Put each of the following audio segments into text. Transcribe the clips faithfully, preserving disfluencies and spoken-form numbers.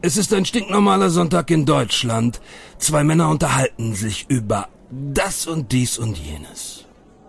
Es ist ein stinknormaler Sonntag in Deutschland. Zwei Männer unterhalten sich über das und dies und jenes.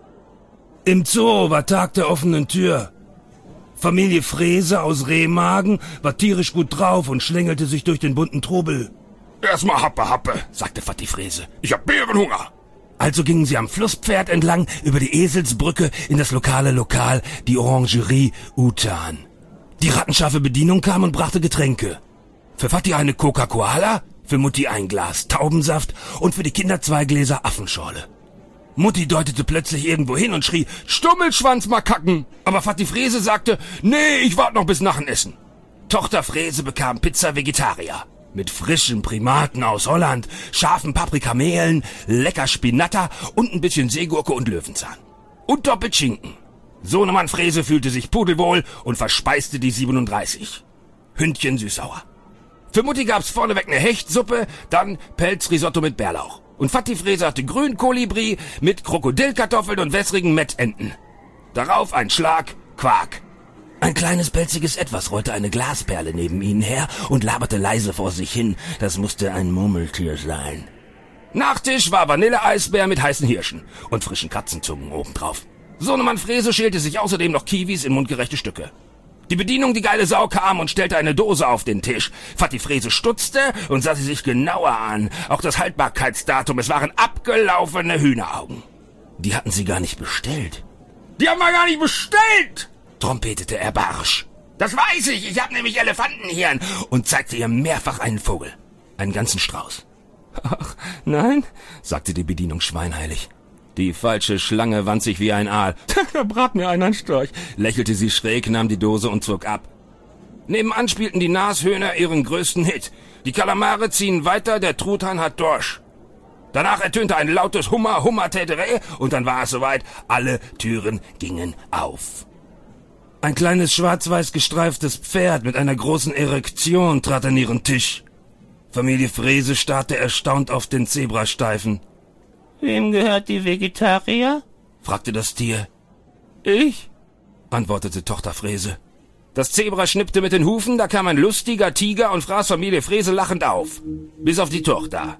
Im Zoo war Tag der offenen Tür. Familie Frese aus Remagen war tierisch gut drauf und schlängelte sich durch den bunten Trubel. Erstmal Happe, Happe, sagte Vati Frese. Ich hab Bärenhunger. Also gingen sie am Flusspferd entlang über die Eselsbrücke in das lokale Lokal, die Orangerie Utan. Die rattenscharfe Bedienung kam und brachte Getränke. Für Vati eine Coca-Cola, für Mutti ein Glas Taubensaft und für die Kinder zwei Gläser Affenschorle. Mutti deutete plötzlich irgendwo hin und schrie, Stummelschwanzmakaken! Aber Vati Frese sagte, nee, ich warte noch bis nach dem Essen. Tochter Frese bekam Pizza Vegetarier. Mit frischen Primaten aus Holland, scharfen Paprikamehlen, lecker Spinatta und ein bisschen Seegurke und Löwenzahn. Und doppelt Schinken. Sohnemann Frese fühlte sich pudelwohl und verspeiste die siebenunddreißig. Hündchen süß-sauer. Für Mutti gab's vorneweg eine Hechtsuppe, dann Pelzrisotto mit Bärlauch. Und Vati Frese hatte Grünkolibri mit Krokodilkartoffeln und wässrigen Mettenten. Darauf ein Schlag Quark. Ein kleines pelziges Etwas rollte eine Glasperle neben ihnen her und laberte leise vor sich hin. Das musste ein Murmeltier sein. Nachtisch war Vanilleeisbär mit heißen Hirschen und frischen Katzenzungen obendrauf. Sohnemann Frese schälte sich außerdem noch Kiwis in mundgerechte Stücke. Die Bedienung, die geile Sau, kam und stellte eine Dose auf den Tisch. Vati Frese stutzte und sah sie sich genauer an. Auch das Haltbarkeitsdatum, es waren abgelaufene Hühneraugen. Die hatten sie gar nicht bestellt. Die haben wir gar nicht bestellt! Trompetete er barsch. Das weiß ich, ich hab nämlich Elefantenhirn und zeigte ihr mehrfach einen Vogel. Einen ganzen Strauß. Ach, nein, sagte die Bedienung schweinheilig. Die falsche Schlange wand sich wie ein Aal. Da brat mir einer ein Storch, lächelte sie schräg, nahm die Dose und zog ab. Nebenan spielten die Nashörner ihren größten Hit. Die Kalamare ziehen weiter, der Truthahn hat Dorsch. Danach ertönte ein lautes Hummer, Hummer, Täterä und dann war es soweit, alle Türen gingen auf. Ein kleines schwarz-weiß gestreiftes Pferd mit einer großen Erektion trat an ihren Tisch. Familie Frese starrte erstaunt auf den Zebrasteifen. Wem gehört die Vegetarier? Fragte das Tier. Ich, antwortete Tochter Frese. Das Zebra schnippte mit den Hufen, da kam ein lustiger Tiger und fraß Familie Frese lachend auf. Bis auf die Tochter.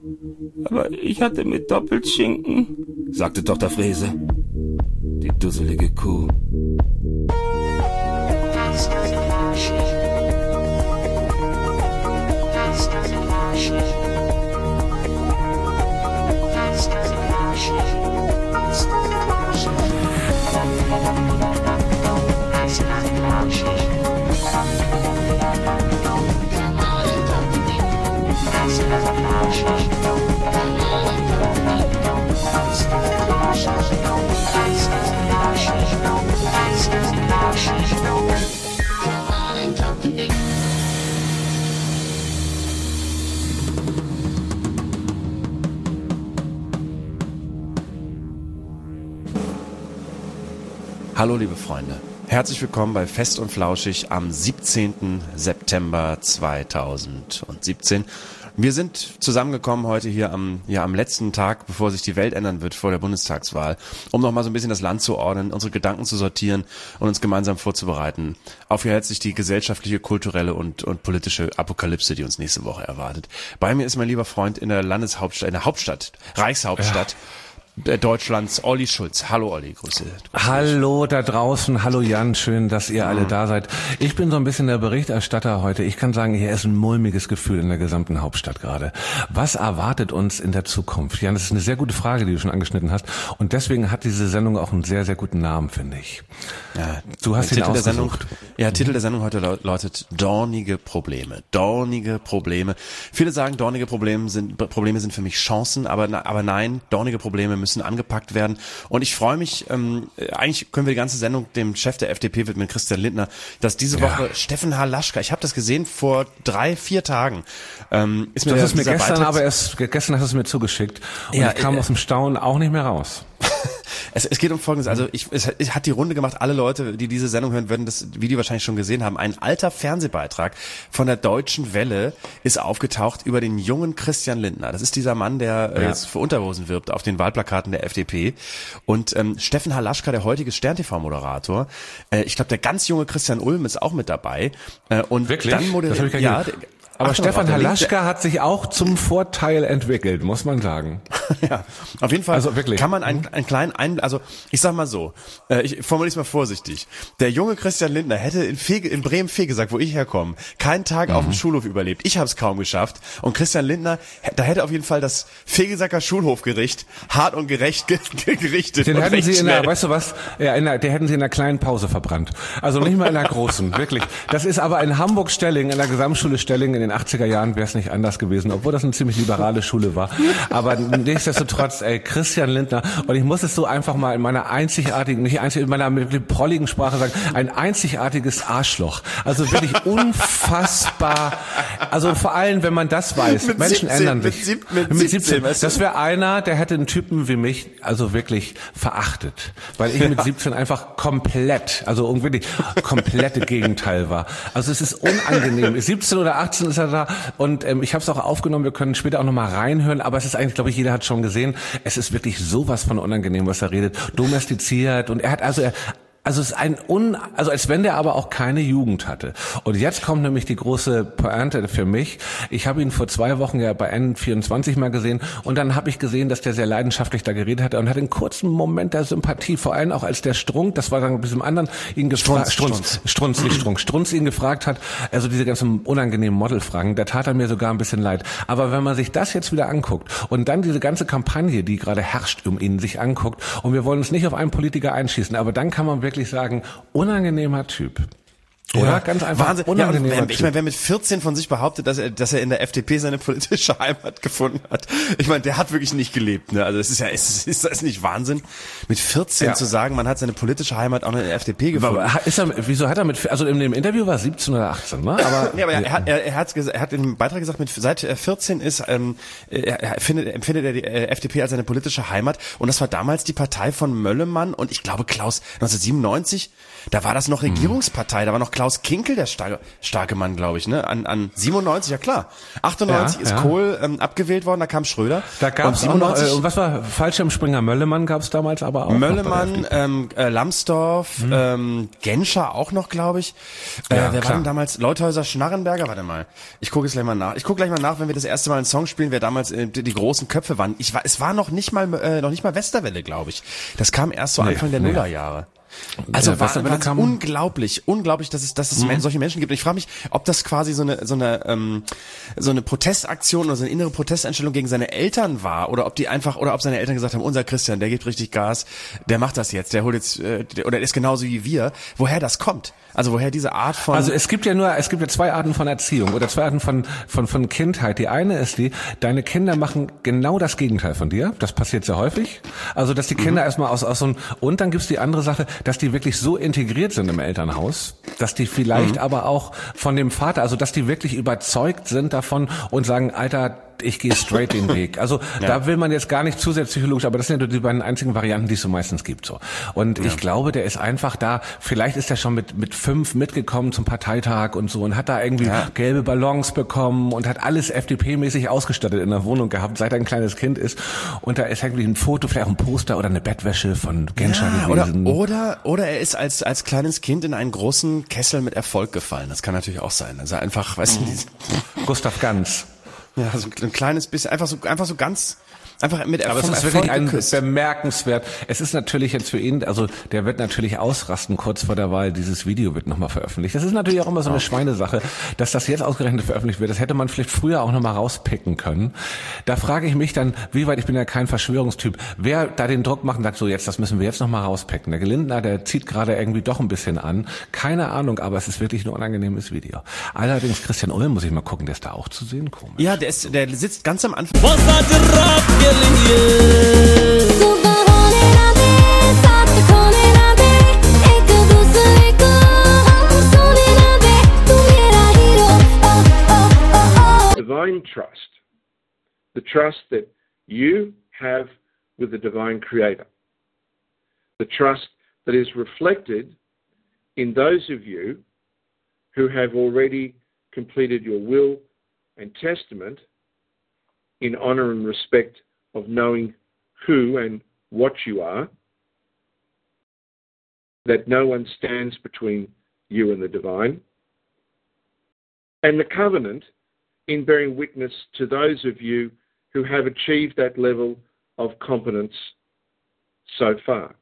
Aber ich hatte mit Doppelschinken, sagte Tochter Frese. Die dusselige Kuh. Hallo liebe Freunde, herzlich willkommen bei Fest und Flauschig am siebzehnten September zweitausendsiebzehn. Wir sind zusammengekommen heute hier am, ja, am letzten Tag, bevor sich die Welt ändern wird vor der Bundestagswahl, um noch mal so ein bisschen das Land zu ordnen, unsere Gedanken zu sortieren und uns gemeinsam vorzubereiten auf ja letztlich die gesellschaftliche, kulturelle und, und politische Apokalypse, die uns nächste Woche erwartet. Bei mir ist mein lieber Freund in der Landeshauptstadt, in der Hauptstadt, Reichshauptstadt, ja. Deutschlands, Olli Schulz. Hallo Olli, Grüße. Grüße hallo da draußen, hallo Jan, schön, dass ihr alle da seid. Ich bin so ein bisschen der Berichterstatter heute. Ich kann sagen, hier ist ein mulmiges Gefühl in der gesamten Hauptstadt gerade. Was erwartet uns in der Zukunft? Jan, das ist eine sehr gute Frage, die du schon angeschnitten hast. Und deswegen hat diese Sendung auch einen sehr, sehr guten Namen, finde ich. Ja, du hast ihn Titel ausgesucht. Der Sendung, ja, Titel der Sendung heute lautet Dornige Probleme. Dornige Probleme. Viele sagen, dornige Probleme sind, Probleme sind für mich Chancen, aber, aber nein, dornige Probleme müssen angepackt werden. Und ich freue mich, ähm, eigentlich können wir die ganze Sendung dem Chef der F D P widmen, Christian Lindner, dass diese Woche ja. Steffen Halaschka, ich habe das gesehen vor drei, vier Tagen. Ähm, ist mir das ist mir gestern, Beitrag, aber erst gestern hast du es mir zugeschickt und ja, ich kam äh, aus dem Staunen auch nicht mehr raus. Es, es geht um Folgendes, also ich, es, es hat die Runde gemacht, alle Leute, die diese Sendung hören, werden das Video wahrscheinlich schon gesehen haben. Ein alter Fernsehbeitrag von der Deutschen Welle ist aufgetaucht über den jungen Christian Lindner. Das ist dieser Mann, der äh, ja. jetzt für Unterhosen wirbt auf den Wahlplakaten der F D P. Und ähm, Steffen Halaschka, der heutige Stern-T V-Moderator, äh, ich glaube, der ganz junge Christian Ulm ist auch mit dabei. Äh, und Wirklich? Dann moderiert, das hab ich gar ja, nicht. Aber Ach, Stefan der Halaschka hat sich auch zum Vorteil entwickelt, muss man sagen. Ja, auf jeden Fall Also wirklich. kann man einen, einen kleinen, ein, also ich sag mal so, äh, ich formuliere es mal vorsichtig. Der junge Christian Lindner hätte in, Fege, in Bremen-Fegesack, wo ich herkomme, keinen Tag mhm. auf dem Schulhof überlebt. Ich habe es kaum geschafft. Und Christian Lindner, da hätte auf jeden Fall das Fegesacker Schulhofgericht hart und gerecht ge ge gerichtet. Den und hätten sie in schnell. der, weißt du was, ja, in der, der hätten sie in einer kleinen Pause verbrannt. Also nicht mal in einer großen, wirklich. Das ist aber in Hamburg-Stelling, in der Gesamtschule Stelling in den achtziger Jahren wäre es nicht anders gewesen, obwohl das eine ziemlich liberale Schule war. Aber nichtsdestotrotz, ey, Christian Lindner, und ich muss es so einfach mal in meiner einzigartigen, nicht einzig, in meiner prolligen Sprache sagen, ein einzigartiges Arschloch. Also wirklich unfassbar. Also vor allem, wenn man das weiß. Mit Menschen siebzehn, ändern mit sich. sieb- mit siebzehn, weißt du? Das wäre einer, der hätte einen Typen wie mich, also wirklich verachtet. Weil ich mit siebzehn einfach komplett, also irgendwie komplette Gegenteil war. Also es ist unangenehm. siebzehn oder achtzehn ist er da und ähm, ich habe es auch aufgenommen, wir können später auch nochmal reinhören, aber es ist eigentlich, glaube ich, jeder hat schon gesehen, es ist wirklich sowas von unangenehm, was er redet, domestiziert und er hat also, er, also es ist ein un, also als wenn der aber auch keine Jugend hatte. Und jetzt kommt nämlich die große Pointe für mich. Ich habe ihn vor zwei Wochen ja bei N vierundzwanzig mal gesehen und dann habe ich gesehen, dass der sehr leidenschaftlich da geredet hat und hat einen kurzen Moment der Sympathie, vor allem auch als der Strunk, das war dann bis zum anderen, ihn gefragt, Strunz, Strunz, Strunz, nicht Strunk, Strunz ihn gefragt hat, also diese ganzen unangenehmen Modelfragen, da tat er mir sogar ein bisschen leid. Aber wenn man sich das jetzt wieder anguckt und dann diese ganze Kampagne, die gerade herrscht um ihn, sich anguckt und wir wollen uns nicht auf einen Politiker einschießen, aber dann kann man wirklich sagen, unangenehmer Typ. Oder? Ja, Ganz einfach. Wahnsinn. Ja, und wer, ich meine, wer mit vierzehn von sich behauptet, dass er, dass er in der F D P seine politische Heimat gefunden hat, ich meine, der hat wirklich nicht gelebt, ne? Also, es ist ja, ist, ist das nicht Wahnsinn? Mit vierzehn Ja. zu sagen, man hat seine politische Heimat auch in der F D P gefunden. Aber ist er, wieso hat er mit, also in dem Interview war es siebzehn oder achtzehn, ne? Aber, ja, aber er, er, hat, er, er, hat's gesagt, er hat in dem Beitrag gesagt, mit, seit er vierzehn ist, ähm, er, er findet, empfindet er die äh, F D P als seine politische Heimat. Und das war damals die Partei von Möllemann und ich glaube Klaus, neunzehnhundertsiebenundneunzig, da war das noch Regierungspartei, da war noch Klaus Kinkel der starke, starke Mann, glaube ich, ne? An, an siebenundneunzig, ja klar. achtundneunzig Ja, ist ja. Kohl ähm, abgewählt worden, da kam Schröder. da gab es noch, siebenundneunzig äh, was war, Fallschirmspringer Möllemann gab es damals aber auch. Möllemann, ähm, äh, Lambsdorff, mhm. ähm, Genscher auch noch, glaube ich. Äh, Ja, wer klar. war denn damals? Leuthäuser, Schnarrenberger, warte mal. Ich gucke jetzt gleich mal nach. Ich gucke gleich mal nach, wenn wir das erste Mal einen Song spielen, wer damals äh, die, die großen Köpfe waren. Ich war, es war noch nicht mal, äh, noch nicht mal Westerwelle, glaube ich. Das kam erst so Nee, Anfang der nee. Nullerjahre. Also Ja, war, Westerwelle war kam- unglaublich, unglaublich, dass es, dass es mhm. solche Menschen gibt. Und ich frage mich, ob das quasi so eine, so eine, ähm, so eine Protestaktion oder so eine innere Protesteinstellung gegen seine Eltern war, oder ob die einfach, oder ob seine Eltern gesagt haben, unser Christian, der gibt richtig Gas, der macht das jetzt, der holt jetzt, äh, der, oder der ist genauso wie wir. Woher das kommt? Also woher diese Art von... Also es gibt ja nur, es gibt ja zwei Arten von Erziehung oder zwei Arten von, von, von Kindheit. Die eine ist die, deine Kinder machen genau das Gegenteil von dir. Das passiert sehr häufig. Also, dass die Kinder mhm. erstmal aus, aus so einem, und dann gibt's die andere Sache, dass die wirklich so integriert sind im Elternhaus, dass die vielleicht mhm. aber auch von dem Vater, also, dass die wirklich überzeugt sind davon und sagen, Alter, ich gehe straight den Weg. Also ja. da will man jetzt gar nicht zu sehr psychologisch, aber das sind ja die beiden einzigen Varianten, die es so meistens gibt. So. Und ja. ich glaube, der ist einfach da, vielleicht ist er schon mit mit fünf mitgekommen zum Parteitag und so und hat da irgendwie ja. gelbe Ballons bekommen und hat alles F D P-mäßig ausgestattet in der Wohnung gehabt, seit er ein kleines Kind ist. Und da ist irgendwie ein Foto, vielleicht auch ein Poster oder eine Bettwäsche von Genscher ja, gewesen. Oder, oder, oder er ist als als kleines Kind in einen großen Kessel mit Erfolg gefallen. Das kann natürlich auch sein. Also einfach, weißt mhm. du, Gustav Ganz. Ja, so ein kleines bisschen, einfach so, einfach so ganz, einfach mit Aber es ist Erfolg wirklich ein geküsst. bemerkenswert. Es ist natürlich jetzt für ihn, also der wird natürlich ausrasten kurz vor der Wahl. Dieses Video wird nochmal veröffentlicht. Das ist natürlich auch immer so eine Schweinesache, dass das jetzt ausgerechnet veröffentlicht wird. Das hätte man vielleicht früher auch nochmal rauspicken können. Da frage ich mich dann, wie weit, ich bin ja kein Verschwörungstyp, wer da den Druck macht und sagt, so jetzt, das müssen wir jetzt nochmal rauspicken. Der Lindner, der zieht gerade irgendwie doch ein bisschen an. Keine Ahnung, aber es ist wirklich ein unangenehmes Video. Allerdings Christian Ulm, muss ich mal gucken, der ist da auch zu sehen, komisch. Ja, der ist, der sitzt ganz am Anfang. Divine trust, the trust that you have with the divine creator, the trust that is reflected in those of you who have already completed your will and testament in honor and respect of knowing who and what you are, that no one stands between you and the divine, and the covenant in bearing witness to those of you who have achieved that level of competence so far.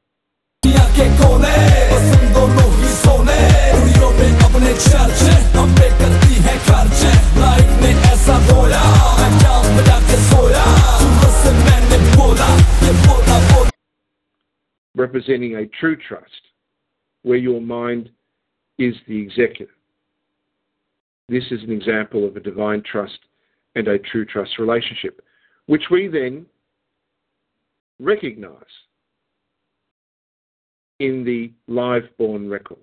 Representing a true trust, where your mind is the executor. This is an example of a divine trust and a true trust relationship, which we then recognize in the live-born record.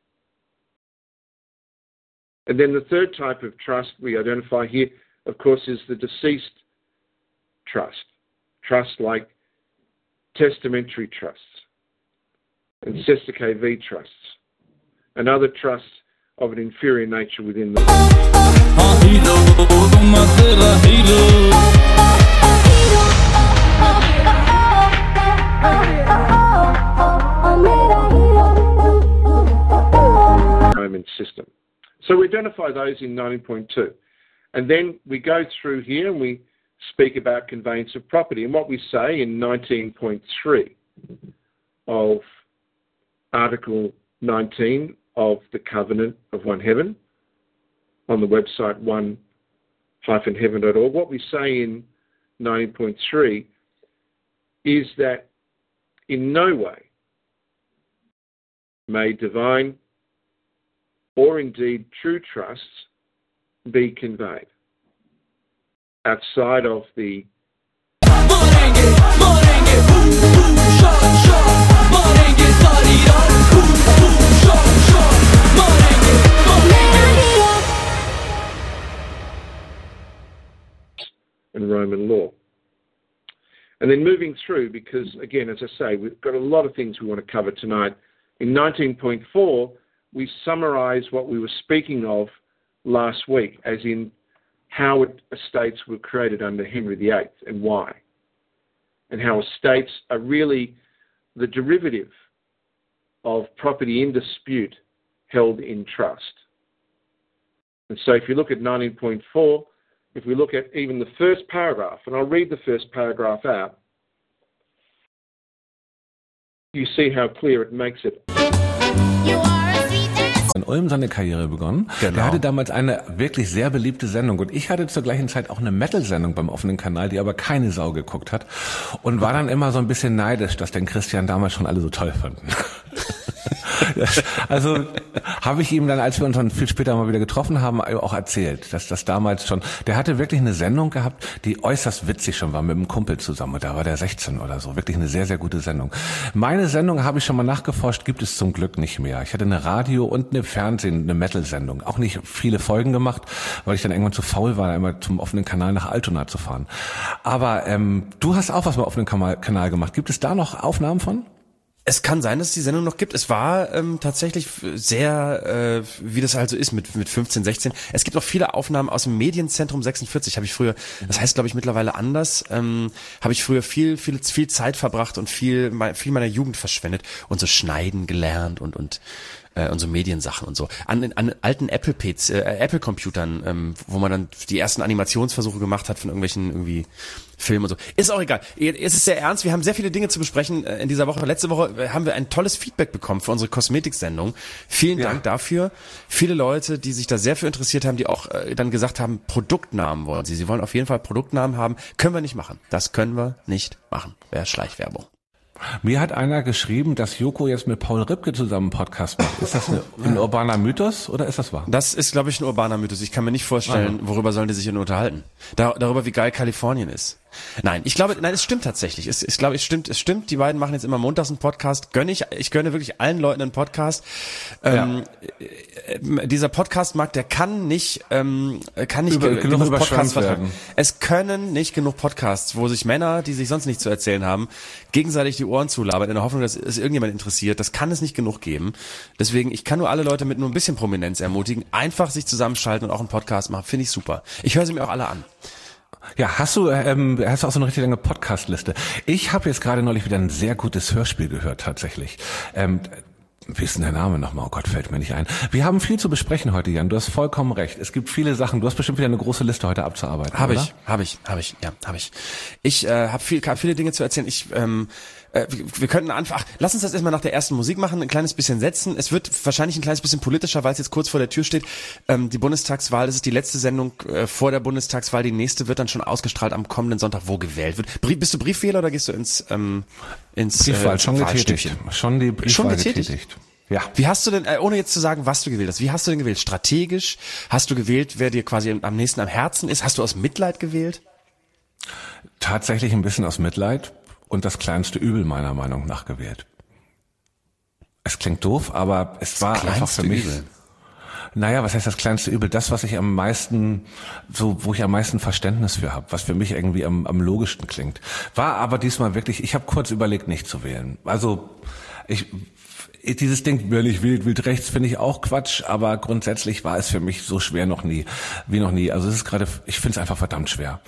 And then the third type of trust we identify here, of course, is the deceased trust. Trust like testamentary trusts and Sesta K V trusts and other trusts of an inferior nature within them. Roman system. So we identify those in nineteen point two. And then we go through here and we speak about conveyance of property. And what we say in nineteen point three of Article nineteen of the Covenant of One Heaven on the website one dash heaven dot org, what we say in nineteen point three is that in no way may divine or indeed true trusts be conveyed outside of the and Roman law. And then moving through, because again, as I say, we've got a lot of things we want to cover tonight. In nineteen point four, we summarise what we were speaking of last week, as in how estates were created under Henry the Eighth and why, and how estates are really the derivative of property in dispute held in trust. And so if you look at nineteen point four, if we look at even the first paragraph, and I'll read the first paragraph out, you see how clear it makes it. In Ulm seine Karriere begonnen. Genau. Der hatte damals eine wirklich sehr beliebte Sendung und ich hatte zur gleichen Zeit auch eine Metal-Sendung beim offenen Kanal, die aber keine Sau geguckt hat und war dann immer so ein bisschen neidisch, dass den Christian damals schon alle so toll fanden. Also habe ich ihm dann, als wir uns dann viel später mal wieder getroffen haben, auch erzählt, dass das damals schon, der hatte wirklich eine Sendung gehabt, die äußerst witzig schon war, mit einem Kumpel zusammen, da war der sechzehn oder so, wirklich eine sehr, sehr gute Sendung. Meine Sendung, habe ich schon mal nachgeforscht, gibt es zum Glück nicht mehr. Ich hatte eine Radio- und eine Fernsehen-, eine Metal-Sendung, auch nicht viele Folgen gemacht, weil ich dann irgendwann zu faul war, immer zum offenen Kanal nach Altona zu fahren. Aber ähm, du hast auch was beim offenen Kanal gemacht. Gibt es da noch Aufnahmen von? Es kann sein, dass es die Sendung noch gibt. Es war ähm, tatsächlich sehr, äh, wie das halt so ist mit mit fünfzehn, sechzehn. Es gibt auch viele Aufnahmen aus dem Medienzentrum sechsundvierzig. Habe ich früher, das heißt, glaube ich, mittlerweile anders. Ähm, habe ich früher viel, viel, viel Zeit verbracht und viel, viel meiner Jugend verschwendet und so schneiden gelernt und und äh, und so Mediensachen und so. An, an alten Apple P C, äh, Apple Computern, ähm, wo man dann die ersten Animationsversuche gemacht hat von irgendwelchen irgendwie Film und so. Ist auch egal. Es ist sehr ernst. Wir haben sehr viele Dinge zu besprechen in dieser Woche. Letzte Woche haben wir ein tolles Feedback bekommen für unsere Kosmetiksendung. Vielen ja. Dank dafür. Viele Leute, die sich da sehr für interessiert haben, die auch äh, dann gesagt haben, Produktnamen wollen sie. Sie wollen auf jeden Fall Produktnamen haben. Können wir nicht machen. Das können wir nicht machen. Wäre Schleichwerbung. Mir hat einer geschrieben, dass Joko jetzt mit Paul Ripke zusammen einen Podcast macht. Ist das eine, ein urbaner Mythos oder ist das wahr? Das ist, glaube ich, ein urbaner Mythos. Ich kann mir nicht vorstellen, ah. worüber sollen die sich nur unterhalten. Dar- darüber, wie geil Kalifornien ist. Nein, ich glaube, nein, es stimmt tatsächlich. Es, ich glaube, es stimmt, es stimmt. Die beiden machen jetzt immer montags einen Podcast. Gönne ich, ich gönne wirklich allen Leuten einen Podcast. Ähm, ja. Dieser Podcastmarkt, der kann nicht, ähm, kann nicht Über, ge- genug, genug Podcasts werden. Es können nicht genug Podcasts, wo sich Männer, die sich sonst nichts zu erzählen haben, gegenseitig die Ohren zulabern in der Hoffnung, dass es irgendjemand interessiert. Das kann es nicht genug geben. Deswegen, ich kann nur alle Leute mit nur ein bisschen Prominenz ermutigen, einfach sich zusammenschalten und auch einen Podcast machen. Finde ich super. Ich höre sie mir auch alle an. Ja, hast du ähm, hast du auch so eine richtig lange Podcast-Liste. Ich habe jetzt gerade neulich wieder ein sehr gutes Hörspiel gehört, tatsächlich. Ähm, Wie ist denn der Name nochmal? Oh Gott, fällt mir nicht ein. Wir haben viel zu besprechen heute, Jan. Du hast vollkommen recht. Es gibt viele Sachen. Du hast bestimmt wieder eine große Liste heute abzuarbeiten. Habe ich, habe ich, habe ich, ja, habe ich. Ich äh, habe viel, hab viele Dinge zu erzählen. Ich, ähm, äh, wir, wir könnten einfach, lass uns das erstmal nach der ersten Musik machen, ein kleines bisschen setzen. Es wird wahrscheinlich ein kleines bisschen politischer, weil es jetzt kurz vor der Tür steht. Ähm, die Bundestagswahl, das ist die letzte Sendung äh, vor der Bundestagswahl. Die nächste wird dann schon ausgestrahlt am kommenden Sonntag, wo gewählt wird. Brie- bist du Briefwähler oder gehst du ins ähm, ins Briefwahl, äh, schon getätigt. Schon die Briefwahl Schon getätigt? getätigt. Ja. Wie hast du denn, äh, ohne jetzt zu sagen, was du gewählt hast, wie hast du denn gewählt? Strategisch? Hast du gewählt, wer dir quasi am nächsten am Herzen ist? Hast du aus Mitleid gewählt? Tatsächlich ein bisschen aus Mitleid und das kleinste Übel meiner Meinung nach gewählt. Es klingt doof, aber es war kleinste einfach für mich. Übel. Naja, was heißt das kleinste Übel? Das, was ich am meisten, so, wo ich am meisten Verständnis für habe, was für mich irgendwie am, am logischsten klingt. War aber diesmal wirklich, ich habe kurz überlegt, nicht zu wählen. Also, ich, dieses Ding, wer nicht wählt, wählt rechts, finde ich auch Quatsch, aber grundsätzlich war es für mich so schwer noch nie, wie noch nie. Also es ist gerade, ich finde es einfach verdammt schwer.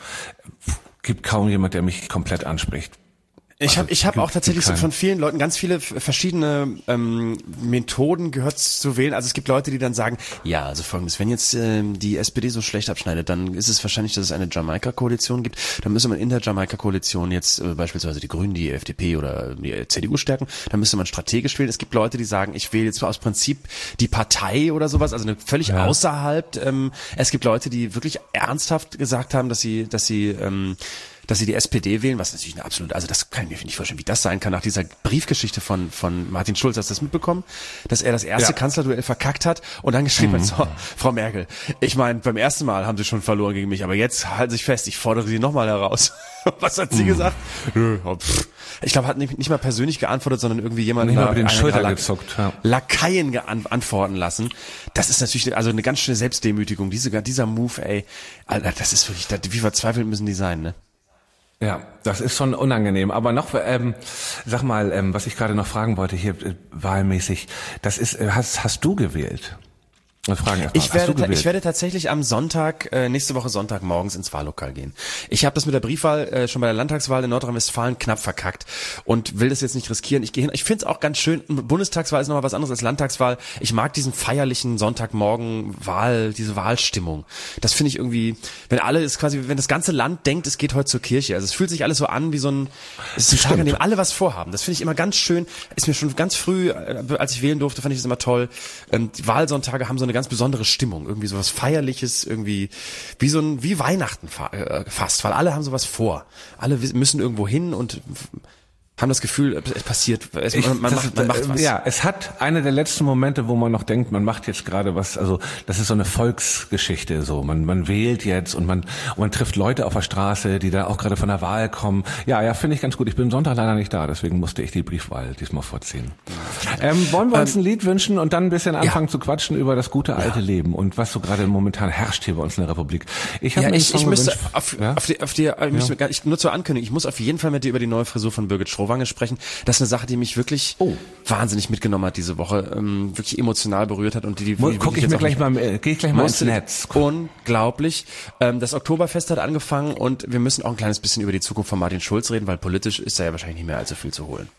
Gibt kaum jemand, der mich komplett anspricht. Ich habe ich hab auch tatsächlich so keinen. von vielen Leuten ganz viele f- verschiedene ähm, Methoden gehört zu wählen. Also es gibt Leute, die dann sagen, ja, also folgendes, wenn jetzt ähm, die S P D so schlecht abschneidet, dann ist es wahrscheinlich, dass es eine Jamaika-Koalition gibt. Dann müsste man in der Jamaika-Koalition jetzt äh, beispielsweise die Grünen, die F D P oder die C D U stärken. Dann müsste man strategisch wählen. Es gibt Leute, die sagen, ich wähle jetzt aus Prinzip die Partei oder sowas, also eine völlig Ja. außerhalb. Ähm, es gibt Leute, die wirklich ernsthaft gesagt haben, dass sie, dass sie ähm, dass sie die S P D wählen, was natürlich eine absolute, also das kann ich mir nicht vorstellen, wie das sein kann nach dieser Briefgeschichte von von Martin Schulz. Hast du das mitbekommen, dass er das erste Ja. Kanzlerduell verkackt hat und dann geschrieben hat, so, Frau Merkel, ich meine, beim ersten Mal haben Sie schon verloren gegen mich, aber jetzt halten Sie sich fest, ich fordere Sie nochmal heraus. Was hat sie gesagt? Nö, oh, pff. Ich glaube, hat nicht, nicht mal persönlich geantwortet, sondern irgendwie jemand Nicht mal mit den einer Schultern ihrer gezuckt, ja. Lakaien gean- antworten lassen. Das ist natürlich also eine ganz schöne Selbstdemütigung. Diese, dieser Move, ey, Alter, das ist wirklich, das, wie verzweifelt müssen die sein, ne? Ja, das ist schon unangenehm. Aber noch, ähm, sag mal, ähm, was ich gerade noch fragen wollte hier äh, wahlmäßig, das ist, äh, hast, hast du gewählt? Wir fragen erst mal, Ich hast werde, du gewählt? ich werde tatsächlich am Sonntag, äh, nächste Woche Sonntag morgens ins Wahllokal gehen. Ich habe das mit der Briefwahl äh, schon bei der Landtagswahl in Nordrhein-Westfalen knapp verkackt und will das jetzt nicht riskieren. Ich gehe hin. Ich finde es auch ganz schön. Bundestagswahl ist nochmal was anderes als Landtagswahl. Ich mag diesen feierlichen Sonntagmorgen Wahl, diese Wahlstimmung. Das finde ich irgendwie, wenn alle ist quasi, wenn das ganze Land denkt, es geht heute zur Kirche. Also es fühlt sich alles so an wie so ein, es ist ein Tag, an dem alle was vorhaben. Das finde ich immer ganz schön. Ist mir schon ganz früh, äh, als ich wählen durfte, fand ich das immer toll. Ähm, die Wahlsonntage haben so eine ganz besondere Stimmung, irgendwie sowas Feierliches, irgendwie wie so ein wie Weihnachten fa- äh, fast, weil alle haben sowas vor. Alle wiss- müssen irgendwo hin und haben das Gefühl, es passiert, es, Ich, man, man, das macht, ist, man macht äh, was. Ja, es hat eine der letzten Momente, wo man noch denkt, man macht jetzt gerade was, also das ist so eine Volksgeschichte so. Man man wählt jetzt und man und man trifft Leute auf der Straße, die da auch gerade von der Wahl kommen. Ja, ja, finde ich ganz gut. Ich bin Sonntag leider nicht da, deswegen musste ich die Briefwahl diesmal vorziehen. Ähm, wollen wir uns ein Lied wünschen und dann ein bisschen anfangen zu quatschen über das gute alte Leben und was so gerade momentan herrscht hier bei uns in der Republik. Ich habe Ja, mir einen ich, Song ich müsste gewünscht. auf, Ja? auf die, auf die, ich müsste, gar- ich, nur zur Ankündigung, ich muss auf jeden Fall mit dir über die neue Frisur von Birgit Schrowange sprechen. Das ist eine Sache, die mich wirklich Oh. wahnsinnig mitgenommen hat diese Woche, ähm, wirklich emotional berührt hat und die, die, Mu- die Guck ich jetzt mir auch gleich nicht- mal, äh, geh ich gleich mal ins Musste- Netz. Unglaublich. Ähm, das Oktoberfest hat angefangen und wir müssen auch ein kleines bisschen über die Zukunft von Martin Schulz reden, weil politisch ist da ja wahrscheinlich nicht mehr allzu viel zu holen.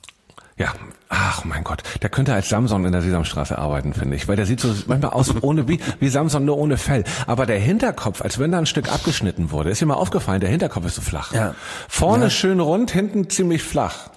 Ja, ach mein Gott, der könnte als Samson in der Sesamstraße arbeiten, finde ich, weil der sieht so manchmal aus ohne wie wie Samson nur ohne Fell, aber der Hinterkopf, als wenn da ein Stück abgeschnitten wurde, ist dir mal aufgefallen, der Hinterkopf ist so flach. Ja. Vorne Ja. schön rund, hinten ziemlich flach.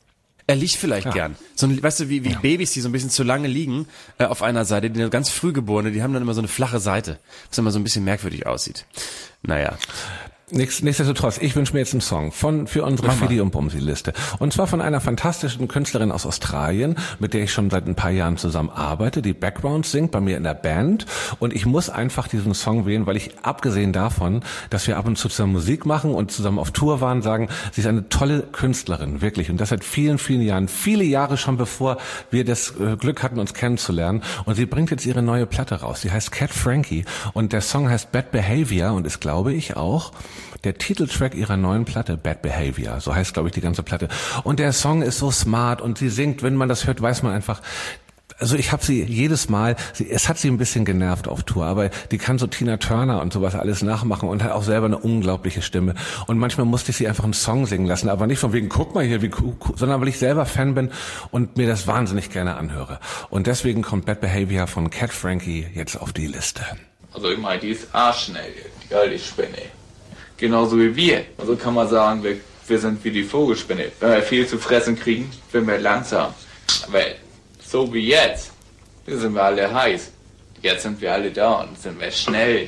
Er liegt vielleicht gern. So ein, weißt du, wie, wie Babys, die so ein bisschen zu lange liegen äh, auf einer Seite, die ganz Frühgeborene, die haben dann immer so eine flache Seite, was immer so ein bisschen merkwürdig aussieht. Naja. Nichts, nichtsdestotrotz, ich wünsche mir jetzt einen Song von für unsere Mach mal. Fidi und Bumsi Liste. Und zwar von einer fantastischen Künstlerin aus Australien, mit der ich schon seit ein paar Jahren zusammen arbeite, die Background singt bei mir in der Band. Und ich muss einfach diesen Song wählen, weil ich abgesehen davon, dass wir ab und zu zusammen Musik machen und zusammen auf Tour waren, sagen, sie ist eine tolle Künstlerin, wirklich. Und das seit vielen, vielen Jahren, viele Jahre schon bevor wir das äh, Glück hatten, uns kennenzulernen. Und sie bringt jetzt ihre neue Platte raus. Sie heißt Cat Frankie und der Song heißt Bad Behavior und ist, glaube ich, auch der Titeltrack ihrer neuen Platte, Bad Behavior. So heißt, glaube ich, die ganze Platte. Und der Song ist so smart und sie singt, wenn man das hört, weiß man einfach, Also ich habe sie jedes Mal, sie, es hat sie ein bisschen genervt auf Tour, aber die kann so Tina Turner und sowas alles nachmachen und hat auch selber eine unglaubliche Stimme. Und manchmal musste ich sie einfach einen Song singen lassen, aber nicht von wegen, guck mal hier, wie cool, sondern weil ich selber Fan bin und mir das wahnsinnig gerne anhöre. Und deswegen kommt Bad Behavior von Cat Frankie jetzt auf die Liste. Also ich meine, die ist arschschnell, die alte Spinne. Genauso wie wir. Also kann man sagen, wir, wir sind wie die Vogelspinne. Wenn wir viel zu fressen kriegen, sind wir langsam. Aber so wie jetzt, hier sind wir alle heiß. Jetzt sind wir alle da und sind wir schnell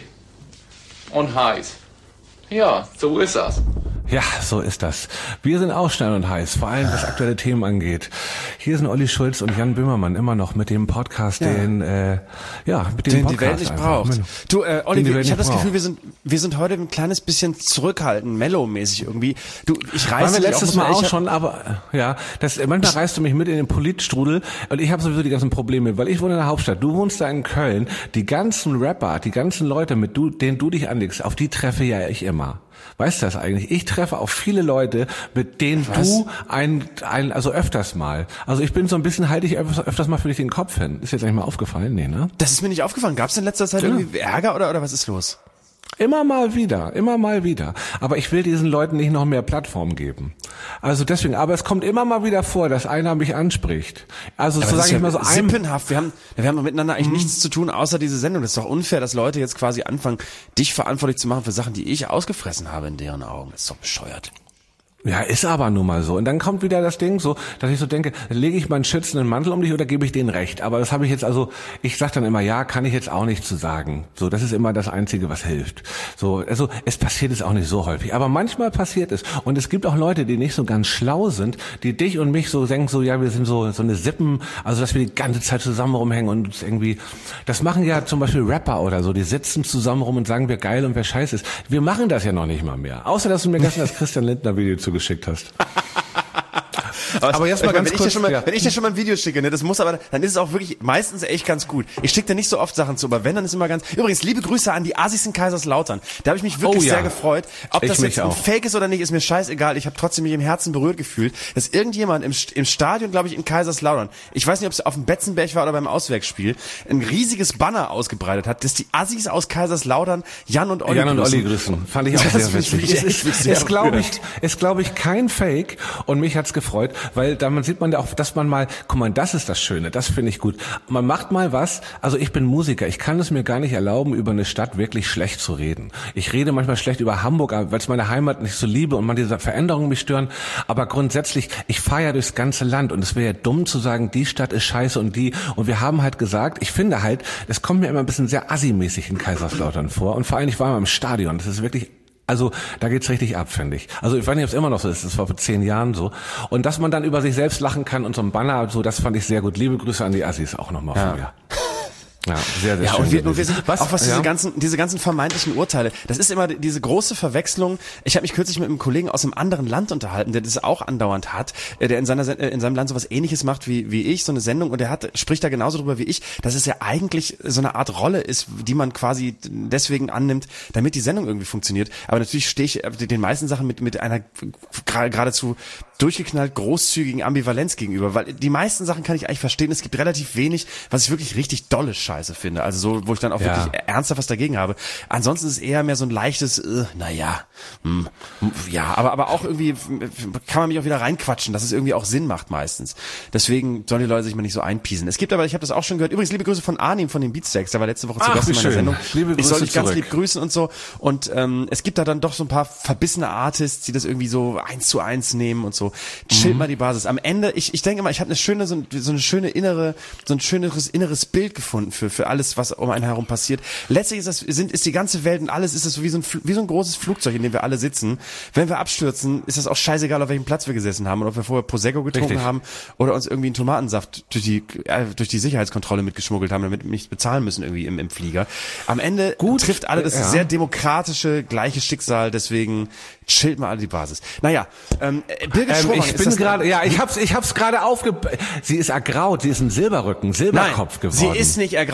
und heiß. Ja, so ist das. Ja, so ist das. Wir sind auch schnell und heiß, vor allem was aktuelle Themen angeht. Hier sind Olli Schulz und Jan Böhmermann immer noch mit dem Podcast, ja. den äh, ja, mit dem den Podcast die Welt nicht einfach. braucht. Du, äh, Olli, ich habe das braucht. Gefühl, wir sind wir sind heute ein kleines bisschen zurückhaltend, mellow-mäßig irgendwie. Du, ich reiße Waren wir letztes auch, Mal auch ich, schon, aber äh, ja, das manchmal reißt du mich mit in den Politstrudel und ich habe sowieso die ganzen Probleme, weil ich wohne in der Hauptstadt, du wohnst da in Köln, die ganzen Rapper, die ganzen Leute, mit du, denen du dich anlegst, auf die treffe ja ich immer. Weißt du das eigentlich? Ich treffe auf viele Leute, mit denen Was? du ein, ein, also öfters mal. Also ich bin so ein bisschen, halte ich öfters, öfters mal für dich den Kopf hin. Ist jetzt eigentlich mal aufgefallen? Nee, ne? Das ist mir nicht aufgefallen. Gab es in letzter Zeit ja. irgendwie Ärger oder, oder was ist los? Immer mal wieder, immer mal wieder. Aber ich will diesen Leuten nicht noch mehr Plattform geben. Also deswegen, aber es kommt immer mal wieder vor, dass einer mich anspricht. Also aber so sage ich ja mal so ein... Sippenhaft. Wir haben, wir haben miteinander eigentlich mhm. nichts zu tun, außer diese Sendung. Das ist doch unfair, dass Leute jetzt quasi anfangen, dich verantwortlich zu machen für Sachen, die ich ausgefressen habe in deren Augen. Das ist doch bescheuert. Ja, ist aber nun mal so. Und dann kommt wieder das Ding so, dass ich so denke, lege ich meinen schützenden Mantel um dich oder gebe ich denen recht? Aber das habe ich jetzt also, ich sag dann immer, ja, kann ich jetzt auch nicht zu sagen. So, das ist immer das Einzige, was hilft. So, also es passiert es auch nicht so häufig, aber manchmal passiert es. Und es gibt auch Leute, die nicht so ganz schlau sind, die dich und mich so denken, so, ja, wir sind so so eine Sippen, also dass wir die ganze Zeit zusammen rumhängen und irgendwie, das machen ja zum Beispiel Rapper oder so, die sitzen zusammen rum und sagen, wer geil und wer scheiße ist. Wir machen das ja noch nicht mal mehr. Außer, dass du mir gestern das Christian Lindner Video zu geschickt hast. Aber, aber jetzt mal ganz wenn kurz, ich dir schon mal, ja. wenn ich dir schon mal ein Video schicke, ne, das muss aber, dann ist es auch wirklich meistens echt ganz gut. Ich schicke dir nicht so oft Sachen zu, aber wenn, dann ist immer ganz. Übrigens, liebe Grüße an die Assis in Kaiserslautern. Da habe ich mich wirklich oh, ja. sehr gefreut. Ob ich das jetzt ein Fake ist oder nicht, ist mir scheißegal. Ich habe trotzdem mich im Herzen berührt gefühlt, dass irgendjemand im, im Stadion, glaube ich, in Kaiserslautern, ich weiß nicht, ob es auf dem Betzenberg war oder beim Auswärtsspiel, ein riesiges Banner ausgebreitet hat, dass die Assis aus Kaiserslautern Jan und Olli Jan und grüßen. Olli grüßen. Fand ich auch das sehr witzig. Es ist, ist glaube ich, ist glaube ich kein Fake und mich hat's gefreut, weil da man sieht man ja auch, dass man mal, guck mal, das ist das Schöne, das finde ich gut. Man macht mal was, also ich bin Musiker, ich kann es mir gar nicht erlauben, über eine Stadt wirklich schlecht zu reden. Ich rede manchmal schlecht über Hamburg, weil es meine Heimat nicht so liebe und man diese Veränderungen mich stören, aber grundsätzlich, ich fahre ja durchs ganze Land und es wäre ja dumm zu sagen, die Stadt ist scheiße und die, und wir haben halt gesagt, ich finde halt, es kommt mir immer ein bisschen sehr assi-mäßig in Kaiserslautern vor und vor allem, ich war mal im Stadion, das ist wirklich Also da geht's richtig ab, finde ich. Also ich weiß nicht, ob es immer noch so ist, das war vor zehn Jahren so. Und dass man dann über sich selbst lachen kann und so ein Banner, so, das fand ich sehr gut. Liebe Grüße an die Assis auch nochmal ja. von mir. Ja, sehr, sehr ja, schön. Und wir, und wir sind, was, auch was ja? diese ganzen, diese ganzen vermeintlichen Urteile, das ist immer diese große Verwechslung. Ich habe mich kürzlich mit einem Kollegen aus einem anderen Land unterhalten, der das auch andauernd hat, der in seiner, in seinem Land sowas Ähnliches macht wie, wie ich, so eine Sendung, und der hat, spricht da genauso drüber wie ich, dass es ja eigentlich so eine Art Rolle ist, die man quasi deswegen annimmt, damit die Sendung irgendwie funktioniert. Aber natürlich stehe ich den meisten Sachen mit, mit einer geradezu durchgeknallt großzügigen Ambivalenz gegenüber, weil die meisten Sachen kann ich eigentlich verstehen. Es gibt relativ wenig, was ich wirklich richtig dolle Scheiße finde. Also so, wo ich dann auch ja. wirklich ernsthaft was dagegen habe. Ansonsten ist es eher mehr so ein leichtes, äh, naja, hm, ja, aber aber auch irgendwie kann man mich auch wieder reinquatschen, dass es irgendwie auch Sinn macht meistens. Deswegen sollen die Leute sich mal nicht so einpiesen. Es gibt aber, ich habe das auch schon gehört, übrigens liebe Grüße von Arnim von den Beatsteaks, der war letzte Woche zu Gast in meiner Sendung. Liebe Grüße ich soll dich ganz zurück. lieb grüßen und so. Und ähm, es gibt da dann doch so ein paar verbissene Artists, die das irgendwie so eins zu eins nehmen und so. Chillt mhm. mal die Basis. Am Ende, ich ich denke mal, ich habe eine schöne, so, so eine schöne innere, so ein schöneres inneres Bild gefunden für für alles, was um einen herum passiert. Letztlich ist das, sind ist die ganze Welt und alles ist es so wie so ein wie so ein großes Flugzeug, in dem wir alle sitzen. Wenn wir abstürzen, ist das auch scheißegal, auf welchem Platz wir gesessen haben und ob wir vorher Prosecco getrunken Richtig. haben oder uns irgendwie einen Tomatensaft durch die äh, durch die Sicherheitskontrolle mitgeschmuggelt haben, damit wir nicht bezahlen müssen irgendwie im im Flieger. Am Ende Gut, trifft alle das ja. sehr demokratische gleiche Schicksal, deswegen chillt mal alle die Basis. Naja, ähm, Birgit ähm, ich bin gerade, ja, ich hab's, ich hab's gerade aufge. Sie ist ergraut, sie ist ein Silberrücken, Silberkopf Nein, geworden. Sie ist nicht ergraut.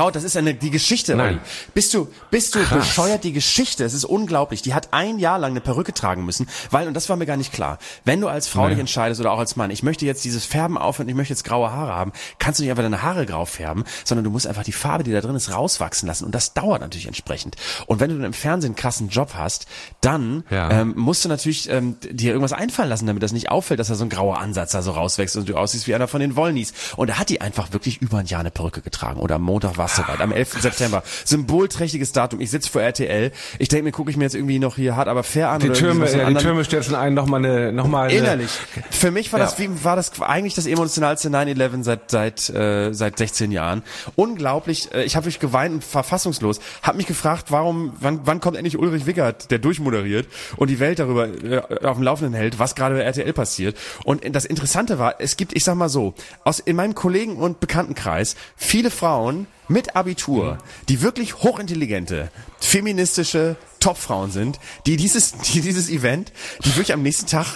Grau, das ist eine, die Geschichte. Nein. Olli. Bist du, bist du Krass. bescheuert, die Geschichte, es ist unglaublich. Die hat ein Jahr lang eine Perücke tragen müssen, weil, und das war mir gar nicht klar, wenn du als Frau Nee. dich entscheidest oder auch als Mann, ich möchte jetzt dieses Färben aufhören, ich möchte jetzt graue Haare haben, kannst du nicht einfach deine Haare grau färben, sondern du musst einfach die Farbe, die da drin ist, rauswachsen lassen und das dauert natürlich entsprechend. Und wenn du dann im Fernsehen einen krassen Job hast, dann Ja. ähm, musst du natürlich ähm, dir irgendwas einfallen lassen, damit das nicht auffällt, dass da so ein grauer Ansatz da so rauswächst und du aussiehst wie einer von den Wollnies. Und da hat die einfach wirklich über ein Jahr eine Perücke getragen. Oder am Montag war es soweit, am elften September. Symbolträchtiges Datum. Ich sitze vor R T L. Ich denke mir, gucke ich mir jetzt irgendwie noch hier hart aber fair an. Die oder Türme, irgendwie so ja, die Türme stürzen ein, nochmal eine, nochmal eine, Innerlich. Für mich war Ja. das wie, war das eigentlich das emotionalste nine eleven seit seit äh, seit sechzehn Jahren. Unglaublich. Äh, ich habe wirklich geweint und verfassungslos. Hab mich gefragt, warum, wann, wann kommt endlich Ulrich Wickert, der durchmoderiert und die Welt darüber äh, auf dem Laufenden hält, was gerade bei R T L passiert. Und das Interessante war, es gibt, ich sag mal so, aus in meinem Kollegen- und Bekanntenkreis viele Frauen mit Abitur, die wirklich hochintelligente, feministische Topfrauen sind, die dieses, die dieses Event, die wirklich am nächsten Tag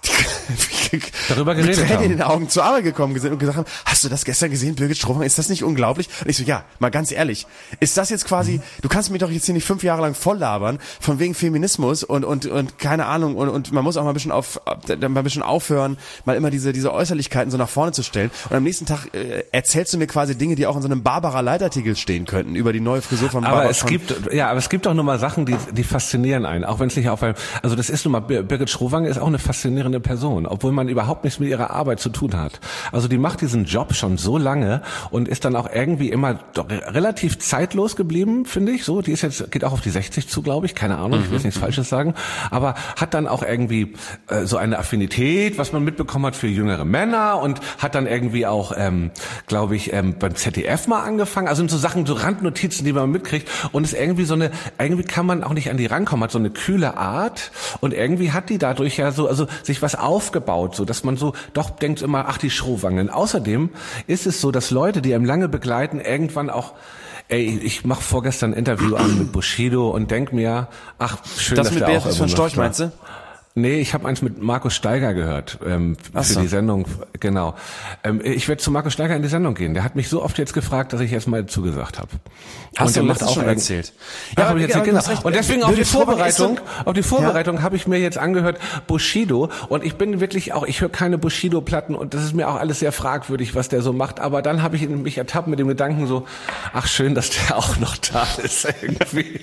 Darüber mit geredet Tränen haben. in den Augen zur Arbeit gekommen sind und gesagt haben, hast du das gestern gesehen, Birgit Strohwang, ist das nicht unglaublich? Und ich so, ja, mal ganz ehrlich, ist das jetzt quasi, du kannst mich doch jetzt hier nicht fünf Jahre lang voll labern, von wegen Feminismus und, und, und keine Ahnung, und, und man muss auch mal ein bisschen auf, mal ein bisschen aufhören, mal immer diese, diese Äußerlichkeiten so nach vorne zu stellen. Und am nächsten Tag äh, erzählst du mir quasi Dinge, die auch in so einem Barbara Leitartikel stehen könnten, über die neue Frisur von Aber Barbara. es gibt, ja, aber es gibt auch nur mal Sachen, die, die faszinieren einen, auch wenn es nicht auffällt. Also das ist nun mal, Birgit Strohwang ist auch eine faszinierende Person, obwohl man überhaupt nichts mit ihrer Arbeit zu tun hat. Also die macht diesen Job schon so lange und ist dann auch irgendwie immer doch relativ zeitlos geblieben, finde ich. So, die ist jetzt, geht auch auf die sechzig zu, glaube ich, keine Ahnung, ich will jetzt nichts Falsches sagen, aber hat dann auch irgendwie äh, so eine Affinität, was man mitbekommen hat für jüngere Männer und hat dann irgendwie auch, ähm, glaube ich, ähm, beim Z D F mal angefangen. Also sind so Sachen, so Randnotizen, die man mitkriegt und ist irgendwie so eine, irgendwie kann man auch nicht an die rankommen, hat so eine kühle Art und irgendwie hat die dadurch ja so, also sich was aufgebaut, so dass man so doch denkt immer, ach die Schrohwangen. Außerdem ist es so, dass Leute, die einem lange begleiten, irgendwann auch, ey, ich mache vorgestern ein Interview an mit Bushido und denk mir, ach schön, das dass mit der Beatrice auch von immer Storch, noch- meinst du? Nee, ich habe eins mit Markus Steiger gehört, ähm, Ach für so. die Sendung, genau. Ähm, ich werde zu Markus Steiger in die Sendung gehen. Der hat mich so oft jetzt gefragt, dass ich jetzt mal zugesagt habe. Hast du der letztens schon irgend- erzählt? Ja, aber- hab ich jetzt aber du genau. hast recht. Und deswegen auf die Birgit Strohwang ist so- Vorbereitung, auf die Vorbereitung habe ich mir jetzt angehört Bushido und ich bin wirklich auch, ich höre keine Bushido-Platten und das ist mir auch alles sehr fragwürdig, was der so macht. Aber dann habe ich mich ertappt mit dem Gedanken so, ach schön, dass der auch noch da ist irgendwie.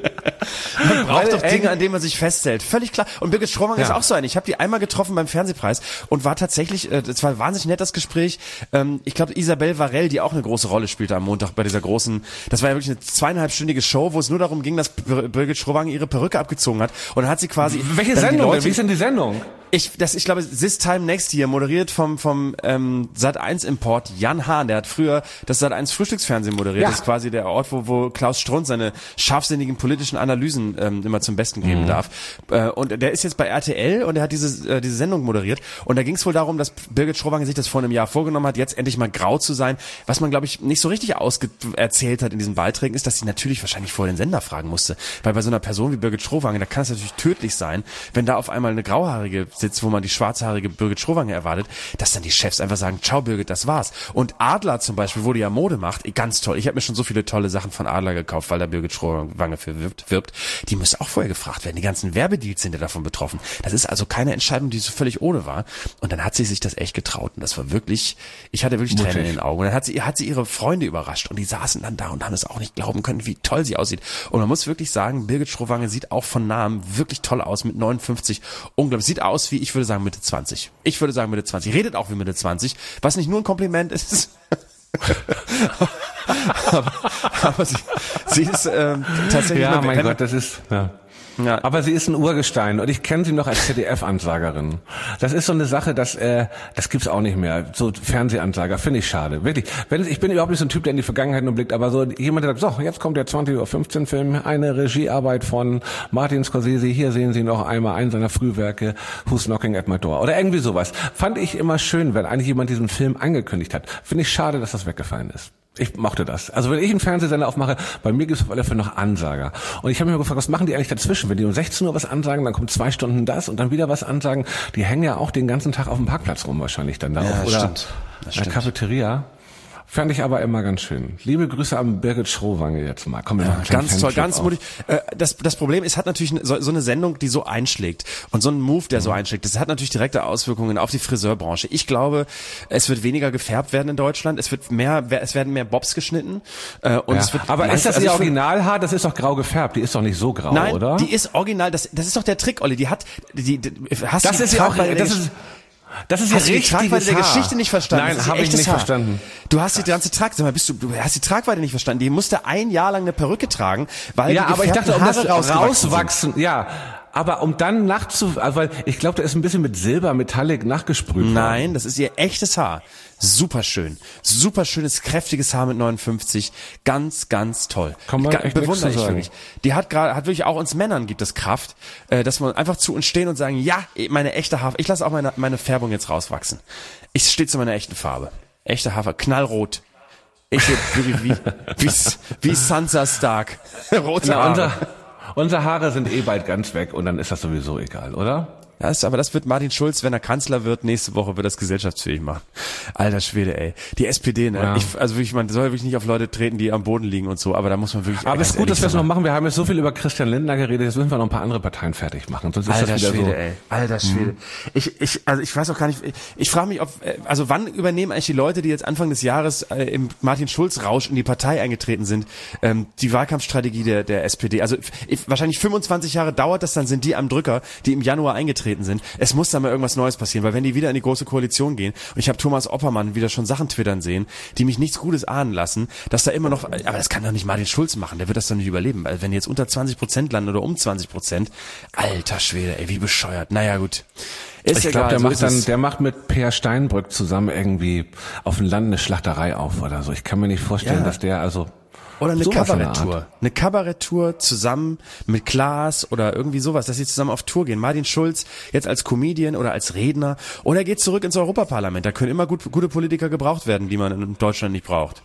Man braucht Weil, doch ey, Dinge, an denen man sich festhält. Völlig klar. Und Birgit Strohwang Ja. ist auch so eine. Ich habe die einmal getroffen beim Fernsehpreis und war tatsächlich, äh, das war wahnsinnig nett, das Gespräch. Ähm, ich glaube, Isabel Varell, die auch eine große Rolle spielte am Montag bei dieser großen, das war ja wirklich eine zweieinhalbstündige Show, wo es nur darum ging, dass Bir- Birgit Strohwang ihre Perücke abgezogen hat. Und dann hat sie quasi... Welche dann die Sendung? Leute- Wie ist denn die Sendung? Ich, das, ich glaube, This Time Next Year, moderiert vom, vom ähm, Sat eins Import Jan Hahn. Der hat früher das Sat eins Frühstücksfernsehen moderiert. Ja. Das ist quasi der Ort, wo, wo Klaus Strunz seine scharfsinnigen politischen Analysen ähm, immer zum Besten geben darf. Äh, und der ist jetzt bei R T L und er hat diese, äh, diese Sendung moderiert. Und da ging es wohl darum, dass Birgit Strohwang sich das vor einem Jahr vorgenommen hat, jetzt endlich mal grau zu sein. Was man, glaube ich, nicht so richtig ausge erzählt hat in diesen Beiträgen, ist, dass sie natürlich wahrscheinlich vor den Sender fragen musste. Weil bei so einer Person wie Birgit Strohwang, da kann es natürlich tödlich sein, wenn da auf einmal eine grauhaarige sitzt, wo man die schwarzhaarige Birgit Strohwang erwartet, dass dann die Chefs einfach sagen, ciao Birgit, das war's. Und Adler zum Beispiel, wo die ja Mode macht, ganz toll. Ich habe mir schon so viele tolle Sachen von Adler gekauft, weil da Birgit Strohwang für wirbt, wirbt. Die müsste auch vorher gefragt werden. Die ganzen Werbedeals sind ja davon betroffen. Das ist also keine Entscheidung, die so völlig ohne war. Und dann hat sie sich das echt getraut. Und das war wirklich, ich hatte wirklich Mutig. Tränen in den Augen. Und dann hat sie, hat sie ihre Freunde überrascht. Und die saßen dann da und haben es auch nicht glauben können, wie toll sie aussieht. Und man muss wirklich sagen, Birgit Strohwang sieht auch von Namen wirklich toll aus mit neunundfünfzig. Unglaublich. Sieht aus wie, ich würde sagen, Mitte zwanzig. Ich würde sagen Mitte zwanzig. Redet auch wie Mitte zwanzig. Was nicht nur ein Kompliment ist. aber, aber sie, sie ist ähm, tatsächlich... Ja, mal- mein wenn- Gott, das ist, ja. Ja. Aber sie ist ein Urgestein und ich kenne sie noch als Z D F-Ansagerin. Das ist so eine Sache, dass äh, das gibt's auch nicht mehr. So Fernsehansager finde ich schade, wirklich. Wenn ich bin überhaupt nicht so ein Typ, der in die Vergangenheit nur blickt, aber so jemand, der sagt, so jetzt kommt der zwanzig Uhr fünfzehn Film, eine Regiearbeit von Martin Scorsese. Hier sehen Sie noch einmal einen seiner Frühwerke, Who's Knocking at My Door oder irgendwie sowas. Fand ich immer schön, wenn eigentlich jemand diesen Film angekündigt hat. Finde ich schade, dass das weggefallen ist. Ich mochte das. Also wenn ich einen Fernsehsender aufmache, bei mir gibt es auf alle Fälle noch Ansager. Und ich habe mich mal gefragt, was machen die eigentlich dazwischen? Wenn die um sechzehn Uhr was ansagen, dann kommt zwei Stunden das und dann wieder was ansagen. Die hängen ja auch den ganzen Tag auf dem Parkplatz rum wahrscheinlich dann da. Ja, auf, oder stimmt. Das in der stimmt. Cafeteria. Fand ich aber immer ganz schön. Liebe Grüße an Birgit Schrowange jetzt mal. Komm, wir machen einen kleinen Ganz toll, Fanclub ganz auf. mutig. Äh, Das, das Problem ist, hat natürlich so, so eine Sendung, die so einschlägt und so ein Move, der so einschlägt, das hat natürlich direkte Auswirkungen auf die Friseurbranche. Ich glaube, es wird weniger gefärbt werden in Deutschland, es wird mehr, es werden mehr Bobs geschnitten äh, und Ja. es wird. Aber ist das also ihr ich find- Originalhaar? Das ist doch grau gefärbt. Die ist doch nicht so grau, Nein, oder? die ist original. Das, das ist doch der Trick, Olli. Die hat, die, die hast das du ist ja auch, Tragweite der das Gesch- ist, das ist ja Hast du die richtiges Tragweite der Haar. Geschichte nicht verstanden? Nein, Das ist habe ich echtes nicht Haar. verstanden. Du hast die ganze Trag, sag mal, bist du, du hast die Tragweite nicht verstanden. Die musste ein Jahr lang eine Perücke tragen, weil Ja, die aber ich dachte, um das Haare rausgewachsen sind. rauswachsen, ja. Aber um dann nachzu, also weil ich glaube, da ist ein bisschen mit Silber, Metallic nachgesprüht worden. Nein, das ist ihr echtes Haar. Super schön. Super schönes, kräftiges Haar mit neunundfünfzig. Ganz, ganz toll. Kann man Ga- echt bewundere nichts ich zu sagen. wirklich. Die hat gerade, hat wirklich auch uns Männern gibt es Kraft, äh, dass wir einfach zu uns stehen und sagen, ja, meine echte Haar, ich lasse auch meine, meine Färbung jetzt rauswachsen. Ich stehe zu meiner echten Farbe. Echte Haarfarbe, knallrot. Ich wie, wie, wie, wie Sansa Stark. Rote Na, Haare. unser, unsere Haare sind eh bald ganz weg und dann ist das sowieso egal, oder? Ja, ist, aber das wird Martin Schulz, wenn er Kanzler wird, nächste Woche wird das gesellschaftsfähig machen. Alter Schwede, ey. Die S P D, ne? Ja. Ich, also wirklich, man soll wirklich nicht auf Leute treten, die am Boden liegen und so, aber da muss man wirklich. Aber es ist gut, ehrlich dass wir es sagen, noch machen. Wir haben jetzt so viel über Christian Lindner geredet, jetzt müssen wir noch ein paar andere Parteien fertig machen. Sonst ist Alter das wieder Schwede, so. ey. Alter Schwede. Ich, ich, also ich weiß auch gar nicht, ich, ich frage mich, ob, äh, also wann übernehmen eigentlich die Leute, die jetzt Anfang des Jahres äh, im Martin Schulz-Rausch in die Partei eingetreten sind, ähm, die Wahlkampfstrategie der, der S P D. Also ich, wahrscheinlich fünfundzwanzig Jahre dauert das, dann sind die am Drücker, die im Januar eingetreten sind. Es muss da mal irgendwas Neues passieren, weil wenn die wieder in die große Koalition gehen, und ich habe Thomas Oppermann wieder schon Sachen twittern sehen, die mich nichts Gutes ahnen lassen, dass da immer noch, aber das kann doch nicht Martin Schulz machen, der wird das doch nicht überleben, weil wenn die jetzt unter zwanzig Prozent landen oder um zwanzig Prozent, alter Schwede, ey, wie bescheuert. Naja, gut. Ist Ich egal, glaube, der so macht ist dann, es. der macht mit Peer Steinbrück zusammen irgendwie auf dem Land eine Schlachterei auf oder so. Ich kann mir nicht vorstellen, Ja. dass der also Oder eine sowas in der Kabaretttour. Art. Eine Kabaretttour zusammen mit Klaas oder irgendwie sowas, dass sie zusammen auf Tour gehen. Martin Schulz jetzt als Comedian oder als Redner oder er geht zurück ins Europaparlament. Da können immer gut, gute Politiker gebraucht werden, die man in Deutschland nicht braucht.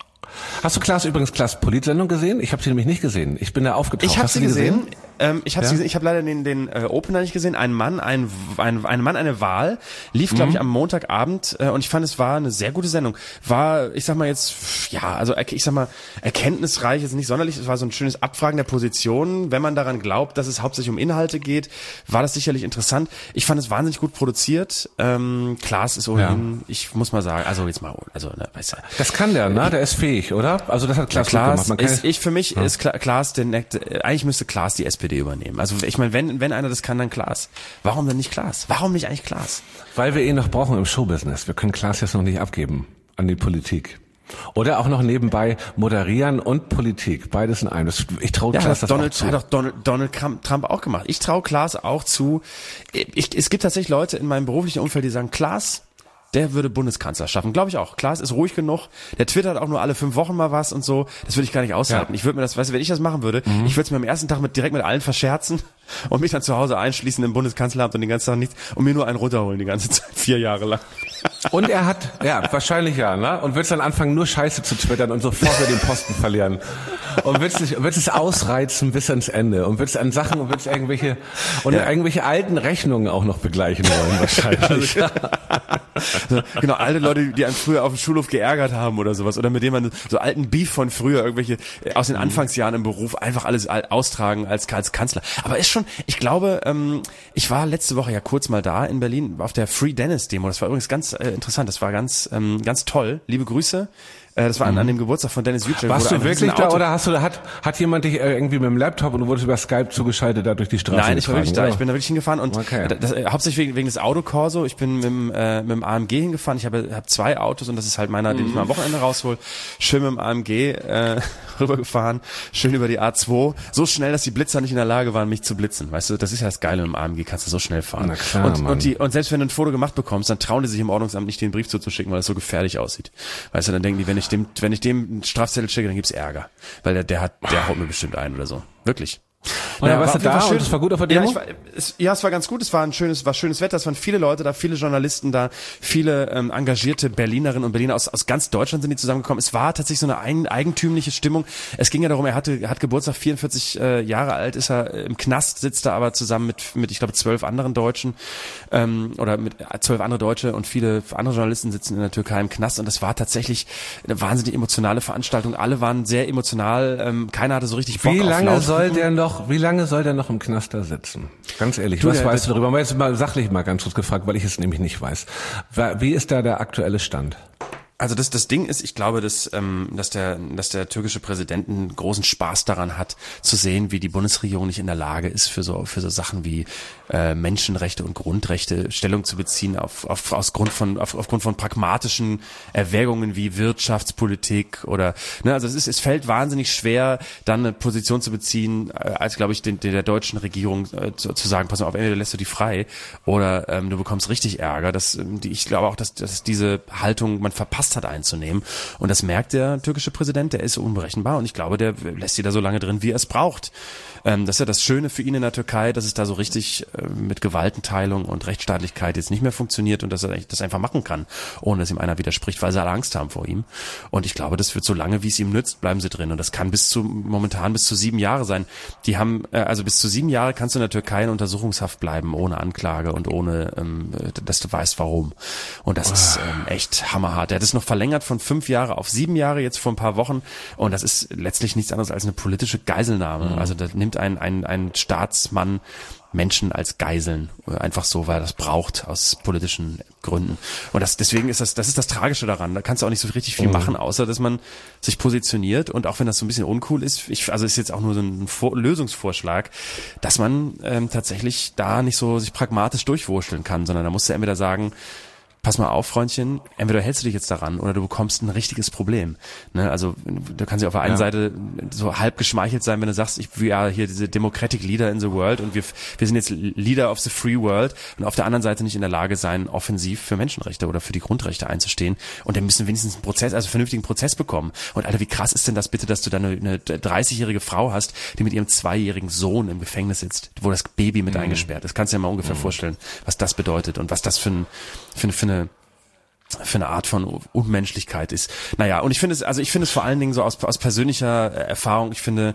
Hast du Klaas übrigens Klaas Politsendung gesehen? Ich habe sie nämlich nicht gesehen. Ich bin da aufgetaucht. Ich habe Hast sie du die gesehen. Ähm, ich habe Ja? sie gesehen. Ich habe leider den den äh, Opener nicht gesehen. Ein Mann, ein ein, ein Mann, eine Wahl lief, glaube Mhm. ich, am Montagabend äh, und ich fand, es war eine sehr gute Sendung. War, ich sag mal jetzt, ja, also ich sag mal erkenntnisreich ist nicht sonderlich. Es war so ein schönes Abfragen der Positionen. Wenn man daran glaubt, dass es hauptsächlich um Inhalte geht, war das sicherlich interessant. Ich fand es wahnsinnig gut produziert. Ähm, Klaas ist ohnehin, ich muss mal sagen, also jetzt mal, also ne, weißt du. Das kann der, ne? Der ist fähig, oder? Also das hat Klaas, gut Klaas gemacht. Man kann ist, ich für mich ist Kla- Klaas der, äh, eigentlich müsste Klaas die S P D übernehmen. Also ich meine, wenn wenn einer das kann, dann Klaas. Warum denn nicht Klaas? Warum nicht eigentlich Klaas? Weil wir ihn noch brauchen im Showbusiness. Wir können Klaas jetzt noch nicht abgeben an die Politik. Oder auch noch nebenbei moderieren und Politik. Beides in einem. Das- Ich traue Ja, Klaas das das Donald, auch zu. hat doch Donald, Donald Trump auch gemacht. Ich traue Klaas auch zu. Ich, es gibt tatsächlich Leute in meinem beruflichen Umfeld, die sagen, Klaas, der würde Bundeskanzler schaffen. Glaube ich auch. Klaas ist ruhig genug. Der twittert auch nur alle fünf Wochen mal was und so. Das würde ich gar nicht aushalten. Ja. Ich würde mir das, weißt du, wenn ich das machen würde, ich würde es mir am ersten Tag mit, direkt mit allen verscherzen und mich dann zu Hause einschließen im Bundeskanzleramt und den ganzen Tag nichts und mir nur einen runterholen die ganze Zeit. Vier Jahre lang. Und er hat, ja, wahrscheinlich ja, ne? Und wird dann anfangen, nur Scheiße zu twittern und sofort wieder den Posten verlieren. Und wird es, wird es ausreizen bis ans Ende. Und wird es an Sachen und wird es irgendwelche, und Ja. irgendwelche alten Rechnungen auch noch begleichen wollen, wahrscheinlich. So, genau, alte Leute, die einen früher auf dem Schulhof geärgert haben oder sowas. Oder mit denen man so alten Beef von früher, irgendwelche äh, aus den Anfangsjahren im Beruf, einfach alles al- austragen als, als Kanzler. Aber ist schon, ich glaube, ähm, ich war letzte Woche ja kurz mal da in Berlin auf der Free Dennis Demo. Das war übrigens ganz äh, interessant. Das war ganz, ähm, ganz toll. Liebe Grüße. Äh, das war an, an dem Geburtstag von Dennis Yücel. Warst wurde du ein wirklich Riesenauto- da oder hast du, hat, hat jemand dich äh, irgendwie mit dem Laptop und du wurdest über Skype zugeschaltet da durch die Straße Nein, ich war getragen, wirklich da. oder? Ich bin da wirklich hingefahren und Okay. das, das, äh, hauptsächlich wegen, wegen des Autokorso. Ich bin mit dem, äh, mit dem A M G hingefahren. Ich habe hab zwei Autos und das ist halt meiner, den ich mal am Wochenende raushol. Schön mit dem A M G äh, rübergefahren, schön über die A zwei. So schnell, dass die Blitzer nicht in der Lage waren, mich zu blitzen. Weißt du, das ist ja das Geile mit dem A M G, kannst du so schnell fahren. Na klar, und, Mann. und, die, und selbst wenn du ein Foto gemacht bekommst, dann trauen die sich im Ordnungsamt nicht, den Brief zuzuschicken, weil es so gefährlich aussieht. Weißt du, dann denken die, wenn ich dem, wenn ich dem einen Strafzettel schicke, dann gibt's Ärger. Weil der, der hat, der haut mir bestimmt ein oder so. Wirklich. Und naja, dann warst du da schön. und es war gut auf der Demo? Ja, ich war, es, ja, es war ganz gut. Es war ein schönes, war schönes Wetter. Es waren viele Leute da, viele Journalisten da, viele ähm, engagierte Berlinerinnen und Berliner aus, aus ganz Deutschland sind die zusammengekommen. Es war tatsächlich so eine ein, eigentümliche Stimmung. Es ging ja darum, er hatte, er hat Geburtstag, vierundvierzig äh, Jahre alt ist er, im Knast sitzt er aber zusammen mit, mit ich glaube, zwölf anderen Deutschen ähm, oder mit zwölf andere Deutsche und viele andere Journalisten sitzen in der Türkei im Knast und das war tatsächlich eine wahnsinnig emotionale Veranstaltung. Alle waren sehr emotional. Ähm, keiner hatte so richtig Bock Wie auf lange Laut- soll der noch, wie lange soll der noch im Knast da sitzen? Ganz ehrlich, Du, was der- weißt du darüber? Aber jetzt mal sachlich mal ganz kurz gefragt, weil ich es nämlich nicht weiß. Wie ist da der aktuelle Stand? Also das das Ding ist, ich glaube, dass ähm, dass der dass der türkische Präsident einen großen Spaß daran hat, zu sehen, wie die Bundesregierung nicht in der Lage ist, für so für so Sachen wie äh, Menschenrechte und Grundrechte Stellung zu beziehen, auf, auf aus Grund von auf, aufgrund von pragmatischen Erwägungen wie Wirtschaftspolitik oder ne, also es ist es fällt wahnsinnig schwer, dann eine Position zu beziehen, äh, als glaube ich den, den der deutschen Regierung äh, zu, zu sagen, pass mal auf, entweder lässt du die frei oder ähm, du bekommst richtig Ärger. Das ähm, die, ich glaube auch, dass dass diese Haltung man verpasst hat einzunehmen. Und das merkt der türkische Präsident, der ist unberechenbar und ich glaube, der lässt sie da so lange drin, wie er es braucht. Ähm, das ist ja das Schöne für ihn in der Türkei, dass es da so richtig äh, mit Gewaltenteilung und Rechtsstaatlichkeit jetzt nicht mehr funktioniert und dass er das einfach machen kann, ohne dass ihm einer widerspricht, weil sie alle Angst haben vor ihm. Und ich glaube, das wird so lange, wie es ihm nützt, bleiben sie drin. Und das kann bis zu, momentan bis zu sieben Jahre sein. Die haben, äh, also bis zu sieben Jahre kannst du in der Türkei in Untersuchungshaft bleiben, ohne Anklage und ohne, ähm, dass du weißt, warum. Und das ist ähm, echt hammerhart. Er hat es noch verlängert von fünf Jahre auf sieben Jahre jetzt vor ein paar Wochen. Und das ist letztlich nichts anderes als eine politische Geiselnahme. Mhm. Also da nimmt ein, ein, ein Staatsmann Menschen als Geiseln, einfach so, weil er das braucht aus politischen Gründen. Und das, deswegen ist das, das ist das Tragische daran. Da kannst du auch nicht so richtig viel machen, außer dass man sich positioniert und auch wenn das so ein bisschen uncool ist, ich, also ist jetzt auch nur so ein Vor- Lösungsvorschlag, dass man ähm, tatsächlich da nicht so sich pragmatisch durchwurschteln kann, sondern da musst du entweder sagen, pass mal auf, Freundchen, entweder hältst du dich jetzt daran oder du bekommst ein richtiges Problem. Ne? Also du kannst ja auf der einen ja. Seite so halb geschmeichelt sein, wenn du sagst, ich will ja hier diese Democratic Leader in the World und wir wir sind jetzt Leader of the Free World und auf der anderen Seite nicht in der Lage sein, offensiv für Menschenrechte oder für die Grundrechte einzustehen und dann müssen wir wenigstens einen Prozess, also einen vernünftigen Prozess bekommen. Und Alter, wie krass ist denn das bitte, dass du da eine, eine dreißigjährige Frau hast, die mit ihrem zweijährigen Sohn im Gefängnis sitzt, wo das Baby mit mhm. eingesperrt ist. Kannst du dir mal ungefähr mhm. vorstellen, was das bedeutet und was das für ein für eine, für eine für eine Art von Unmenschlichkeit ist. Naja, und ich finde es, also ich finde es vor allen Dingen so aus, aus persönlicher Erfahrung, ich finde,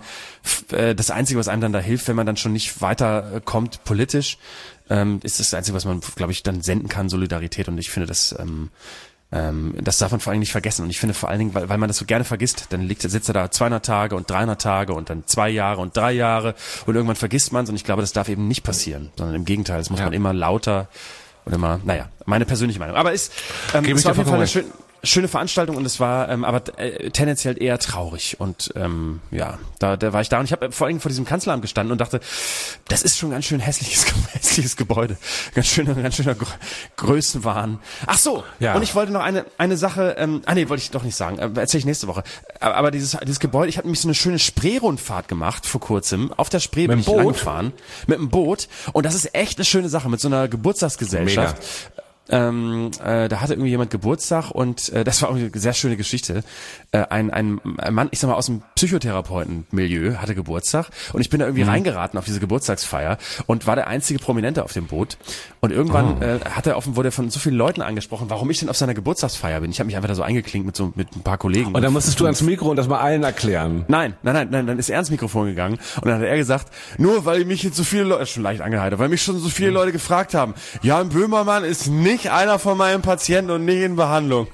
das Einzige, was einem dann da hilft, wenn man dann schon nicht weiterkommt politisch, ähm, ist das Einzige, was man, glaube ich, dann senden kann, Solidarität. Und ich finde, das, ähm, ähm, das darf man vor allem nicht vergessen. Und ich finde vor allen Dingen, weil, weil man das so gerne vergisst, dann liegt, sitzt er da zweihundert Tage und dreihundert Tage und dann zwei Jahre und drei Jahre und irgendwann vergisst man es. Und ich glaube, das darf eben nicht passieren, sondern im Gegenteil, das muss ja. man immer lauter oder mal, naja, meine persönliche Meinung. Aber ist, ähm, es war auf jeden Fall eine schön, schöne Veranstaltung und es war ähm, aber äh, tendenziell eher traurig. Und ähm, ja, da, da war ich da und ich habe vor allem vor diesem Kanzleramt gestanden und dachte, das ist schon ein ganz schön hässliches, hässliches Gebäude. Ganz schöner, ganz schöner Gr- Größenwahn. Ach so, ja. Und ich wollte noch eine eine Sache, ähm, ah nee, wollte ich doch nicht sagen, äh, erzähle ich nächste Woche. Aber, aber dieses dieses Gebäude, ich habe nämlich so eine schöne Spree-Rundfahrt gemacht vor kurzem. Auf der Spree bin ich lang gefahren. Mit einem Boot. Und das ist echt eine schöne Sache mit so einer Geburtstagsgesellschaft. Mega. Ähm, äh, da hatte irgendwie jemand Geburtstag und äh, das war irgendwie eine sehr schöne Geschichte. Äh, ein, ein, ein Mann, ich sag mal aus dem Psychotherapeuten-Milieu, hatte Geburtstag und ich bin da irgendwie mhm. reingeraten auf diese Geburtstagsfeier und war der einzige Prominente auf dem Boot. Und irgendwann oh. äh, hat er offen, wurde er von so vielen Leuten angesprochen, warum ich denn auf seiner Geburtstagsfeier bin. Ich habe mich einfach da so eingeklinkt mit so mit ein paar Kollegen. Und dann musstest du ans Mikro und das mal allen erklären. Nein, nein, nein, nein, dann ist er ans Mikrofon gegangen und dann hat er gesagt, nur weil mich jetzt so viele Leute, schon leicht angeheitert, weil mich schon so viele Leute gefragt haben, Jan Böhmermann ist nicht nicht einer von meinen Patienten und nicht in Behandlung.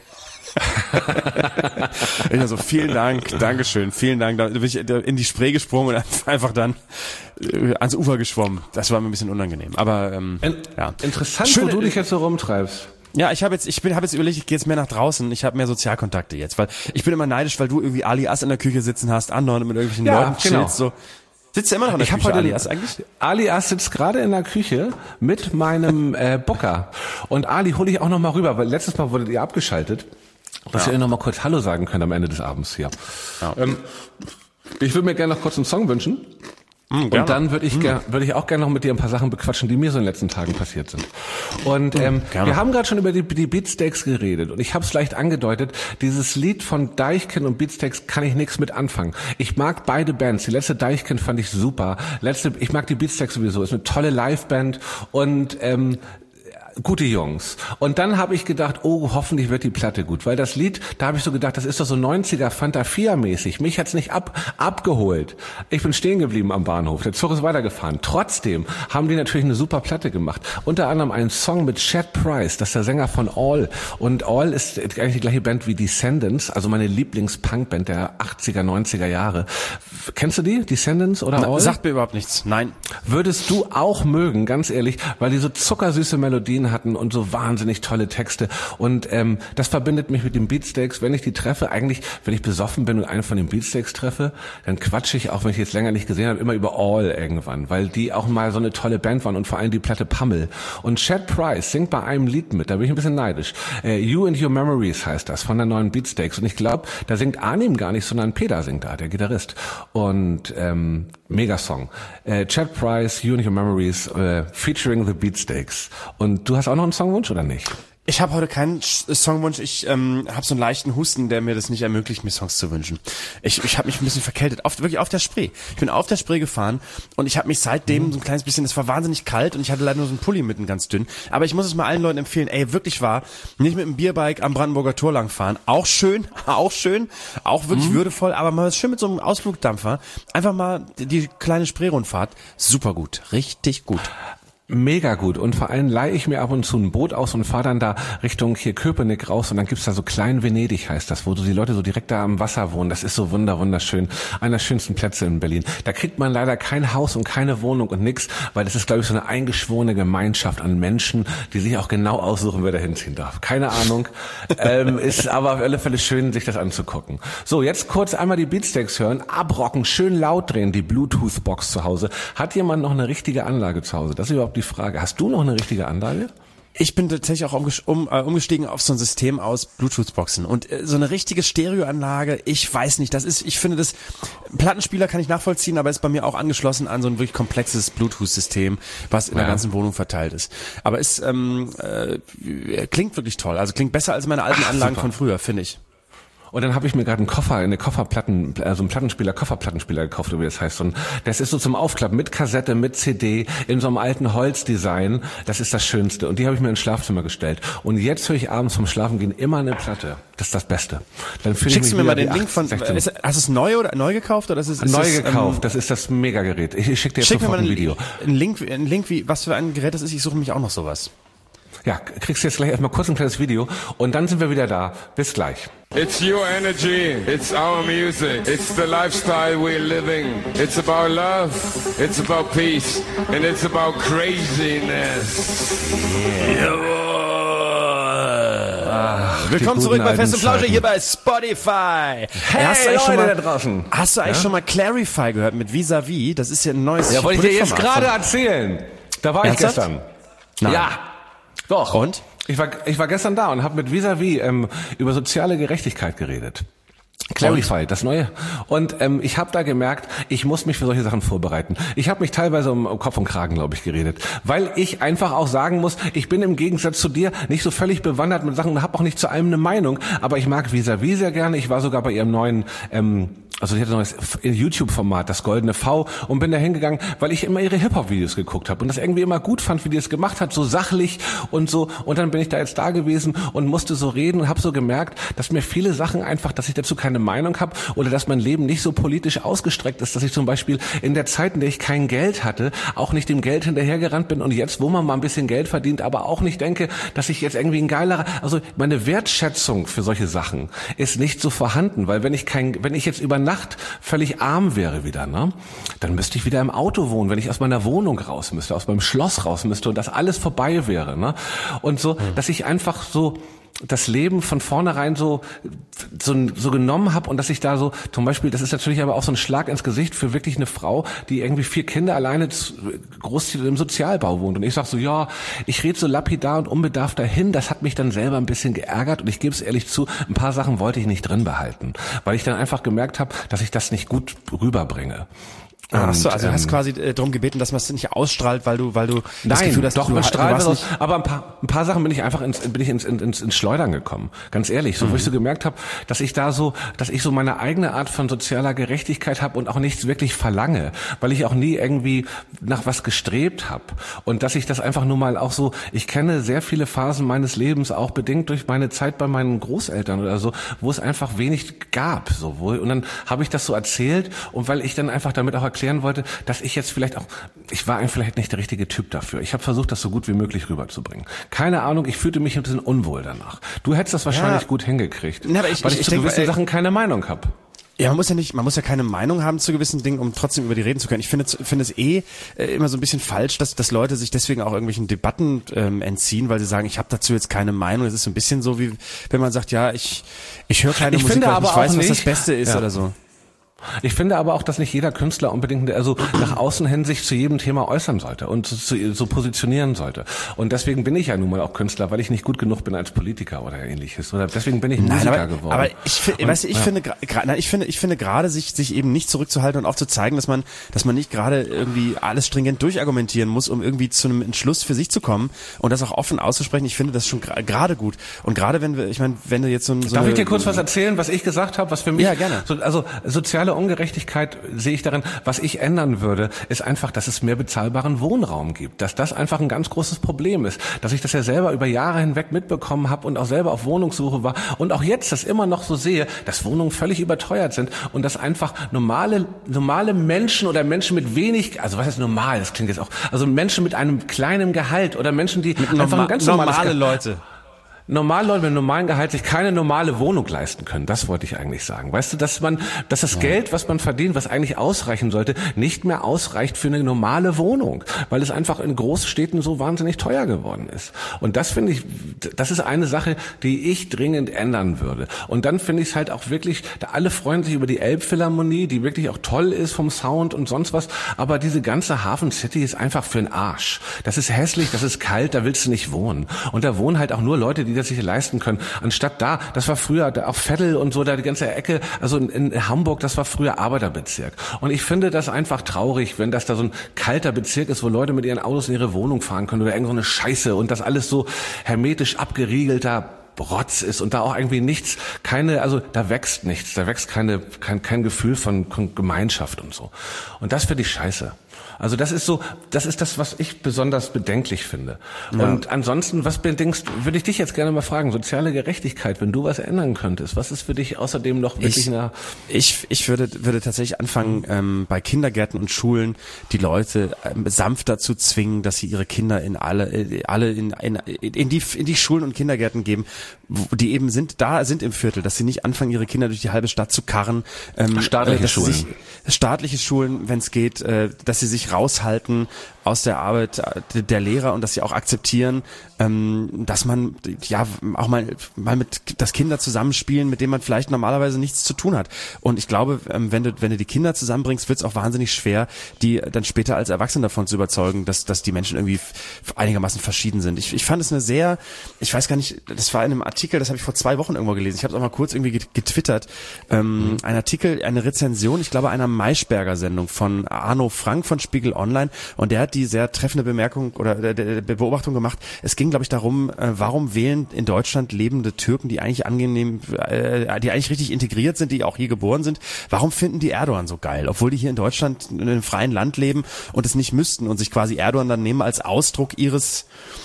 Ich also vielen Dank, Dankeschön, vielen Dank. Da bin ich in die Spree gesprungen und einfach dann ans Ufer geschwommen. Das war mir ein bisschen unangenehm. Aber ähm, ja. Interessant, Schöne, wo du dich jetzt so rumtreibst. Ja, ich habe jetzt, ich bin, habe jetzt überlegt, ich gehe jetzt mehr nach draußen. Ich habe mehr Sozialkontakte jetzt, weil ich bin immer neidisch, weil du irgendwie Alias in der Küche sitzen hast, andauernd mit irgendwelchen ja, Leuten genau. chillst, so. Sitzt du immer noch in der ich Küche, heute Alias eigentlich? Alias sitzt gerade in der Küche mit meinem äh, Bocker. Und Ali hole ich auch noch mal rüber, weil letztes Mal wurdet ihr abgeschaltet, dass ja. ihr noch mal kurz Hallo sagen könnt am Ende des Abends hier. Ja. Ähm, ich würde mir gerne noch kurz einen Song wünschen. Mhm, und dann würde ich, mhm. ger- würde ich auch gerne noch mit dir ein paar Sachen bequatschen, die mir so in den letzten Tagen passiert sind. Und ähm, mhm, wir haben gerade schon über die, die Beatsteaks geredet und ich habe es leicht angedeutet, dieses Lied von Deichkind und Beatsteaks kann ich nichts mit anfangen. Ich mag beide Bands. Die letzte Deichkind fand ich super. Letzte, ich mag die Beatsteaks sowieso. Ist eine tolle Liveband und ähm, gute Jungs. Und dann habe ich gedacht, oh, hoffentlich wird die Platte gut, weil das Lied, da habe ich so gedacht, das ist doch so neunziger Fantafia-mäßig. Mich hat's nicht ab abgeholt. Ich bin stehen geblieben am Bahnhof. Der Zug ist weitergefahren. Trotzdem haben die natürlich eine super Platte gemacht. Unter anderem einen Song mit Chad Price, das ist der Sänger von All. Und All ist eigentlich die gleiche Band wie Descendants, also meine Lieblings-Punk-Band der achtziger, neunziger Jahre. Kennst du die? Descendants oder All? Sagt mir überhaupt nichts. Nein. Würdest du auch mögen, ganz ehrlich, weil die so zuckersüße Melodien hatten und so wahnsinnig tolle Texte und ähm, das verbindet mich mit den Beatsteaks. Wenn ich die treffe, eigentlich, wenn ich besoffen bin und einen von den Beatsteaks treffe, dann quatsche ich, auch wenn ich jetzt länger nicht gesehen habe, immer über All irgendwann, weil die auch mal so eine tolle Band waren und vor allem die Platte Pummel. Und Chad Price singt bei einem Lied mit, da bin ich ein bisschen neidisch. Äh, You and Your Memories heißt das, von der neuen Beatsteaks und ich glaube, da singt Arnim gar nicht, sondern Peter singt da, der Gitarrist. Und ähm, Megasong. Äh, Chad Price, You and Your Memories, äh, featuring the Beatsteaks. Und du hast auch noch einen Songwunsch oder nicht? Ich habe heute keinen Songwunsch. Ich ähm, habe so einen leichten Husten, der mir das nicht ermöglicht, mir Songs zu wünschen. Ich, ich habe mich ein bisschen verkältet, auf, wirklich auf der Spree. Ich bin auf der Spree gefahren und ich habe mich seitdem mhm. so ein kleines bisschen, es war wahnsinnig kalt und ich hatte leider nur so einen Pulli mitten ganz dünn. Aber ich muss es mal allen Leuten empfehlen, ey, wirklich wahr, nicht mit dem Bierbike am Brandenburger Tor lang fahren. Auch schön, auch schön, auch wirklich mhm. würdevoll, aber mal schön mit so einem Ausflugdampfer. Einfach mal die kleine Spreerundfahrt. Super gut, richtig gut. Mega gut und vor allem leihe ich mir ab und zu ein Boot aus und fahre dann da Richtung hier Köpenick raus und dann gibt's da so Klein Venedig heißt das, wo die Leute so direkt da am Wasser wohnen. Das ist so wunder wunderschön, einer der schönsten Plätze in Berlin. Da kriegt man leider kein Haus und keine Wohnung und nix, weil das ist glaube ich so eine eingeschworene Gemeinschaft an Menschen, die sich auch genau aussuchen, wer da hinziehen darf. Keine Ahnung, ähm, ist aber auf alle Fälle schön, sich das anzugucken. So, jetzt kurz einmal die Beatsteaks hören, abrocken, schön laut drehen, die Bluetooth-Box zu Hause. Hat jemand noch eine richtige Anlage zu Hause? Das ist überhaupt die Frage. Hast du noch eine richtige Anlage? Ich bin tatsächlich auch umgestiegen, um, äh, umgestiegen auf so ein System aus Bluetooth-Boxen und äh, so eine richtige Stereoanlage, ich weiß nicht, das ist, ich finde das, Plattenspieler kann ich nachvollziehen, aber ist bei mir auch angeschlossen an so ein wirklich komplexes Bluetooth-System, was in ja. der ganzen Wohnung verteilt ist. Aber es ähm, äh, klingt wirklich toll, also klingt besser als meine alten Ach, Anlagen super. von früher, finde ich. Und dann habe ich mir gerade einen Koffer, eine Kofferplatten, also einen Plattenspieler, Kofferplattenspieler gekauft, wie das heißt. Und das ist so zum Aufklappen mit Kassette, mit C D, in so einem alten Holzdesign. Das ist das Schönste. Und die habe ich mir ins Schlafzimmer gestellt. Und jetzt höre ich abends vom Schlafengehen immer eine Platte. Das ist das Beste. Dann Schickst du mir mal den Link von, ist, hast du es neu oder neu gekauft oder ist es? Ist neu es, gekauft. Ähm, das ist das Megagerät. Ich, ich schicke dir jetzt schick sofort mir mal ein Video. Ein Link, ein Link, wie, was für ein Gerät das ist. Ich suche nämlich auch noch sowas. Ja, kriegst du jetzt gleich erstmal kurz ein kleines Video und dann sind wir wieder da. Bis gleich. It's your energy, it's our music, it's the lifestyle we're living. It's about love, it's about peace, and it's about craziness. Yeah. Ach, willkommen zurück bei Fest und Flauschig hier bei Spotify. Hey, hast du Leute schon mal, da draußen. Hast du eigentlich ja? schon mal Clarify gehört mit Vis-a-vis? Das ist ja ein neues Ja, wollte ich dir jetzt gerade erzählen. Da war Ernsthaft? ich gestern. Nein. Ja. Doch. Und? Ich war, ich war gestern da und habe mit Vis-a-vis ähm, über soziale Gerechtigkeit geredet. Clarify, das Neue. Und ähm, ich habe da gemerkt, ich muss mich für solche Sachen vorbereiten. Ich habe mich teilweise um Kopf und Kragen, glaube ich, geredet. Weil ich einfach auch sagen muss, ich bin im Gegensatz zu dir nicht so völlig bewandert mit Sachen und habe auch nicht zu allem eine Meinung. Aber ich mag Vis-a-vis sehr gerne. Ich war sogar bei ihrem neuen... Ähm, Also sie hat ein neues YouTube-Format, das Goldene V, und bin da hingegangen, weil ich immer ihre Hip-Hop-Videos geguckt habe und das irgendwie immer gut fand, wie die es gemacht hat, so sachlich und so. Und dann bin ich da jetzt da gewesen und musste so reden und habe so gemerkt, dass mir viele Sachen einfach, dass ich dazu keine Meinung habe oder dass mein Leben nicht so politisch ausgestreckt ist, dass ich zum Beispiel in der Zeit, in der ich kein Geld hatte, auch nicht dem Geld hinterhergerannt bin und jetzt, wo man mal ein bisschen Geld verdient, aber auch nicht denke, dass ich jetzt irgendwie ein geilerer, also meine Wertschätzung für solche Sachen ist nicht so vorhanden, weil wenn ich kein, wenn ich jetzt über Nacht völlig arm wäre wieder, ne, dann müsste ich wieder im Auto wohnen, wenn ich aus meiner Wohnung raus müsste, aus meinem Schloss raus müsste und das alles vorbei wäre, ne, und so, mhm. dass ich einfach so das Leben von vornherein so, so, so genommen habe und dass ich da so, zum Beispiel, das ist natürlich aber auch so ein Schlag ins Gesicht für wirklich eine Frau, die irgendwie vier Kinder alleine großzügig im Sozialbau wohnt. Und ich sag so, ja, ich rede so lapidar und unbedarft dahin, das hat mich dann selber ein bisschen geärgert und ich gebe es ehrlich zu, ein paar Sachen wollte ich nicht drin behalten, weil ich dann einfach gemerkt habe, dass ich das nicht gut rüberbringe. Ach so, also du ähm, hast quasi äh, darum gebeten, dass man es nicht ausstrahlt, weil du, weil du das Nein, Gefühl hast, doch, du, man du strahlt warst das nicht, aus. Aber ein paar, ein paar Sachen bin ich einfach ins, bin ich ins, ins, ins Schleudern gekommen. Ganz ehrlich, so, mhm. wo ich so gemerkt habe, dass ich da so, dass ich so meine eigene Art von sozialer Gerechtigkeit habe und auch nichts wirklich verlange, weil ich auch nie irgendwie nach was gestrebt habe. Und dass ich das einfach nur mal auch so, ich kenne sehr viele Phasen meines Lebens, auch bedingt durch meine Zeit bei meinen Großeltern oder so, wo es einfach wenig gab, so, wo, und dann habe ich das so erzählt und weil ich dann einfach damit auch erklären wollte, dass ich jetzt vielleicht auch, ich war einfach vielleicht nicht der richtige Typ dafür. Ich habe versucht, das so gut wie möglich rüberzubringen. Keine Ahnung, ich fühlte mich ein bisschen unwohl danach. Du hättest das wahrscheinlich ja. gut hingekriegt, Na, aber ich, weil ich, ich, ich zu denke, gewissen äh, Sachen keine Meinung habe. Ja, man muss ja nicht, man muss ja keine Meinung haben zu gewissen Dingen, um trotzdem über die reden zu können. Ich finde, finde es eh äh, immer so ein bisschen falsch, dass, dass Leute sich deswegen auch irgendwelchen Debatten ähm, entziehen, weil sie sagen, ich habe dazu jetzt keine Meinung. Es ist so ein bisschen so, wie wenn man sagt, ja, ich ich höre keine ich Musik, finde weil aber ich nicht weiß, nicht, was das Beste ist ja. oder so. Ich finde aber auch, dass nicht jeder Künstler unbedingt also nach außen hin sich zu jedem Thema äußern sollte und zu, so positionieren sollte. Und deswegen bin ich ja nun mal auch Künstler, weil ich nicht gut genug bin als Politiker oder ähnliches. Oder deswegen bin ich Musiker Nein, aber, geworden. Aber ich, find, und, weißt du, ich ja. finde, gra- ich finde, ich finde gerade sich sich eben nicht zurückzuhalten und auch zu zeigen, dass man, dass man nicht gerade irgendwie alles stringent durchargumentieren muss, um irgendwie zu einem Entschluss für sich zu kommen und das auch offen auszusprechen. Ich finde das schon gra- gerade gut. Und gerade wenn wir, ich meine, wenn du jetzt so, so Darf eine, ich dir kurz was erzählen, was ich gesagt habe, was für mich, ja, gerne. So, also soziale Ungerechtigkeit sehe ich darin, was ich ändern würde, ist einfach, dass es mehr bezahlbaren Wohnraum gibt, dass das einfach ein ganz großes Problem ist, dass ich das ja selber über Jahre hinweg mitbekommen habe und auch selber auf Wohnungssuche war und auch jetzt das immer noch so sehe, dass Wohnungen völlig überteuert sind und dass einfach normale normale Menschen oder Menschen mit wenig, also was heißt normal, das klingt jetzt auch, also Menschen mit einem kleinen Gehalt oder Menschen, die mit einfach norma- ein ganz normales normale Gehalt, Leute. Normal Leute mit normalen Gehalt sich keine normale Wohnung leisten können. Das wollte ich eigentlich sagen. Weißt du, dass man, dass das ja. Geld, was man verdient, was eigentlich ausreichen sollte, nicht mehr ausreicht für eine normale Wohnung, weil es einfach in Großstädten so wahnsinnig teuer geworden ist. Und das finde ich, das ist eine Sache, die ich dringend ändern würde. Und dann finde ich es halt auch wirklich, da alle freuen sich über die Elbphilharmonie, die wirklich auch toll ist vom Sound und sonst was. Aber diese ganze Hafen City ist einfach für den Arsch. Das ist hässlich, das ist kalt, da willst du nicht wohnen. Und da wohnen halt auch nur Leute, die das sich leisten können. Anstatt da, das war früher da auch Veddel und so, da die ganze Ecke, also in, in Hamburg, das war früher Arbeiterbezirk. Und ich finde das einfach traurig, wenn das da so ein kalter Bezirk ist, wo Leute mit ihren Autos in ihre Wohnung fahren können oder irgend so eine Scheiße und das alles so hermetisch abgeriegelter Rotz ist und da auch irgendwie nichts, keine, also da wächst nichts, da wächst keine, kein, kein Gefühl von Gemeinschaft und so. Und das finde ich scheiße. Also das ist so, das ist das, was ich besonders bedenklich finde. Ja. Und ansonsten, was denkst, würde ich dich jetzt gerne mal fragen, soziale Gerechtigkeit, wenn du was ändern könntest, was ist für dich außerdem noch wirklich ich, eine... Ich, ich würde, würde tatsächlich anfangen, ähm, bei Kindergärten und Schulen die Leute ähm, sanfter zu zwingen, dass sie ihre Kinder in alle, äh, alle in, in, in die, in die Schulen und Kindergärten geben, wo, die eben sind, da sind im Viertel, dass sie nicht anfangen, ihre Kinder durch die halbe Stadt zu karren. Ähm, staatliche äh, Schulen. Sich, staatliche Schulen, wenn es geht, äh, dass sie sich raushalten aus der Arbeit der Lehrer und dass sie auch akzeptieren, ähm, dass man ja auch mal mal mit das Kinder zusammenspielen, mit denen man vielleicht normalerweise nichts zu tun hat. Und ich glaube, ähm, wenn du wenn du die Kinder zusammenbringst, wird es auch wahnsinnig schwer, die dann später als Erwachsene davon zu überzeugen, dass dass die Menschen irgendwie einigermaßen verschieden sind. Ich, ich fand es eine sehr, ich weiß gar nicht, das war in einem Artikel, das habe ich vor zwei Wochen irgendwo gelesen. Ich habe es auch mal kurz irgendwie getwittert. Ähm, mhm. Ein Artikel, eine Rezension, ich glaube einer Maischberger-Sendung von Arno Frank von Spiegel Online, und der hat die sehr treffende Bemerkung oder der, der Beobachtung gemacht. Es ging, glaube ich, darum, äh, warum wählen in Deutschland lebende Türken, die eigentlich angenehm, äh, die eigentlich richtig integriert sind, die auch hier geboren sind, warum finden die Erdogan so geil, obwohl die hier in Deutschland in einem freien Land leben und es nicht müssten und sich quasi Erdogan dann nehmen als Ausdruck ihres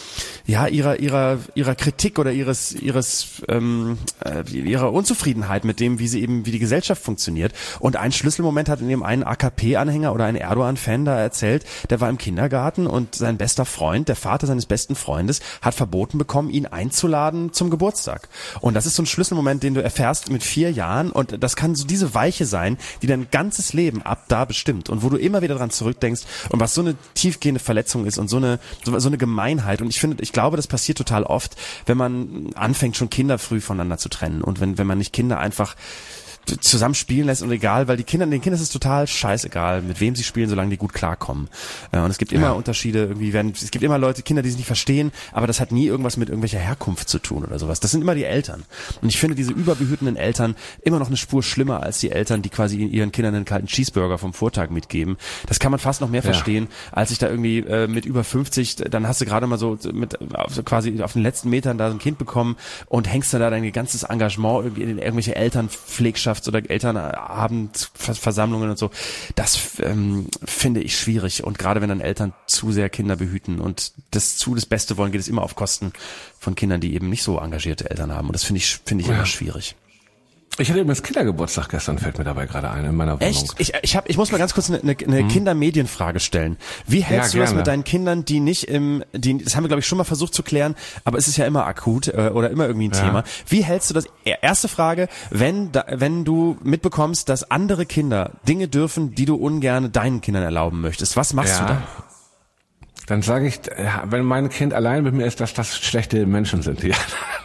ja ihrer ihrer ihrer Kritik oder ihres ihres ähm, äh, ihrer Unzufriedenheit mit dem, wie sie eben wie die Gesellschaft funktioniert. Und ein Schlüsselmoment hat in dem einen A K P-Anhänger oder ein Erdogan-Fan da erzählt, der war im Kindergarten und sein bester Freund, der Vater seines besten Freundes, hat verboten bekommen, ihn einzuladen zum Geburtstag. Und das ist so ein Schlüsselmoment, den du erfährst mit vier Jahren, und das kann so diese Weiche sein, die dein ganzes Leben ab da bestimmt und wo du immer wieder dran zurückdenkst und was so eine tiefgehende Verletzung ist und so eine so, so eine Gemeinheit. Und ich finde, ich glaube, das passiert total oft, wenn man anfängt, schon Kinder früh voneinander zu trennen und wenn wenn man nicht Kinder einfach zusammen spielen lässt und egal, weil die Kinder, den Kindern ist es total scheißegal, mit wem sie spielen, solange die gut klarkommen. Äh, und es gibt immer ja. Unterschiede, irgendwie werden, es gibt immer Leute, Kinder, die sich nicht verstehen, aber das hat nie irgendwas mit irgendwelcher Herkunft zu tun oder sowas. Das sind immer die Eltern. Und ich finde diese überbehütenden Eltern immer noch eine Spur schlimmer als die Eltern, die quasi ihren Kindern einen kalten Cheeseburger vom Vortag mitgeben. Das kann man fast noch mehr ja. verstehen, als ich da irgendwie äh, mit über fünfzig, dann hast du gerade mal so mit auf, quasi auf den letzten Metern da so ein Kind bekommen und hängst dann da dein ganzes Engagement irgendwie in irgendwelche Elternpflegschafts- oder Elternabendversammlungen und so. Das ähm, finde ich schwierig. Und gerade wenn dann Eltern zu sehr Kinder behüten und das zu das Beste wollen, geht es immer auf Kosten von Kindern, die eben nicht so engagierte Eltern haben. Und das finde ich, finde ich ja. immer schwierig. Ich hatte übrigens Kindergeburtstag gestern, fällt mir dabei gerade ein, in meiner Wohnung. Echt? Ich, ich, hab, ich muss mal ganz kurz eine, eine, eine hm. Kindermedienfrage stellen. Wie hältst ja, du das mit deinen Kindern, die nicht im, die, das haben wir glaube ich schon mal versucht zu klären, aber es ist ja immer akut äh, oder immer irgendwie ein ja. Thema. Wie hältst du das, erste Frage, wenn, da, wenn du mitbekommst, dass andere Kinder Dinge dürfen, die du ungern deinen Kindern erlauben möchtest, was machst ja. du da? Dann sage ich, wenn mein Kind allein mit mir ist, dass das schlechte Menschen sind. Ja.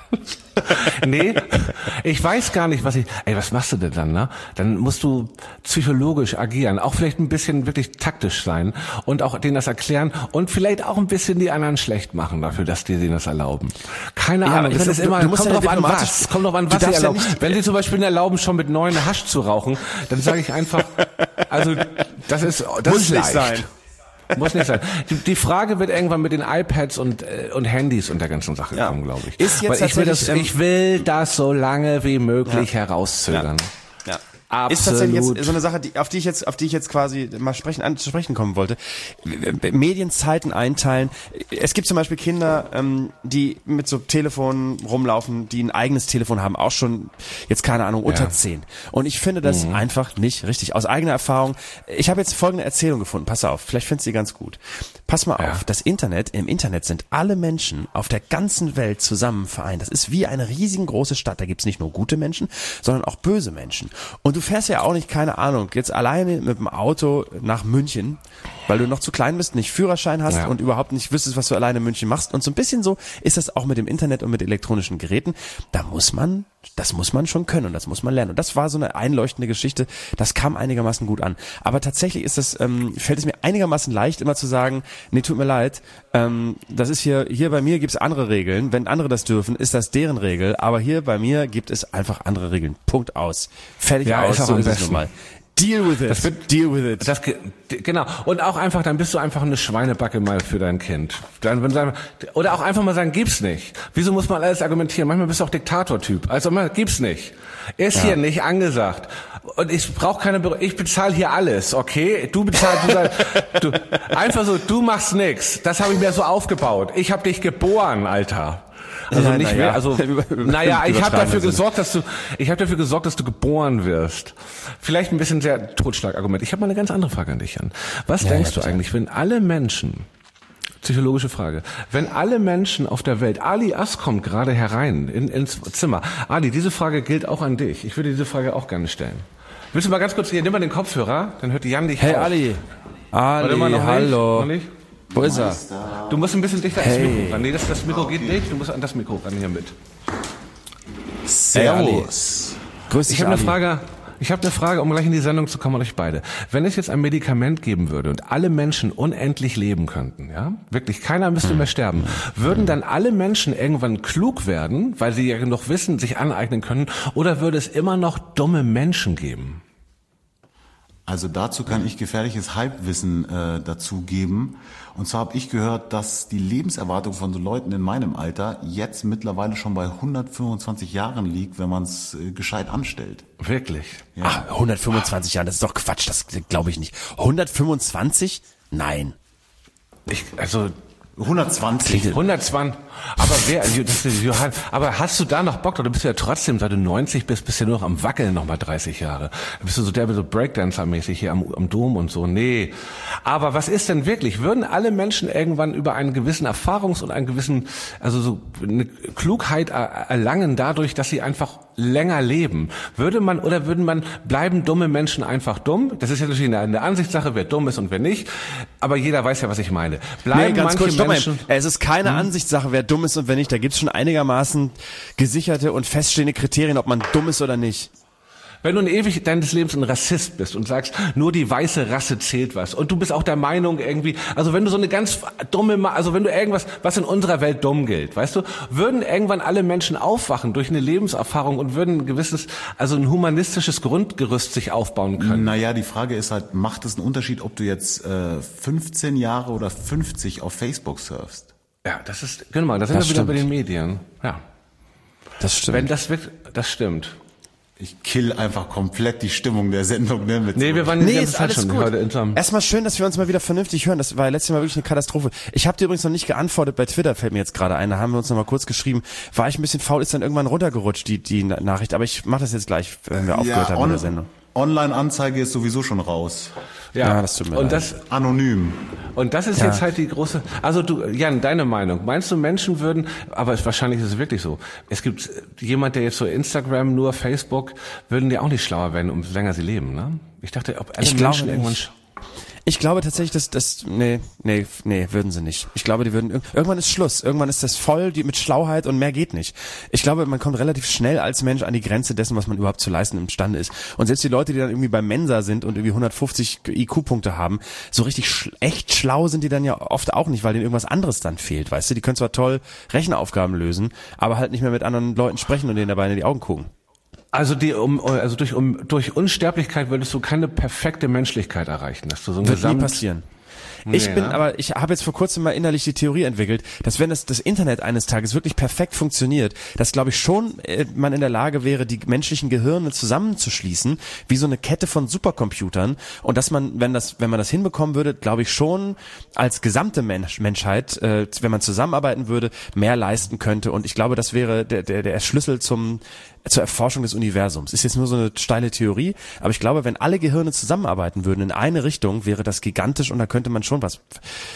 Nee, ich weiß gar nicht, was ich... Ey, was machst du denn dann, ne? Dann musst du psychologisch agieren, auch vielleicht ein bisschen wirklich taktisch sein und auch denen das erklären und vielleicht auch ein bisschen die anderen schlecht machen dafür, dass die denen das erlauben. Keine ja, Ahnung, das ist immer... Kommt drauf an, was, kommt drauf an, was sie erlauben. Ja Wenn sie zum Beispiel erlauben, schon mit neun Hasch zu rauchen, dann sage ich einfach, also das ist... Das muss ist nicht leicht. sein. Muss nicht sein. Die, die Frage wird irgendwann mit den iPads und äh, und Handys und der ganzen Sache ja. kommen, glaube ich. Ist jetzt Weil ich will das, ähm, ich will das so lange wie möglich ja. herauszögern. Ja. Ja. Absolut. Ist tatsächlich jetzt so eine Sache, die, auf die ich jetzt, auf die ich jetzt quasi mal sprechen, an, zu sprechen kommen wollte. Medienzeiten einteilen. Es gibt zum Beispiel Kinder, ähm, die mit so Telefonen rumlaufen, die ein eigenes Telefon haben, auch schon jetzt keine Ahnung unter ja. zehn. Und ich finde das mhm. einfach nicht richtig. Aus eigener Erfahrung. Ich habe jetzt folgende Erzählung gefunden. Pass auf, vielleicht findest du die ganz gut. Pass mal ja. auf. Das Internet, im Internet sind alle Menschen auf der ganzen Welt zusammen vereint. Das ist wie eine riesengroße Stadt. Da gibt's nicht nur gute Menschen, sondern auch böse Menschen. Und du fährst ja auch nicht, keine Ahnung, jetzt alleine mit dem Auto nach München, weil du noch zu klein bist, nicht Führerschein hast ja. und überhaupt nicht wüsstest, was du alleine in München machst. Und so ein bisschen so ist das auch mit dem Internet und mit elektronischen Geräten. Da muss man, das muss man schon können und das muss man lernen. Und das war so eine einleuchtende Geschichte. Das kam einigermaßen gut an. Aber tatsächlich ist das, ähm, fällt es mir einigermaßen leicht, immer zu sagen, nee, tut mir leid, ähm, das ist hier, hier bei mir gibt's andere Regeln. Wenn andere das dürfen, ist das deren Regel. Aber hier bei mir gibt es einfach andere Regeln. Punkt aus. Fertig ja, aus. Ist auch so am ist es besten. nun mal. Deal with it. Das wird, Deal with it. Das, genau. Und auch einfach, dann bist du einfach eine Schweinebacke mal für dein Kind. Dann, wenn sagen, oder auch einfach mal sagen, gibt's nicht. Wieso muss man alles argumentieren? Manchmal bist du auch Diktatortyp. Also mal, gibt's nicht. Ist ja. hier nicht angesagt. Und ich brauche keine, Be- ich bezahle hier alles, okay? Du bezahlst, du, sagst, du einfach so, du machst nix. Das habe ich mir so aufgebaut. Ich habe dich geboren, Alter. Also ja, nicht na mehr, ja. also naja, ich habe dafür gesorgt, dass du, ich habe dafür gesorgt, dass du geboren wirst. Vielleicht ein bisschen sehr Totschlagargument. Ich habe mal eine ganz andere Frage an dich, Jan. Was ja, denkst ja, du eigentlich, wenn alle Menschen, psychologische Frage, wenn alle Menschen auf der Welt, Ali Ass kommt gerade herein in, ins Zimmer. Ali, diese Frage gilt auch an dich. Ich würde diese Frage auch gerne stellen. Willst du mal ganz kurz hier, nimm mal den Kopfhörer, dann hört Jan dich Hey auf. Ali, Ali, noch hallo. Nicht? Noch nicht? Wo ist er? Du musst ein bisschen dichter hey. ans Mikro ran. Nee, das, das Mikro geht nicht. Du musst an das Mikro ran hier mit. Servus. Grüß dich, ich habe eine Ali. Frage. Ich habe eine Frage, um gleich in die Sendung zu kommen an euch beide. Wenn es jetzt ein Medikament geben würde und alle Menschen unendlich leben könnten, ja, wirklich keiner müsste mehr sterben, würden dann alle Menschen irgendwann klug werden, weil sie ja genug Wissen sich aneignen können, oder würde es immer noch dumme Menschen geben? Also dazu kann ich gefährliches Halbwissen äh, dazu geben. Und zwar habe ich gehört, dass die Lebenserwartung von so Leuten in meinem Alter jetzt mittlerweile schon bei hundertfünfundzwanzig Jahren liegt, wenn man es äh, gescheit anstellt. Wirklich? Ja. Ach, hundertfünfundzwanzig Jahre, das ist doch Quatsch, das glaube ich nicht. hundertfünfundzwanzig? Nein. Ich, also hundertzwanzig. hundertzwanzig. Aber wer, das ist Johann, aber hast du da noch Bock? Oder bist du ja trotzdem, seit du neunzig bist, bist du ja nur noch am Wackeln noch mal dreißig Jahre. Da bist du so der so Breakdancer-mäßig hier am, am Dom und so. Nee. Aber was ist denn wirklich? Würden alle Menschen irgendwann über einen gewissen Erfahrungs- und einen gewissen, also so eine Klugheit erlangen dadurch, dass sie einfach länger leben? Würde man, oder würden man, bleiben dumme Menschen einfach dumm? Das ist ja natürlich eine, eine Ansichtssache, wer dumm ist und wer nicht. Aber jeder weiß ja, was ich meine. Bleiben nee, ganz manche kurz, Menschen... Stopp mal. Es ist keine hm? Ansichtssache, wer dumm ist und wer nicht. Da gibt's schon einigermaßen gesicherte und feststehende Kriterien, ob man dumm ist oder nicht. Wenn du ewig deines Lebens ein Rassist bist und sagst, nur die weiße Rasse zählt was und du bist auch der Meinung irgendwie, also wenn du so eine ganz dumme, also wenn du irgendwas, was in unserer Welt dumm gilt, weißt du, würden irgendwann alle Menschen aufwachen durch eine Lebenserfahrung und würden ein gewisses, also ein humanistisches Grundgerüst sich aufbauen können. Naja, die Frage ist halt, macht es einen Unterschied, ob du jetzt äh, fünfzehn Jahre oder fünfzig auf Facebook surfst? Ja, das ist, genau, da sind wir wieder bei den Medien. Ja. Das stimmt. Wenn das wird, das stimmt. Ich kill einfach komplett die Stimmung der Sendung. Ne, mit nee, so. wir waren die ganze Zeit schon heute in so einem Erstmal schön, dass wir uns mal wieder vernünftig hören. Das war letztes Mal wirklich eine Katastrophe. Ich habe dir übrigens noch nicht geantwortet bei Twitter, fällt mir jetzt gerade ein. Da haben wir uns noch mal kurz geschrieben. War ich ein bisschen faul, ist dann irgendwann runtergerutscht, die die Nachricht. Aber ich mache das jetzt gleich, wenn wir aufgehört ja, haben on- mit der Sendung. Online-Anzeige ist sowieso schon raus. Ja, ja, das tut mir und leid. das Anonym. Und das ist Ja. jetzt halt die große, also du, Jan, deine Meinung. Meinst du, Menschen würden, aber es, wahrscheinlich ist es wirklich so. Es gibt jemand, der jetzt so Instagram, nur Facebook, würden die auch nicht schlauer werden, umso länger sie leben, ne? Ich dachte, ob alle Ich Menschen glaube irgendwann, nicht. Ich glaube tatsächlich, dass das nee, nee, nee, würden sie nicht. Ich glaube, die würden irgendwann ist Schluss. Irgendwann ist das voll die mit Schlauheit und mehr geht nicht. Ich glaube, man kommt relativ schnell als Mensch an die Grenze dessen, was man überhaupt zu leisten imstande ist. Und selbst die Leute, die dann irgendwie bei Mensa sind und irgendwie hundertfünfzig I Q-Punkte haben, so richtig sch- echt schlau sind die dann ja oft auch nicht, weil denen irgendwas anderes dann fehlt, weißt du? Die können zwar toll Rechenaufgaben lösen, aber halt nicht mehr mit anderen Leuten sprechen und denen dabei in die Augen gucken. also die, um, also durch, um, durch Unsterblichkeit würdest du keine perfekte Menschlichkeit erreichen, dass du so ein Wird nie Gesamt, passieren. Ich Nee, bin, ne? aber ich habe jetzt vor kurzem mal innerlich die Theorie entwickelt, dass wenn das, das Internet eines Tages wirklich perfekt funktioniert, dass glaube ich schon äh, man in der Lage wäre, die menschlichen Gehirne zusammenzuschließen, wie so eine Kette von Supercomputern, und dass man, wenn das, wenn man das hinbekommen würde, glaube ich schon als gesamte Mensch, Menschheit, äh, wenn man zusammenarbeiten würde, mehr leisten könnte. Und ich glaube, das wäre der, der, der Schlüssel zum zur Erforschung des Universums. Ist jetzt nur so eine steile Theorie, aber ich glaube, wenn alle Gehirne zusammenarbeiten würden in eine Richtung, wäre das gigantisch und da könnte man schon was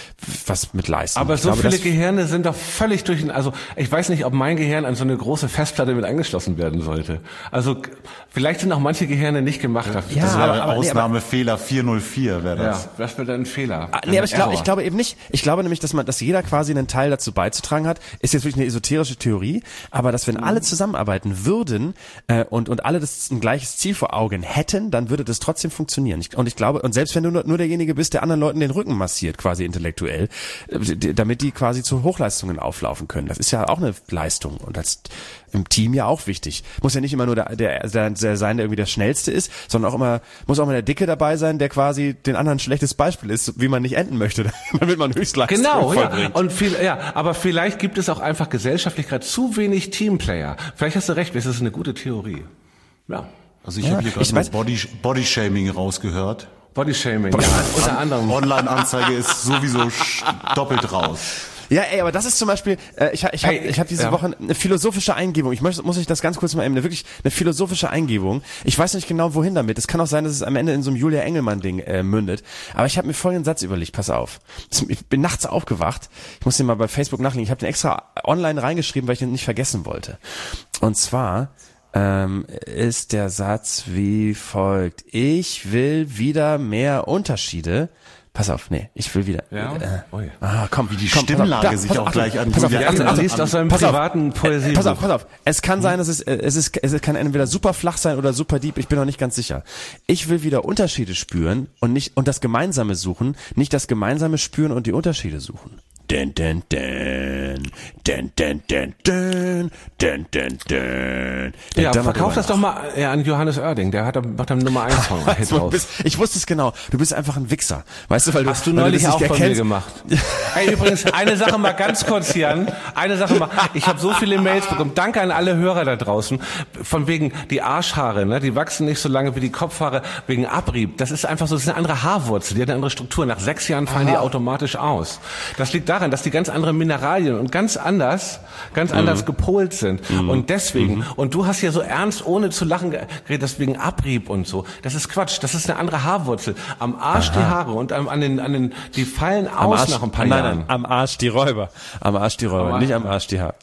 was mit leisten. Aber ich so glaube, viele das, Gehirne sind doch völlig durch, also ich weiß nicht, ob mein Gehirn an so eine große Festplatte mit angeschlossen werden sollte. Also vielleicht sind auch manche Gehirne nicht gemacht dafür. Ja, Das aber- wäre aber- nee, Ausnahmefehler vierhundertvier wäre das. Ja, das wäre dann ein Fehler. Ah, nee, aber ich glaube, Error. ich glaube eben nicht. Ich glaube nämlich, dass man, dass jeder quasi einen Teil dazu beizutragen hat. Ist jetzt wirklich eine esoterische Theorie, aber dass wenn alle zusammenarbeiten würden äh, und und alle das ein gleiches Ziel vor Augen hätten, dann würde das trotzdem funktionieren. Ich, und ich glaube, und selbst wenn du nur, nur derjenige bist, der anderen Leuten den Rücken massiert, quasi intellektuell, äh, d- damit die quasi zu Hochleistungen auflaufen können. Das ist ja auch eine Leistung und als im Team ja auch wichtig. Muss ja nicht immer nur der, der, der, der sein, der irgendwie der Schnellste ist, sondern auch immer, muss auch mal der Dicke dabei sein, der quasi den anderen ein schlechtes Beispiel ist, wie man nicht enden möchte, damit man Höchstleistung Genau, ja. vollbringt. Und viel, ja, aber vielleicht gibt es auch einfach gesellschaftlich gerade zu wenig Teamplayer. Vielleicht hast du recht, das ist eine gute Theorie. Ja. Also ich Ja, habe hier ich gerade weiß- mal Body, Bodyshaming rausgehört. Bodyshaming, ja, unter anderem. Online-Anzeige ist sowieso sch- doppelt raus. Ja, ey, aber das ist zum Beispiel, äh, ich, ich habe Ey, ich hab diese ja. Woche eine philosophische Eingebung. Ich muss, muss ich das ganz kurz mal eben, eine, wirklich eine philosophische Eingebung. Ich weiß nicht genau, wohin damit. Es kann auch sein, dass es am Ende in so einem Julia Engelmann-Ding äh, mündet. Aber ich habe mir folgenden Satz überlegt, pass auf. Ich bin nachts aufgewacht. Ich muss den mal bei Facebook nachlegen. Ich habe den extra online reingeschrieben, weil ich den nicht vergessen wollte. Und zwar ähm, ist der Satz wie folgt. Ich will wieder mehr Unterschiede. Pass auf, nee, ich will wieder. Ja? Äh, Ui. ah, komm, Wie die komm, pass auf, Stimmlage da, sich pass auch auf, gleich an pass auf, Julia Achtung, Jan Achtung, liest aus seinem pass auf. privaten Poesie. Pass auf, pass auf. Es kann sein, dass es, äh, es ist, es kann entweder super flach sein oder super deep. Ich bin noch nicht ganz sicher. Ich will wieder Unterschiede spüren und nicht, und das Gemeinsame suchen, nicht das Gemeinsame spüren und die Unterschiede suchen. Den, den, den, den, den, den, den, den, den, den. Ja, Da mal verkauf drüber das doch mal äh, an Johannes Oerding, der hat, macht am Nummer eins Song Hit Du draus. bist, ich wusste es genau. Du bist einfach ein Wichser. Weißt du, weil du, Hast du weil neulich das auch nicht von mir erkennst. gemacht. Ey, übrigens, eine Sache mal ganz kurz, Jan. Eine Sache mal. Ich habe so viele Mails bekommen. Danke an alle Hörer da draußen. Von wegen die Arschhaare, ne? Die wachsen nicht so lange wie die Kopfhaare wegen Abrieb. Das ist einfach so, das ist eine andere Haarwurzel, die hat eine andere Struktur. Nach sechs Jahren fallen die automatisch aus. Das liegt daran, dass die ganz andere Mineralien und ganz anders, ganz Mhm. anders gepolt sind. Und deswegen, und du hast ja so ernst, ohne zu lachen geredet, deswegen Abrieb und so. Das ist Quatsch. Das ist eine andere Haarwurzel. Am Arsch die Haare und am, an den, an den, die fallen Am aus Arsch, nach ein paar nein, Jahren. nein, am Arsch die Räuber. Am Arsch die Räuber, Am Arsch- nicht am Arsch die Haare.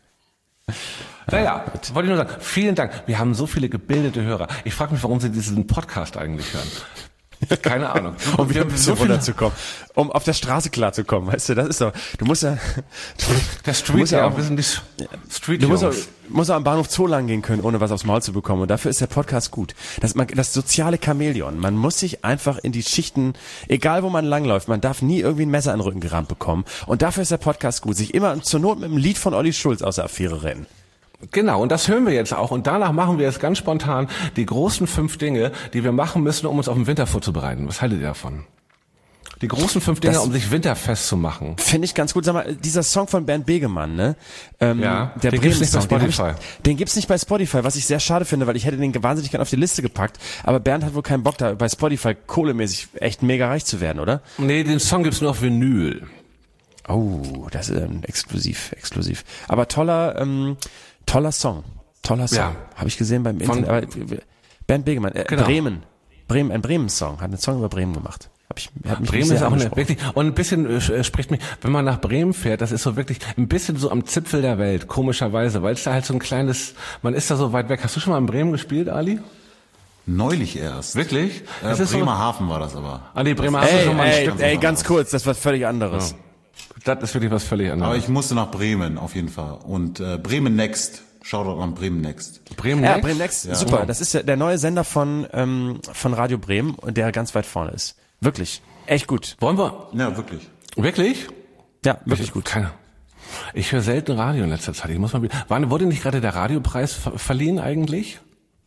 Naja, wollte ich nur sagen, vielen Dank. Wir haben so viele gebildete Hörer. Ich frage mich, warum sie diesen Podcast eigentlich hören. Keine Ahnung. Um wieder ein bisschen so viele- runterzukommen. Um auf der Straße klarzukommen, weißt du, das ist doch, du musst ja, Der du Street, musst ja ja, auch, wir sind die Street du musst auch, Jungs. musst auch am Bahnhof Zoo lang gehen können, ohne was aufs Maul zu bekommen. Und dafür ist der Podcast gut. Das, man, das soziale Chamäleon. Man muss sich einfach in die Schichten, egal wo man langläuft, man darf nie irgendwie ein Messer in den Rücken gerammt bekommen. Und dafür ist der Podcast gut. Sich immer zur Not mit einem Lied von Olli Schulz aus der Affäre rennen. Genau, und das hören wir jetzt auch. Und danach machen wir jetzt ganz spontan die großen fünf Dinge, die wir machen müssen, um uns auf den Winter vorzubereiten. Was haltet ihr davon? Die großen fünf Dinge, Das- um sich winterfest zu machen. Finde ich ganz gut. Sag mal, dieser Song von Bernd Begemann, ne? Ähm, Ja, der den gibt's nicht bei Bremen-Song, den hab Spotify. Ich, den gibt's nicht bei Spotify, was ich sehr schade finde, weil ich hätte den wahnsinnig gern auf die Liste gepackt. Aber Bernd hat wohl keinen Bock, da bei Spotify kohlemäßig echt mega reich zu werden, oder? Nee, den Song gibt's nur auf Vinyl. Oh, das ist ähm, exklusiv, exklusiv. Aber toller, ähm, toller Song. Toller Song. Ja. Habe ich gesehen beim Von- Internet. Aber, Bernd Begemann, äh, Genau. Bremen. Bremen, ein Bremen-Song. Hat einen Song über Bremen gemacht. Hab ich, hat mich Bremen sehr ist auch eine, angesprochen. wirklich, und ein bisschen äh, spricht mich, wenn man nach Bremen fährt, das ist so wirklich ein bisschen so am Zipfel der Welt, komischerweise, weil es da halt so ein kleines, man ist da so weit weg. Hast du schon mal in Bremen gespielt, Ali? Neulich erst. Wirklich? Äh, Das ist so- Bremerhaven war das aber. Ah, nee, Bremen hast du Ey, schon mal ein ey, Stück. ey, ganz kurz, das war völlig anderes. Das ist wirklich was völlig anderes. Aber ich musste nach Bremen auf jeden Fall. Und äh, Bremen Next. Shoutout an Bremen Next. Bremen Ja, Next? Bremen Next, Ja. super. Das ist ja der neue Sender von, ähm, von Radio Bremen und der ganz weit vorne ist. Wirklich. Echt gut. Wollen wir? Ja, wirklich. Wirklich? Ja, wirklich gut. Keine. Ich höre selten Radio in letzter Zeit. Ich muss mal wieder. Wann wurde nicht gerade der Radiopreis ver verliehen eigentlich?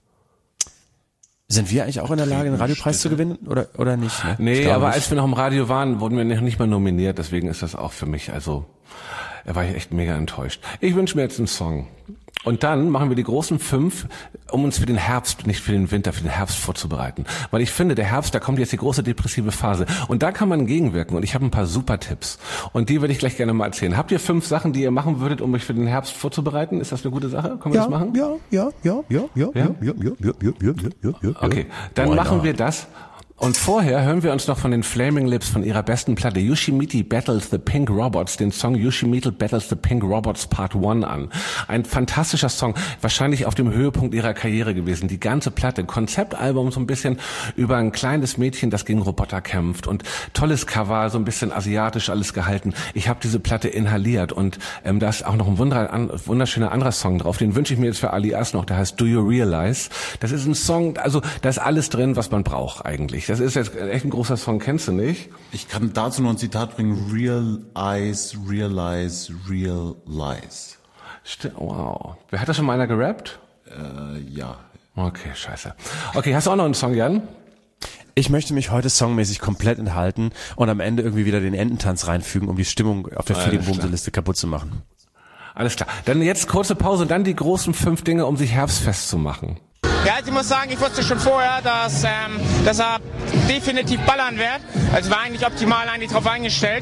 Sind wir eigentlich auch in der Lage, den Radiopreis zu gewinnen oder, oder nicht? Ne? Ich Nee, glaube aber nicht. als wir noch im Radio waren, wurden wir noch nicht mal nominiert. Deswegen ist das auch für mich, also, da war ich echt mega enttäuscht. Ich wünsche mir jetzt einen Song. Und dann machen wir die großen fünf, um uns für den Herbst, nicht für den Winter, für den Herbst vorzubereiten. Weil ich finde, der Herbst, da kommt jetzt die große depressive Phase. Und da kann man gegenwirken. Und ich habe ein paar super Tipps. Und die würde ich gleich gerne mal erzählen. Habt ihr fünf Sachen, die ihr machen würdet, um euch für den Herbst vorzubereiten? Ist das eine gute Sache? Können wir das machen? ja, ja, ja, ja, ja, Ja? ja, ja, ja, ja, ja, ja, ja, ja. Okay, dann Why machen not? wir das. Und vorher hören wir uns noch von den Flaming Lips von ihrer besten Platte Yoshimite Battles the Pink Robots, den Song Yoshimite Battles the Pink Robots Part eins an. Ein fantastischer Song, wahrscheinlich auf dem Höhepunkt ihrer Karriere gewesen. Die ganze Platte, Konzeptalbum so ein bisschen über ein kleines Mädchen, das gegen Roboter kämpft und tolles Cover, so ein bisschen asiatisch alles gehalten. Ich habe diese Platte inhaliert und ähm, da ist auch noch ein wunder, an, wunderschöner anderer Song drauf. Den wünsche ich mir jetzt für Ali erst noch, der heißt Do You Realize? Das ist ein Song, also da ist alles drin, was man braucht eigentlich. Das ist jetzt echt ein großer Song, kennst du nicht? Ich kann dazu noch ein Zitat bringen. Real eyes, realize, real lies. Sti- Wow. Wer hat das schon mal einer gerappt? Äh, ja. Okay, scheiße. Okay, hast du auch noch einen Song, Jan? Ich möchte mich heute songmäßig komplett enthalten und am Ende irgendwie wieder den Ententanz reinfügen, um die Stimmung auf der Alles Philipp-Bumse-Liste kaputt zu machen. Alles klar. Dann jetzt kurze Pause und dann die großen fünf Dinge, um sich herbstfest zu machen. Ja, also ich muss sagen, ich wusste schon vorher, dass, ähm, dass er definitiv ballern wird. Also war eigentlich optimal eigentlich drauf eingestellt.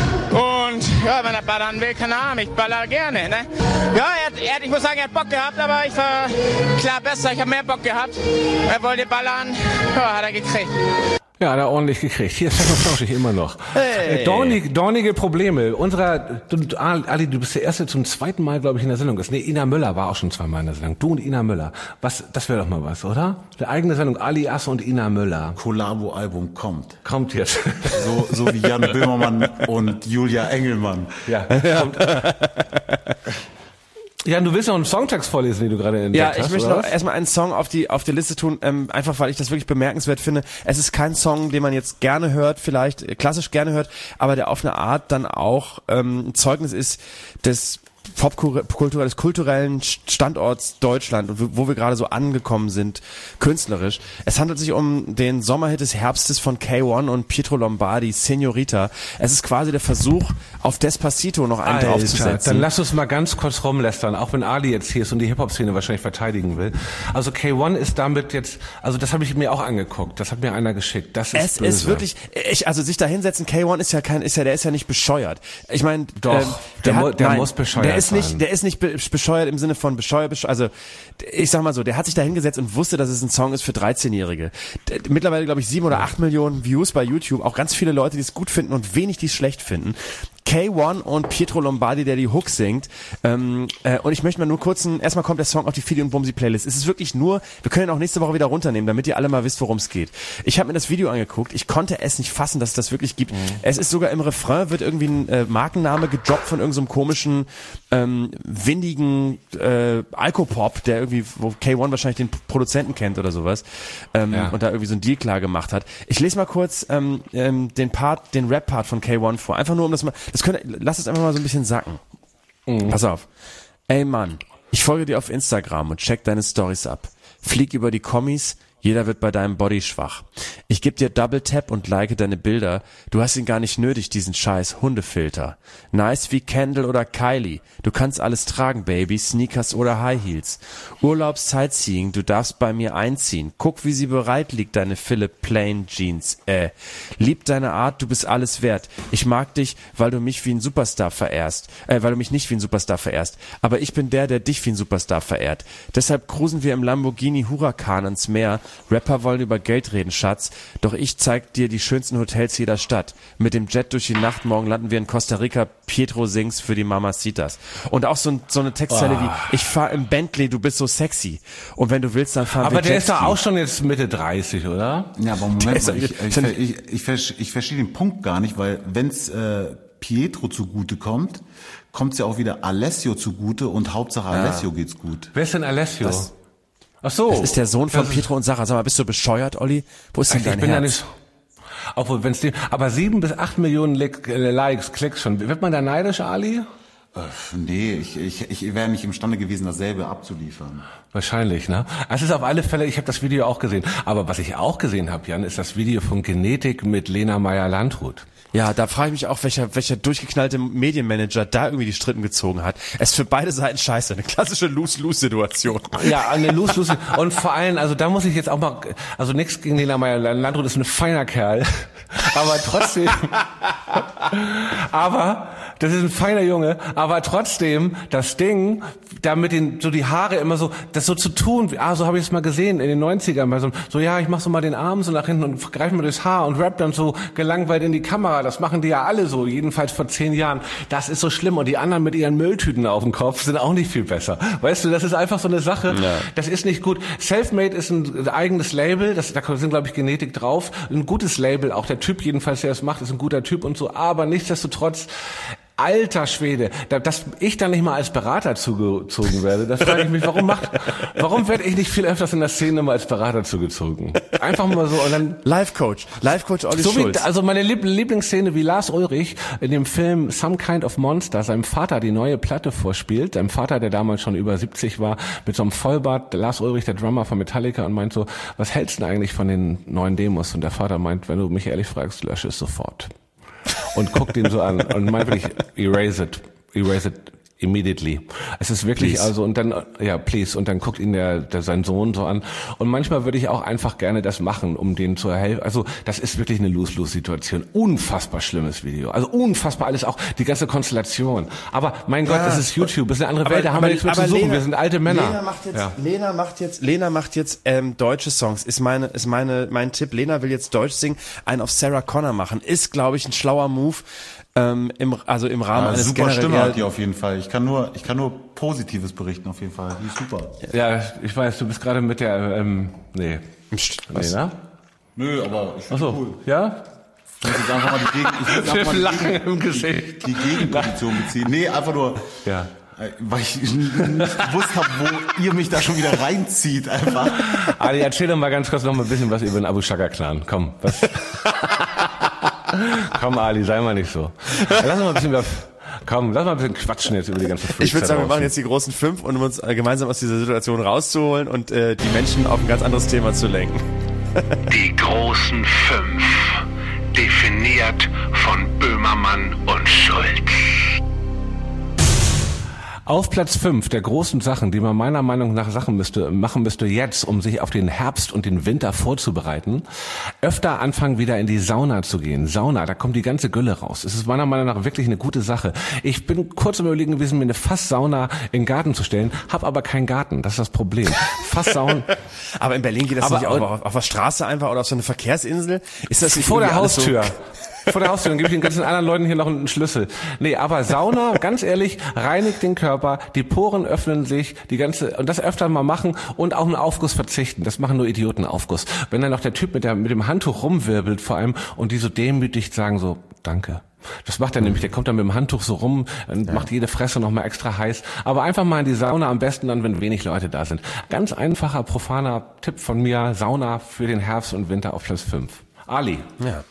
Und ja, wenn er ballern will, keine Ahnung, ich baller gerne. Ne? Ja, er hat, er hat, ich muss sagen, er hat Bock gehabt, aber ich war klar besser, ich habe mehr Bock gehabt. Er wollte ballern, ja, hat er gekriegt. Ja, hat er ordentlich gekriegt. Hier ist Fest und Flauschig immer noch. Hey. Dornig, dornige Probleme. Unserer, du, Ali, du bist der Erste, der zum zweiten Mal, glaube ich, in der Sendung ist. Nee, Ina Müller war auch schon zweimal in der Sendung. Du und Ina Müller. Was, das wäre doch mal was, oder? Eine eigene Sendung, Ali Asse und Ina Müller. Collabo-Album kommt. Kommt jetzt. So, so wie Jan Böhmermann und Julia Engelmann. Ja, kommt. Ja, du willst noch einen Songtext vorlesen, den du gerade entdeckt Ja, hast, ich möchte oder noch was? erstmal einen Song auf die auf die Liste tun, ähm, einfach weil ich das wirklich bemerkenswert finde. Es ist kein Song, den man jetzt gerne hört, vielleicht äh, klassisch gerne hört, aber der auf eine Art dann auch ähm, ein Zeugnis ist des Popkultur, des kulturellen Standorts Deutschland, wo wir gerade so angekommen sind, künstlerisch. Es handelt sich um den Sommerhit des Herbstes von K eins und Pietro Lombardi, Senorita. Es ist quasi der Versuch, auf Despacito noch einen Alter, draufzusetzen. dann lass uns mal ganz kurz rumlästern, auch wenn Ali jetzt hier ist und die Hip-Hop-Szene wahrscheinlich verteidigen will. Also K eins ist damit jetzt, also das habe ich mir auch angeguckt, das hat mir einer geschickt. Das ist Es böse. ist wirklich, ich, also sich da hinsetzen, K eins ist ja kein, ist ja, der ist ja nicht bescheuert. Ich meine, Doch, ähm, der der, mu- hat, der nein, muss bescheuert Der ist nicht, sein. der ist nicht be- bescheuert im Sinne von bescheuert, bescheuert. Also ich sag mal so, der hat sich da hingesetzt und wusste, dass es ein Song ist für dreizehnjährige. D- Mittlerweile glaube ich sieben oder acht Millionen Views bei YouTube, auch ganz viele Leute, die es gut finden und wenig, die es schlecht finden. K K eins und Pietro Lombardi, der die Hook singt. Ähm, äh, und ich möchte mal nur kurz, ein, erstmal kommt der Song auf die Fidi und Bumsi Playlist. Es ist wirklich nur, wir können ihn auch nächste Woche wieder runternehmen, damit ihr alle mal wisst, worum es geht. Ich habe mir das Video angeguckt, ich konnte es nicht fassen, dass es das wirklich gibt. Mhm. Es ist sogar im Refrain, wird irgendwie ein äh, Markenname gedroppt von irgendeinem so komischen, ähm, windigen äh, Alkopop, der irgendwie, wo K eins wahrscheinlich den Produzenten kennt oder sowas, ähm, ja. und da irgendwie so ein Deal klar gemacht hat. Ich lese mal kurz ähm, ähm, den Part, den Rap-Part von K eins vor, einfach nur um das mal, das könnte, lass es einfach mal so ein bisschen sacken. Mhm. Pass auf. Ey Mann, ich folge dir auf Instagram und check deine Stories ab. Flieg über die Kommis, jeder wird bei deinem Body schwach. Ich geb dir Double Tap und like deine Bilder. Du hast ihn gar nicht nötig, diesen scheiß Hundefilter. Nice wie Kendall oder Kylie. Du kannst alles tragen, Baby. Sneakers oder High Heels. Urlaubs-Sightseeing, du darfst bei mir einziehen. Guck, wie sie bereit liegt, deine Philipp Plain Jeans. Äh. Lieb deine Art, du bist alles wert. Ich mag dich, weil du mich wie ein Superstar verehrst. Äh, weil du mich nicht wie ein Superstar verehrst. Aber ich bin der, der dich wie ein Superstar verehrt. Deshalb cruisen wir im Lamborghini Huracan ans Meer. Rapper wollen über Geld reden, Schatz. Doch ich zeig dir die schönsten Hotels jeder Stadt. Mit dem Jet durch die Nacht, morgen landen wir in Costa Rica. Pietro singst für die Mamacitas. Und auch so, ein, so eine Textzeile oh. wie, ich fahr im Bentley, du bist so sexy. Und wenn du willst, dann fahren aber wir der Jetski. ist doch auch schon jetzt Mitte dreißig, oder? Ja, aber Moment mal, ich, ich, ich, ich, ich, ich verstehe den Punkt gar nicht, weil wenn's äh, Pietro zugute kommt, kommt's ja auch wieder Alessio zugute und Hauptsache Alessio ja. geht's gut. Wer ist denn Alessio? Das, Ach so. Das ist der Sohn von Pietro und Sarah. Sag mal, bist du bescheuert, Olli? Wo ist denn dein ich bin Herz? Ja nicht, obwohl, wenn's die, aber sieben bis acht Millionen Likes, Klicks schon. Wird man da neidisch, Ali? Äh, nee, ich, ich, ich wäre nicht imstande gewesen, dasselbe abzuliefern. Wahrscheinlich, ne? Es ist auf alle Fälle, ich habe das Video auch gesehen. Aber was ich auch gesehen habe, Jan, ist das Video von Genetik mit Lena Meyer-Landrut. Ja, da frage ich mich auch, welcher, welcher durchgeknallte Medienmanager da irgendwie die Strippen gezogen hat. Es ist für beide Seiten scheiße. Eine klassische Lose-Lose-Situation. Ja, eine Lose-Lose. Und vor allem, also da muss ich jetzt auch mal, also nichts gegen Lena Meyer-Landrut, ist ein feiner Kerl. Aber trotzdem, aber, das ist ein feiner Junge, aber trotzdem, das Ding, da mit den, so die Haare immer so, das so zu tun, ah, so habe ich es mal gesehen in den neunzigern, mal so, so, ja, ich mach so mal den Arm so nach hinten und greife mir durchs Haar und rap dann so gelangweilt in die Kamera. Das machen die ja alle so, jedenfalls vor zehn Jahren. Das ist so schlimm. Und die anderen mit ihren Mülltüten auf dem Kopf sind auch nicht viel besser. Weißt du, das ist einfach so eine Sache. Ja. Das ist nicht gut. Selfmade ist ein eigenes Label. Das, da sind, glaube ich, Genetik drauf. Ein gutes Label. Auch der Typ jedenfalls, der es macht, ist ein guter Typ und so. Aber nichtsdestotrotz, alter Schwede, dass ich dann nicht mal als Berater zugezogen werde, das frage ich mich, warum macht, warum werde ich nicht viel öfters in der Szene mal als Berater zugezogen? Einfach mal so und dann Life-Coach, Life-Coach Olli so Schulz. Wie, also meine Lieb- Lieblingsszene, wie Lars Ulrich in dem Film Some Kind of Monster seinem Vater die neue Platte vorspielt, seinem Vater, der damals schon über siebzig war, mit so einem Vollbart, Lars Ulrich, der Drummer von Metallica, und meint so, was hältst du denn eigentlich von den neuen Demos? Und der Vater meint, wenn du mich ehrlich fragst, lösche es sofort. Und guckt ihn so an und meint wirklich, erase it, erase it immediately. Es ist wirklich please. Also, und dann, ja, please, und dann guckt ihn der, der, sein Sohn so an. Und manchmal würde ich auch einfach gerne das machen, um denen zu helfen. Also, das ist wirklich eine Lose-Lose-Situation. Unfassbar schlimmes Video. Also, unfassbar alles, auch die ganze Konstellation. Aber, mein Gott, ja, das ist YouTube, das ist eine andere aber, Welt, da haben aber, wir nichts mehr zu suchen. Lena, wir sind alte Männer. Lena macht jetzt, ja. Lena macht jetzt, Lena macht jetzt, ähm, deutsche Songs. Ist meine, ist meine, mein Tipp. Lena will jetzt Deutsch singen, einen auf Sarah Connor machen. Ist, glaube ich, ein schlauer Move. Ähm, im, also im Rahmen ja, eines super Stimme hat die auf jeden Fall. Ich kann nur, ich kann nur Positives berichten auf jeden Fall. Die ist super. Ja, ich weiß, du bist gerade mit der, ähm, nee. Psst, nee, ne? Nö, aber ich finde so. cool. Ja? Ich muss jetzt einfach mal die, Gegen, ich muss einfach mal die, Gegen, im Gesicht. die Gegenposition beziehen. Nee, einfach nur, ja. weil ich nicht gewusst habe, wo ihr mich da schon wieder reinzieht, einfach. Ali, erzähl doch mal ganz kurz noch mal ein bisschen was über den Abu Shaka Clan. Komm, was? Komm, Ali, sei mal nicht so. Lass mal ein bisschen über, komm, lass mal ein bisschen quatschen jetzt über die ganze Freaks. Ich würde sagen, wir machen jetzt die großen fünf, um uns äh, gemeinsam aus dieser Situation rauszuholen und äh, die Menschen auf ein ganz anderes Thema zu lenken. Die großen fünf, definiert von Böhmermann und Schulz. Auf Platz fünf der großen Sachen, die man meiner Meinung nach Sachen müsste, machen müsste jetzt, um sich auf den Herbst und den Winter vorzubereiten, öfter anfangen, wieder in die Sauna zu gehen. Sauna, da kommt die ganze Gülle raus. Es ist meiner Meinung nach wirklich eine gute Sache. Ich bin kurz am Überlegen gewesen, mir eine Fasssauna in den Garten zu stellen, habe aber keinen Garten. Das ist das Problem. Fasssauna. Aber in Berlin geht das aber nicht auch auf, auf der Straße einfach oder auf so eine Verkehrsinsel? Ist das nicht vor der Haustür? So Vor der Haustür, dann gebe ich den ganzen anderen Leuten hier noch einen Schlüssel. Nee, aber Sauna, ganz ehrlich, reinigt den Körper, die Poren öffnen sich, die ganze, und das öfter mal machen und auch einen Aufguss verzichten. Das machen nur Idioten, Aufguss. Wenn dann noch der Typ mit der, mit dem Handtuch rumwirbelt vor allem und die so demütig sagen so, danke. Das macht er nämlich, der kommt dann mit dem Handtuch so rum und ja. macht jede Fresse noch mal extra heiß. Aber einfach mal in die Sauna, am besten dann, wenn wenig Leute da sind. Ganz einfacher, profaner Tipp von mir, Sauna für den Herbst und Winter auf Platz fünf. Ali. Ja.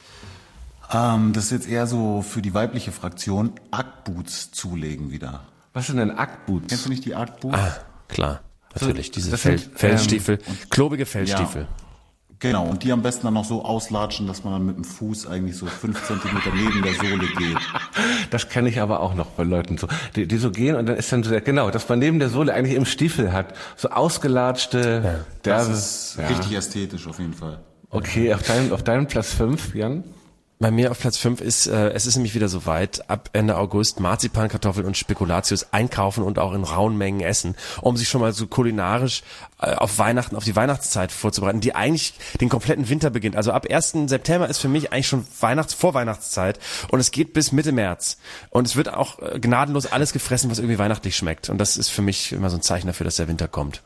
Ähm, das ist jetzt eher so für die weibliche Fraktion, Ackboots zulegen wieder. Was sind denn Ackboots? Kennst du nicht die Ackboots? Ah, klar. Natürlich, so, diese Fel- sind, Fellstiefel, ähm, klobige Fellstiefel. Ja. Genau, und die am besten dann noch so auslatschen, dass man dann mit dem Fuß eigentlich so fünf Zentimeter neben der Sohle geht. Das kenne ich aber auch noch bei Leuten so, die, die so gehen und dann ist dann so, genau, dass man neben der Sohle eigentlich im Stiefel hat, so ausgelatschte, ja, derbe, das ist ja. richtig ästhetisch auf jeden Fall. Okay, auf deinem, auf deinem Platz fünf, Jan? Bei mir auf Platz fünf ist, äh, es ist nämlich wieder soweit, ab Ende August Marzipan, Kartoffeln und Spekulatius einkaufen und auch in rauen Mengen essen, um sich schon mal so kulinarisch äh, auf Weihnachten, auf die Weihnachtszeit vorzubereiten, die eigentlich den kompletten Winter beginnt. Also ab ersten September ist für mich eigentlich schon Weihnachts-, Vorweihnachtszeit und es geht bis Mitte März. Und es wird auch äh, gnadenlos alles gefressen, was irgendwie weihnachtlich schmeckt. Und das ist für mich immer so ein Zeichen dafür, dass der Winter kommt.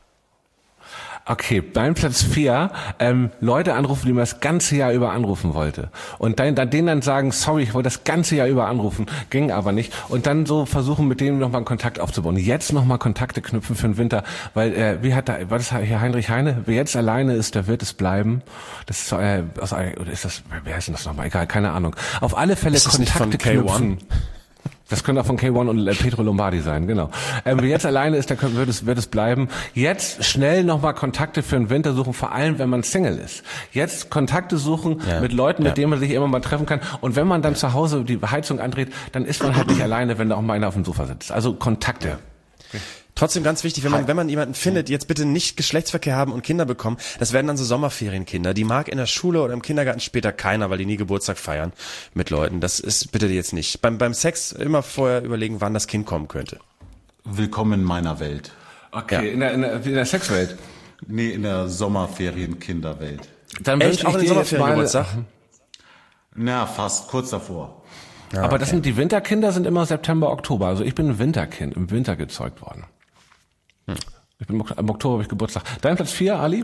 Okay, dein Platz vier, ähm, Leute anrufen, die man das ganze Jahr über anrufen wollte. Und dann, dann denen dann sagen, sorry, ich wollte das ganze Jahr über anrufen, ging aber nicht. Und dann so versuchen, mit denen nochmal einen Kontakt aufzubauen. Jetzt nochmal Kontakte knüpfen für den Winter. Weil, äh, wie hat da, war das hier Heinrich Heine? Wer jetzt alleine ist, der wird es bleiben. Das ist, äh, aus, oder ist das, wer ist denn das nochmal? Egal, keine Ahnung. Auf alle Fälle Kontakte knüpfen. Das könnte auch von K eins und Pietro Lombardi sein, genau. Ähm, wer jetzt alleine ist, da wird es, wird es bleiben. Jetzt schnell nochmal Kontakte für den Winter suchen, vor allem wenn man Single ist. Jetzt Kontakte suchen ja. mit Leuten, mit ja. denen man sich immer mal treffen kann. Und wenn man dann zu Hause die Heizung andreht, dann ist man halt nicht alleine, wenn da auch mal einer auf dem Sofa sitzt. Also Kontakte. Ja. Okay. Trotzdem ganz wichtig, wenn man wenn man jemanden findet, jetzt bitte nicht Geschlechtsverkehr haben und Kinder bekommen. Das werden dann so Sommerferienkinder. Die mag in der Schule oder im Kindergarten später keiner, weil die nie Geburtstag feiern mit Leuten. Das ist bitte jetzt nicht. Beim beim Sex immer vorher überlegen, wann das Kind kommen könnte. Willkommen in meiner Welt. Okay, ja. in, der, in, der, in der Sexwelt? Nee, in der Sommerferienkinderwelt. Dann wünsche ich auch den Sommerferiengeburtstag? Na, fast, kurz davor. Ja, aber okay. das sind die Winterkinder sind immer September, Oktober. Also ich bin ein Winterkind, im Winter gezeugt worden. Hm. Ich bin im Oktober habe ich Geburtstag. Dein Platz vier, Ali?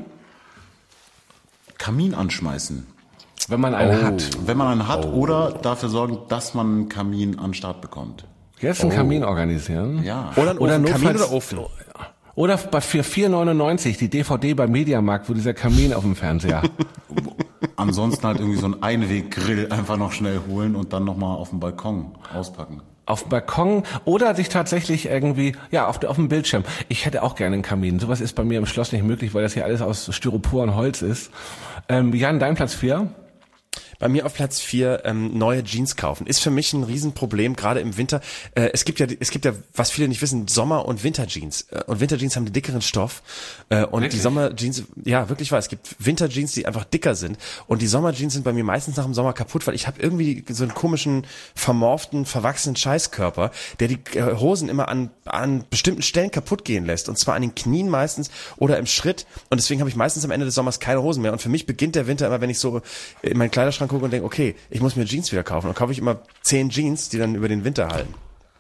Kamin anschmeißen. Wenn man einen oh. hat. Wenn man einen hat oh. oder dafür sorgen, dass man einen Kamin an den Start bekommt. Jetzt einen oh. Kamin organisieren? Ja. Oder einen oder Ofen, Kamin oder Ofen. Oder bei für vier neunundneunzig die D V D beim Mediamarkt, wo dieser Kamin auf dem Fernseher. Ansonsten halt irgendwie so einen Einweggrill einfach noch schnell holen und dann nochmal auf dem Balkon auspacken. Auf dem Balkon oder sich tatsächlich irgendwie, ja, auf, auf dem Bildschirm. Ich hätte auch gerne einen Kamin. Sowas ist bei mir im Schloss nicht möglich, weil das hier alles aus Styropor und Holz ist. Ähm, Jan, dein Platz vier? Bei mir auf Platz vier ähm, neue Jeans kaufen. Ist für mich ein Riesenproblem, gerade im Winter. Äh, es gibt ja, es gibt ja, was viele nicht wissen, Sommer- und Winterjeans. Äh, und Winterjeans haben einen dickeren Stoff. Äh, und wirklich? Die Sommerjeans, ja, wirklich wahr. Es gibt Winterjeans, die einfach dicker sind. Und die Sommerjeans sind bei mir meistens nach dem Sommer kaputt, weil ich habe irgendwie so einen komischen, vermorften, verwachsenen Scheißkörper, der die äh, Hosen immer an an bestimmten Stellen kaputt gehen lässt. Und zwar an den Knien meistens oder im Schritt. Und deswegen habe ich meistens am Ende des Sommers keine Hosen mehr. Und für mich beginnt der Winter immer, wenn ich so in meinen Kleiderschrank gucke und denke, okay, ich muss mir Jeans wieder kaufen. Dann kaufe ich immer zehn Jeans, die dann über den Winter halten.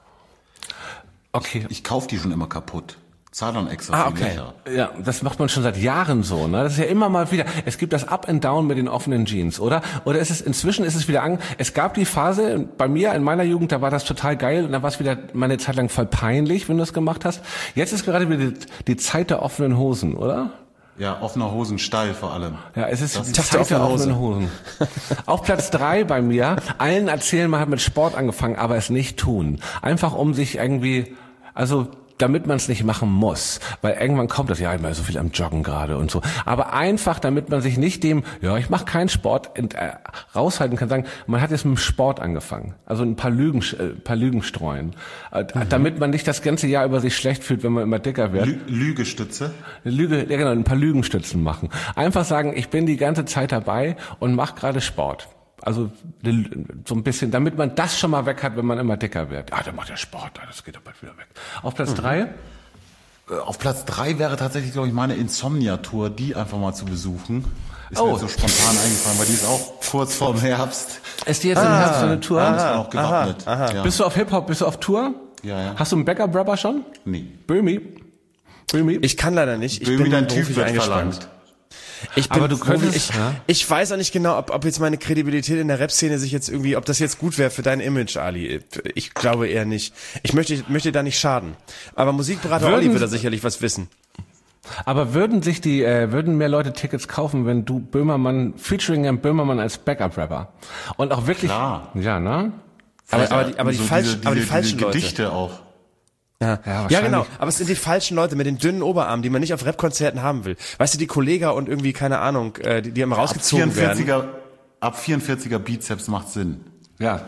Okay. Ich, ich kaufe die schon immer kaputt. Zahl dann extra ah, viel okay. Löcher. Ja, das macht man schon seit Jahren so, ne? Das ist ja immer mal wieder, es gibt das Up and Down mit den offenen Jeans, oder? Oder ist es, inzwischen ist es wieder an, es gab die Phase, bei mir in meiner Jugend, da war das total geil und da war es wieder meine Zeit lang voll peinlich, wenn du das gemacht hast. Jetzt ist gerade wieder die, die Zeit der offenen Hosen, oder? Ja, offener Hosen, steil vor allem. Ja, es ist die Zeit der offenen Hosen. Auf Platz drei bei mir, allen erzählen, man hat mit Sport angefangen, aber es nicht tun. Einfach um sich irgendwie, also damit man es nicht machen muss, weil irgendwann kommt das, ja, immer so viel am Joggen gerade und so, aber einfach, damit man sich nicht dem, ja, ich mache keinen Sport, äh, raushalten kann, sagen, man hat jetzt mit dem Sport angefangen, also ein paar Lügen, äh, paar Lügen streuen, äh, mhm. damit man nicht das ganze Jahr über sich schlecht fühlt, wenn man immer dicker wird. Lü- Lügestütze? Lüge, ja genau, ein paar Lügenstützen machen. Einfach sagen, ich bin die ganze Zeit dabei und mache gerade Sport. Also so ein bisschen, damit man das schon mal weg hat, wenn man immer dicker wird. Ah, der macht ja Sport, das geht doch bald wieder weg. Auf Platz mhm. drei? Auf Platz drei wäre tatsächlich, glaube ich, meine Insomnia-Tour, die einfach mal zu besuchen. Ist oh. mir so spontan eingefallen, weil die ist auch kurz vorm Herbst. Ist die jetzt ah, im Herbst so eine Tour? Aha, ist man auch gewappnet. Aha, aha. Ja. Bist du auf Hip-Hop, bist du auf Tour? Ja, ja. Hast du einen Backup-Rapper schon? Nee. Böhmi? Böhmi? Ich kann leider nicht. Ich Böhmi, bin dein Typ wird verlangt. Ich bin, aber du könntest, ich, ja? ich weiß auch nicht genau, ob, ob jetzt meine Kredibilität in der Rap-Szene sich jetzt irgendwie, ob das jetzt gut wäre für dein Image, Ali. Ich glaube eher nicht. Ich möchte, ich möchte da nicht schaden. Aber Musikberater würden, Olli würde da sicherlich was wissen. Aber würden sich die, äh, würden mehr Leute Tickets kaufen, wenn du Böhmermann, featuring Herrn Böhmermann als Backup-Rapper und auch wirklich, klar. Ja, ne? Aber, aber die, aber die so falschen, diese, aber die diese, falschen diese Leute. Gedichte auch. Ja, ja, ja, genau. Aber es sind die falschen Leute mit den dünnen Oberarmen, die man nicht auf Rap-Konzerten haben will. Weißt du, die Kollega und irgendwie, keine Ahnung, äh, die, die immer rausgezogen ab vierundvierziger, werden. Ab vierundvierziger Bizeps macht Sinn. Ja.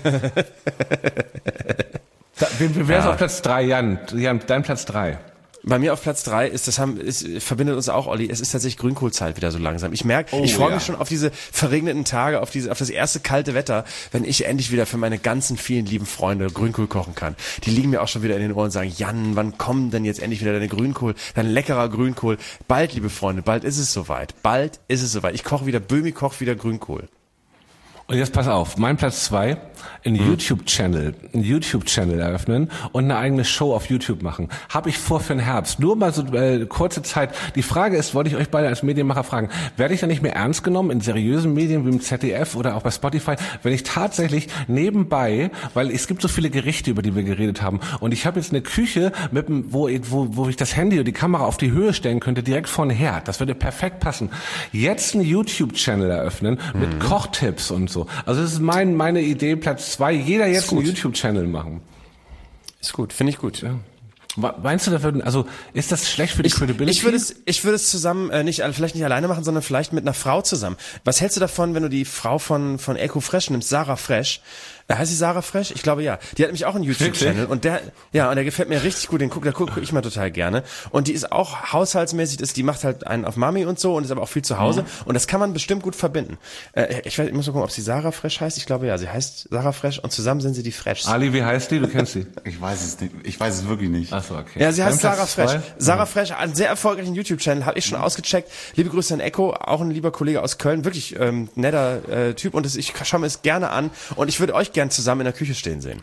da, wer wer ist ja. auf Platz drei, Jan? Jan, dein Platz drei. Bei mir auf Platz drei ist, das haben, ist, verbindet uns auch, Olli, es ist tatsächlich Grünkohlzeit wieder so langsam. Ich merke, oh, ich freue ja. mich schon auf diese verregneten Tage, auf diese, auf das erste kalte Wetter, wenn ich endlich wieder für meine ganzen vielen lieben Freunde Grünkohl kochen kann. Die liegen mir auch schon wieder in den Ohren und sagen, Jan, wann kommen denn jetzt endlich wieder deine Grünkohl, dein leckerer Grünkohl? Bald, liebe Freunde, bald ist es soweit. Bald ist es soweit. Ich koche wieder, Böhmi kocht wieder Grünkohl. Und jetzt pass auf, mein Platz zwei, ein hm. YouTube-Channel, ein YouTube-Channel eröffnen und eine eigene Show auf YouTube machen. Habe ich vor für den Herbst. Nur mal so äh, kurze Zeit. Die Frage ist, wollte ich euch beide als Medienmacher fragen, werde ich da nicht mehr ernst genommen in seriösen Medien wie im Z D F oder auch bei Spotify, wenn ich tatsächlich nebenbei, weil es gibt so viele Gerichte, über die wir geredet haben, und ich habe jetzt eine Küche, mit dem, wo, wo, wo ich das Handy oder die Kamera auf die Höhe stellen könnte, direkt vor den Herd. Das würde perfekt passen. Jetzt einen YouTube-Channel eröffnen mit mhm. Kochtipps und so. So. Also das ist mein, meine Idee, Platz zwei. Jeder jetzt einen YouTube-Channel machen. Ist gut, finde ich gut. Ja. Meinst du, da würden, also ist das schlecht für die ich, Credibility? Ich würde es, ich würde es zusammen, äh, nicht, vielleicht nicht alleine machen, sondern vielleicht mit einer Frau zusammen. Was hältst du davon, wenn du die Frau von von Eco Fresh nimmst, Sarah Fresh? Äh, heißt sie Sarah Fresh? Ich glaube ja. Die hat nämlich auch einen YouTube-Channel und der, ja, und der gefällt mir richtig gut. Den guck, da gucke guck ich mal total gerne. Und die ist auch haushaltsmäßig, ist, die macht halt einen auf Mami und so und ist aber auch viel zu Hause. Mhm. Und das kann man bestimmt gut verbinden. Äh, ich, weiß, ich muss mal gucken, ob sie Sarah Fresh heißt. Ich glaube ja, sie heißt Sarah Fresh und zusammen sind sie die Freshs. Ali, wie heißt die? Du kennst sie? Ich weiß es nicht. Ich weiß es wirklich nicht. Ach so, okay. Ja, sie heißt Dein Sarah Platz Fresh. zwei? Sarah mhm. Fresh, einen sehr erfolgreichen YouTube-Channel, habe ich schon mhm. ausgecheckt. Liebe Grüße an Echo, auch ein lieber Kollege aus Köln, wirklich ähm, netter äh, Typ und das, ich schaue mir es gerne an und ich würde euch gern zusammen in der Küche stehen sehen.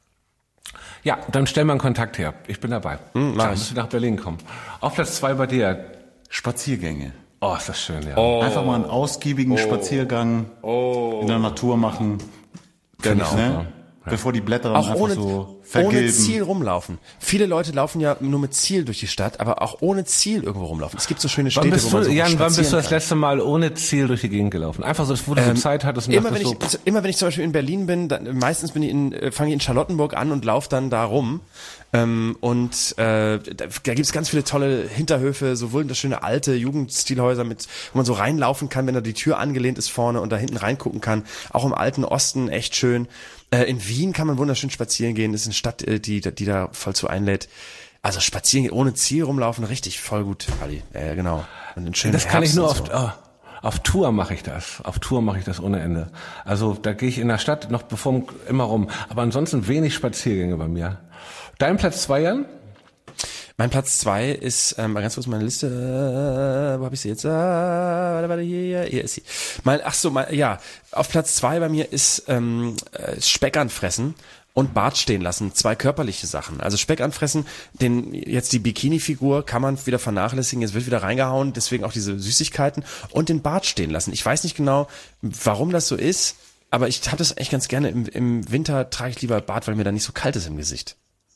Ja, dann stell mal einen Kontakt her. Ich bin dabei. Hm, dann musst du nach Berlin kommen. Auf Platz zwei bei dir. Spaziergänge. Oh, ist das schön, ja. Oh. Einfach mal einen ausgiebigen oh. Spaziergang oh. in der Natur machen. Genau. Ne? Ja. Bevor die Blätter dann auch einfach ohne, so vergilben. Ohne Ziel rumlaufen. Viele Leute laufen ja nur mit Ziel durch die Stadt, aber auch ohne Ziel irgendwo rumlaufen. Es gibt so schöne Städte, wann bist wo man du, so Jan, wann bist du das kann. letzte Mal ohne Ziel durch die Gegend gelaufen? Einfach so, wo du ähm, so Zeit hattest und immer wenn so ich, also immer wenn ich zum Beispiel in Berlin bin, dann, meistens bin ich in, äh, fange ich in Charlottenburg an und laufe dann da rum. Ähm, und äh, da, da gibt's ganz viele tolle Hinterhöfe, so wunderschöne alte Jugendstilhäuser, mit, wo man so reinlaufen kann, wenn da die Tür angelehnt ist vorne und da hinten reingucken kann. Auch im alten Osten echt schön. Äh, in Wien kann man wunderschön spazieren gehen. Das ist eine Stadt, äh, die, die da voll zu einlädt. Also spazieren gehen, ohne Ziel rumlaufen, richtig voll gut, Ali. Äh, genau. Und einen schönen das kann Herbst ich nur so. oft. Oh. Auf Tour mache ich das. Auf Tour mache ich das ohne Ende. Also da gehe ich in der Stadt noch bevor immer rum. Aber ansonsten wenig Spaziergänge bei mir. Dein Platz zwei, Jan? Mein Platz zwei ist, ähm, mal ganz kurz meine Liste, äh, wo habe ich sie jetzt? Äh, warte, warte, hier, hier ist sie. Mein, ach so, mein, ja, auf Platz zwei bei mir ist ähm, Speck anfressen und Bart stehen lassen. Zwei körperliche Sachen. Also Speck anfressen, den jetzt die Bikini-Figur kann man wieder vernachlässigen, jetzt wird wieder reingehauen, deswegen auch diese Süßigkeiten und den Bart stehen lassen. Ich weiß nicht genau, warum das so ist, aber ich habe das echt ganz gerne. Im, im Winter trage ich lieber Bart, weil mir da nicht so kalt ist im Gesicht.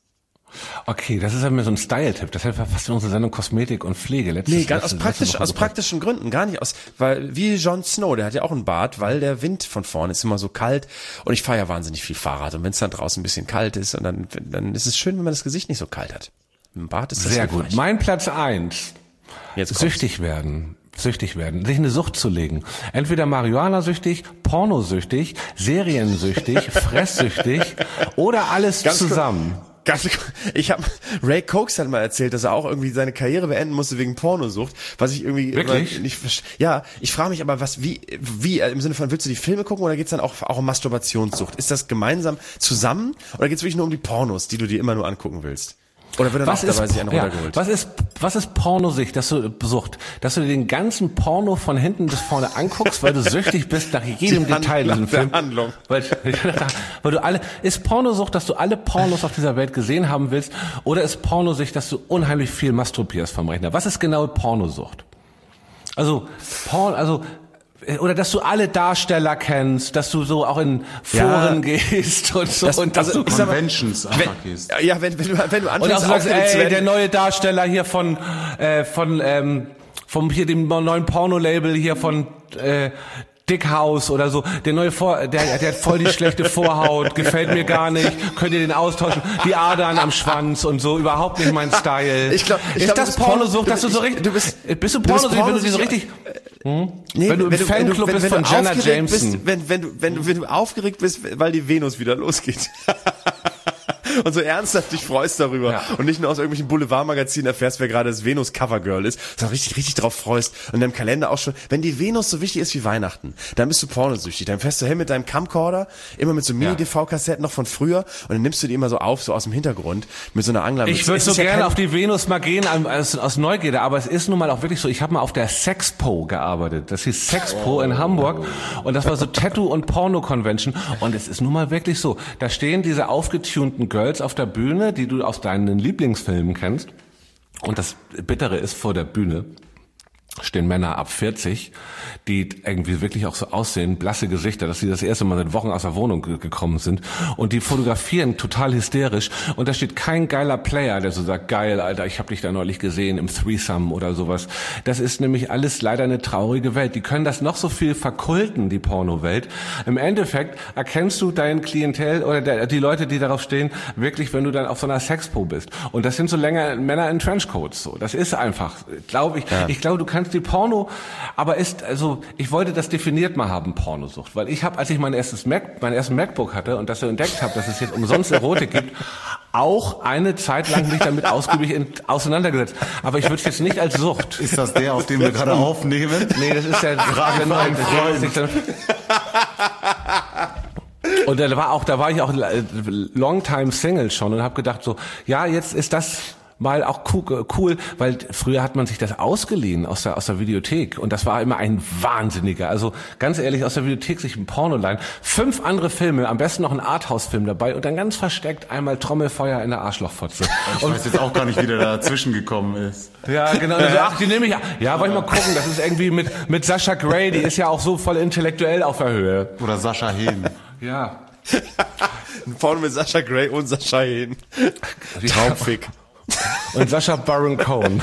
Okay, das ist ja mir so ein Style-Tipp. Das ist ja fast in unserer Sendung Kosmetik und Pflege. Letztes, nee, ganz letzte, aus, praktisch, letzte aus praktischen Gründen, gar nicht aus, weil wie Jon Snow, der hat ja auch einen Bart, weil der Wind von vorne ist immer so kalt und ich fahre ja wahnsinnig viel Fahrrad und wenn es dann draußen ein bisschen kalt ist und dann, dann ist es schön, wenn man das Gesicht nicht so kalt hat. Mit dem Bart ist das sehr hilfreich. gut. Mein Platz eins. Jetzt kommt's. Süchtig werden. Süchtig werden, sich eine Sucht zu legen. Entweder Marihuana-süchtig, Pornosüchtig, Seriensüchtig, Fresssüchtig oder alles Ganz zusammen. Cool. Ich habe Ray Cokes hat mal erzählt, dass er auch irgendwie seine Karriere beenden musste wegen Pornosucht, was ich irgendwie wirklich nicht verstehe. Ja, ich frage mich aber, was wie wie im Sinne von, willst du die Filme gucken oder geht's dann auch auch um Masturbationssucht? Ist das gemeinsam zusammen oder geht's wirklich nur um die Pornos, die du dir immer nur angucken willst? Oder wird dann was auch dabei ist, sich einen ja, runtergeholt? was ist, was ist Pornosicht, dass du Sucht, dass du dir den ganzen Porno von hinten bis vorne anguckst, weil du süchtig bist nach jedem Die Detail in diesem Film. Handlung. Weil, weil du alle, ist Pornosucht, dass du alle Pornos auf dieser Welt gesehen haben willst, oder ist Pornosicht, dass du unheimlich viel masturbierst vom Rechner? Was ist genau Pornosucht? Also, Porn, also, oder dass du alle Darsteller kennst, dass du so auch in Foren ja, gehst und so. Das, und dass also, du Conventions wenn, gehst. Ja, wenn, wenn, du, wenn du anfängst, und auch sagst, ey, der neue Darsteller hier von, äh, von, ähm, vom hier dem neuen Porno-Label hier von, äh, Dickhaus oder so, der neue Vor, der, der hat voll die schlechte Vorhaut, gefällt mir gar nicht, könnt ihr den austauschen, die Adern am Schwanz und so, überhaupt nicht mein Style. Ich glaub, ich ist glaub, das Pornosucht, dass du so richtig, du bist, bist du Pornosucht, wenn du die so richtig, hm? nee, wenn du im wenn Fanclub bist von Jenna Jameson. Bist, wenn, wenn du, wenn du, wenn du aufgeregt bist, weil die Venus wieder losgeht. Und so ernsthaft dich freust darüber ja. und nicht nur aus irgendwelchen Boulevardmagazinen erfährst, wer gerade das Venus Covergirl ist, sondern richtig, richtig drauf freust und deinem Kalender auch schon, wenn die Venus so wichtig ist wie Weihnachten, dann bist du pornosüchtig, dann fährst du hin mit deinem Camcorder, immer mit so Mini-D V-Kassetten noch von früher und dann nimmst du die immer so auf, so aus dem Hintergrund, mit so einer Angler. Ich würde so ja gerne auf die Venus mal gehen, aus, aus Neugierde, aber es ist nun mal auch wirklich so, ich habe mal auf der Sexpo gearbeitet, das hieß Sexpo oh. in Hamburg und das war so Tattoo- und Porno-Convention und es ist nun mal wirklich so, da stehen diese aufgetunten Girls auf der Bühne, die du aus deinen Lieblingsfilmen kennst. Und das Bittere ist, vor der Bühne stehen Männer ab vierzig, die irgendwie wirklich auch so aussehen, blasse Gesichter, dass sie das erste Mal seit Wochen aus der Wohnung ge- gekommen sind. Und die fotografieren total hysterisch. Und da steht kein geiler Player, der so sagt, geil, Alter, ich habe dich da neulich gesehen im Threesome oder sowas. Das ist nämlich alles leider eine traurige Welt. Die können das noch so viel verkulten, die Pornowelt. Im Endeffekt erkennst du dein Klientel oder der, die Leute, die darauf stehen, wirklich, wenn du dann auf so einer Sexpo bist. Und das sind so länger Männer in Trenchcoats. So, das ist einfach, glaube ich. Ja. Ich glaube, du kannst die Porno, aber ist also, ich wollte das definiert mal haben, Pornosucht, weil ich habe, als ich mein erstes Mac, mein ersten MacBook hatte und das so entdeckt habe, dass es jetzt umsonst Erotik gibt, auch eine Zeit lang mich damit ausgiebig in, auseinandergesetzt. Aber ich würde es jetzt nicht als Sucht. Ist das der, auf dem wir gerade aufnehmen? Nee, das ist der Frage nur ein Freund. Und da war auch, da war ich auch Longtime Single schon und habe gedacht so, ja, jetzt ist das mal auch cool, weil früher hat man sich das ausgeliehen aus der aus der Videothek und das war immer ein Wahnsinniger. Also ganz ehrlich, aus der Videothek sich ein Porno leihen, fünf andere Filme, am besten noch ein Arthouse-Film dabei und dann ganz versteckt einmal Trommelfeuer in der Arschlochfotze. Ich und weiß jetzt auch gar nicht, wie der dazwischen gekommen ist. Ja, genau. Also, ach, die nehme ich. Ja, wollte ich mal gucken. Das ist irgendwie mit mit Sascha Grey, die ist ja auch so voll intellektuell auf der Höhe. Oder Sascha Hehn. Ja. Ein Porno mit Sascha Grey und Sascha Hehn. Traumfick. Und Sacha Baron Cohen.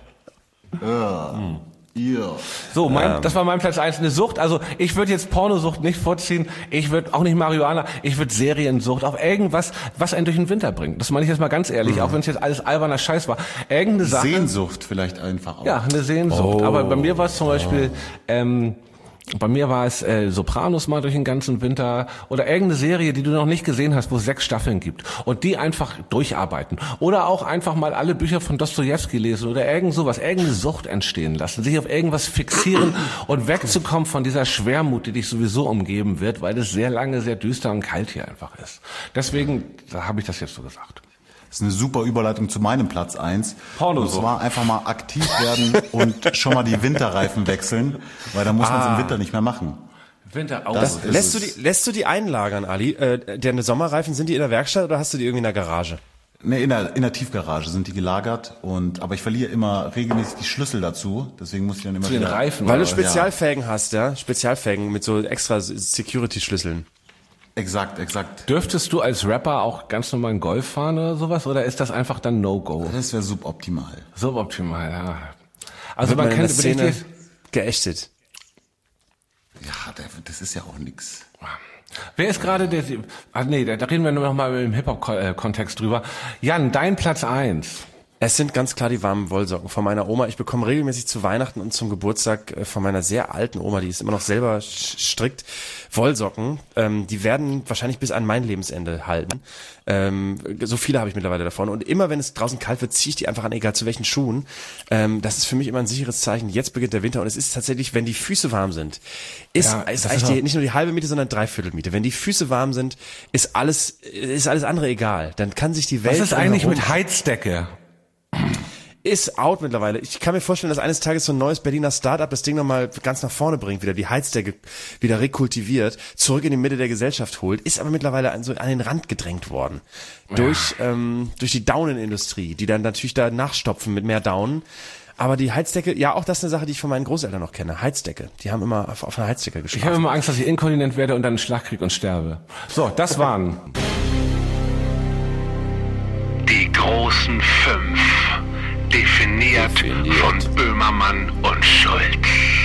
Ja. Ja. So, mein, ähm. das war mein Platz eins, eine Sucht. Also ich würde jetzt Pornosucht nicht vorziehen. Ich würde auch nicht Marihuana. Ich würde Seriensucht auf irgendwas, was einen durch den Winter bringt. Das meine ich jetzt mal ganz ehrlich, mhm. auch wenn es jetzt alles alberner Scheiß war. Irgendeine Sache. Sehnsucht vielleicht einfach auch. Ja, eine Sehnsucht. Oh. Aber bei mir war es zum Beispiel... Ähm, Bei mir war es äh, Sopranos mal durch den ganzen Winter oder irgendeine Serie, die du noch nicht gesehen hast, wo es sechs Staffeln gibt und die einfach durcharbeiten oder auch einfach mal alle Bücher von Dostojewski lesen oder irgend sowas, irgendeine Sucht entstehen lassen, sich auf irgendwas fixieren und wegzukommen von dieser Schwermut, die dich sowieso umgeben wird, weil es sehr lange sehr düster und kalt hier einfach ist. Deswegen da habe ich das jetzt so gesagt. Das ist eine super Überleitung zu meinem Platz eins. Pornosucht. Und zwar einfach mal aktiv werden und schon mal die Winterreifen wechseln, weil da muss ah. man es im Winter nicht mehr machen. Winter auch. Das das lässt, du die, lässt du die einlagern, Ali? Äh, deine Sommerreifen, sind die in der Werkstatt oder hast du die irgendwie in der Garage? Nee, in der, in der Tiefgarage sind die gelagert und aber ich verliere immer regelmäßig die Schlüssel dazu, deswegen muss ich dann immer zu den wieder, Reifen. Weil du Spezialfelgen ja. hast, ja? Spezialfelgen mit so extra Security-Schlüsseln. Exakt, exakt. Dürftest du als Rapper auch ganz normal einen Golf fahren oder sowas? Oder ist das einfach dann No-Go? Das wäre suboptimal. Suboptimal, ja. Also man, man kennt Szene geächtet. Ja, das ist ja auch nix. Wer ist gerade der... Ah nee, da reden wir nur noch mal im Hip-Hop-Kontext drüber. Jan, dein Platz eins. Es sind ganz klar die warmen Wollsocken von meiner Oma. Ich bekomme regelmäßig zu Weihnachten und zum Geburtstag von meiner sehr alten Oma, die ist immer noch selber strickt, Wollsocken. Ähm, die werden wahrscheinlich bis an mein Lebensende halten. Ähm, so viele habe ich mittlerweile davon. Und immer wenn es draußen kalt wird, ziehe ich die einfach an, egal zu welchen Schuhen. Ähm, das ist für mich immer ein sicheres Zeichen. Jetzt beginnt der Winter und es ist tatsächlich, wenn die Füße warm sind, ist, Ja, ist das eigentlich ist die, nicht nur die halbe Miete, sondern dreiviertel Miete. Wenn die Füße warm sind, ist alles, ist alles andere egal. Dann kann sich die Welt... Was ist eigentlich mit Heizdecke? Ist out mittlerweile. Ich kann mir vorstellen, dass eines Tages so ein neues Berliner Start-up das Ding nochmal ganz nach vorne bringt, wieder die Heizdecke wieder rekultiviert, zurück in die Mitte der Gesellschaft holt, ist aber mittlerweile an, so an den Rand gedrängt worden. Ja. Durch, ähm, durch die Daunenindustrie, die dann natürlich da nachstopfen mit mehr Daunen. Aber die Heizdecke, ja, auch das ist eine Sache, die ich von meinen Großeltern noch kenne. Heizdecke. Die haben immer auf, auf einer Heizdecke geschlafen. Ich habe immer Angst, dass ich inkontinent werde und dann einen Schlag kriege und sterbe. So, das waren... Die großen fünf. Definiert, Definiert von Böhmermann und Schulz.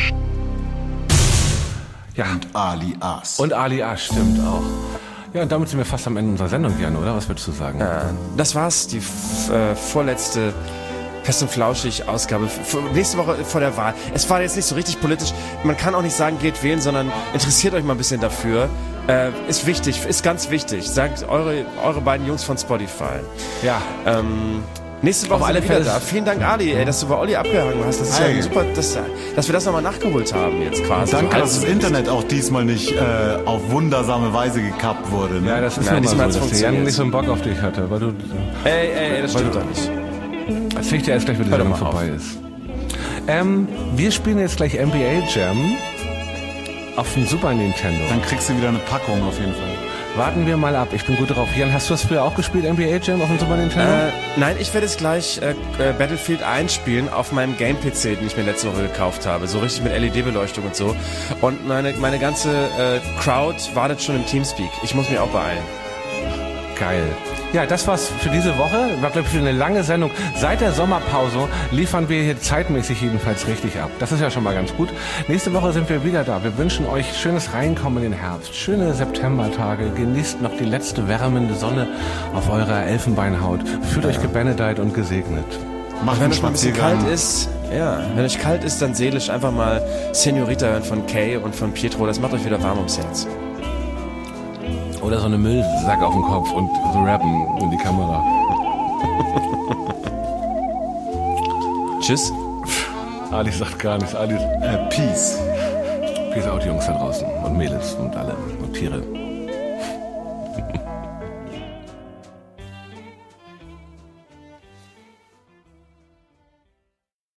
Ja. Und Ali As. Und Ali As, stimmt auch. Ja, und damit sind wir fast am Ende unserer Sendung, Jan, oder? Was würdest du sagen? Ja, das war's, die äh, vorletzte Fest und Flauschig Ausgabe. F- nächste Woche vor der Wahl. Es war jetzt nicht so richtig politisch. Man kann auch nicht sagen, geht wählen, sondern interessiert euch mal ein bisschen dafür. Äh, ist wichtig, ist ganz wichtig. Sagt eure, eure beiden Jungs von Spotify. Ja. Ähm, Nächste Woche alle wieder da. Vielen Dank, Ali, ey, dass du bei Olli abgehangen hast. Das ist hey. ja super, dass, dass wir das nochmal nachgeholt haben jetzt quasi. Danke, so dass das Internet auch diesmal nicht äh, auf wundersame Weise gekappt wurde. Ne? Ja, das ist ja diesmal so, dass der Jan nicht so einen Bock auf dich hatte. Weil du, ey, ey, ey, das stimmt doch nicht. Das kriegt ja erst gleich, wenn die Sendung vorbei ist. Ähm, wir spielen jetzt gleich N B A Jam auf dem Super Nintendo. Dann kriegst du wieder eine Packung auf jeden Fall. Warten wir mal ab. Ich bin gut drauf. Jan, hast du das früher auch gespielt, N B A Jam auf dem Super Nintendo? Äh, nein, ich werde jetzt gleich äh, Battlefield eins spielen auf meinem Game-P C, den ich mir letzte Woche gekauft habe. So richtig mit L E D-Beleuchtung und so. Und meine, meine ganze äh, Crowd wartet schon im Teamspeak. Ich muss mich auch beeilen. Geil. Ja, das war's für diese Woche. War, glaube ich, für eine lange Sendung. Seit der Sommerpause liefern wir hier zeitmäßig jedenfalls richtig ab. Das ist ja schon mal ganz gut. Nächste Woche sind wir wieder da. Wir wünschen euch schönes Reinkommen in den Herbst, schöne Septembertage. Genießt noch die letzte wärmende Sonne auf eurer Elfenbeinhaut. Fühlt ja. euch gebenedeit und gesegnet. Macht wenn es mal ein bisschen kalt ist, ja, wenn euch kalt ist, dann seelisch einfach mal Senorita hören von Kay und von Pietro. Das macht euch wieder warm ums Herz. Oder so eine Müllsack auf dem Kopf und so rappen in die Kamera. Tschüss. Ali sagt gar nichts. Ali äh, Peace. Peace out, Jungs da draußen und Mädels und alle und Tiere.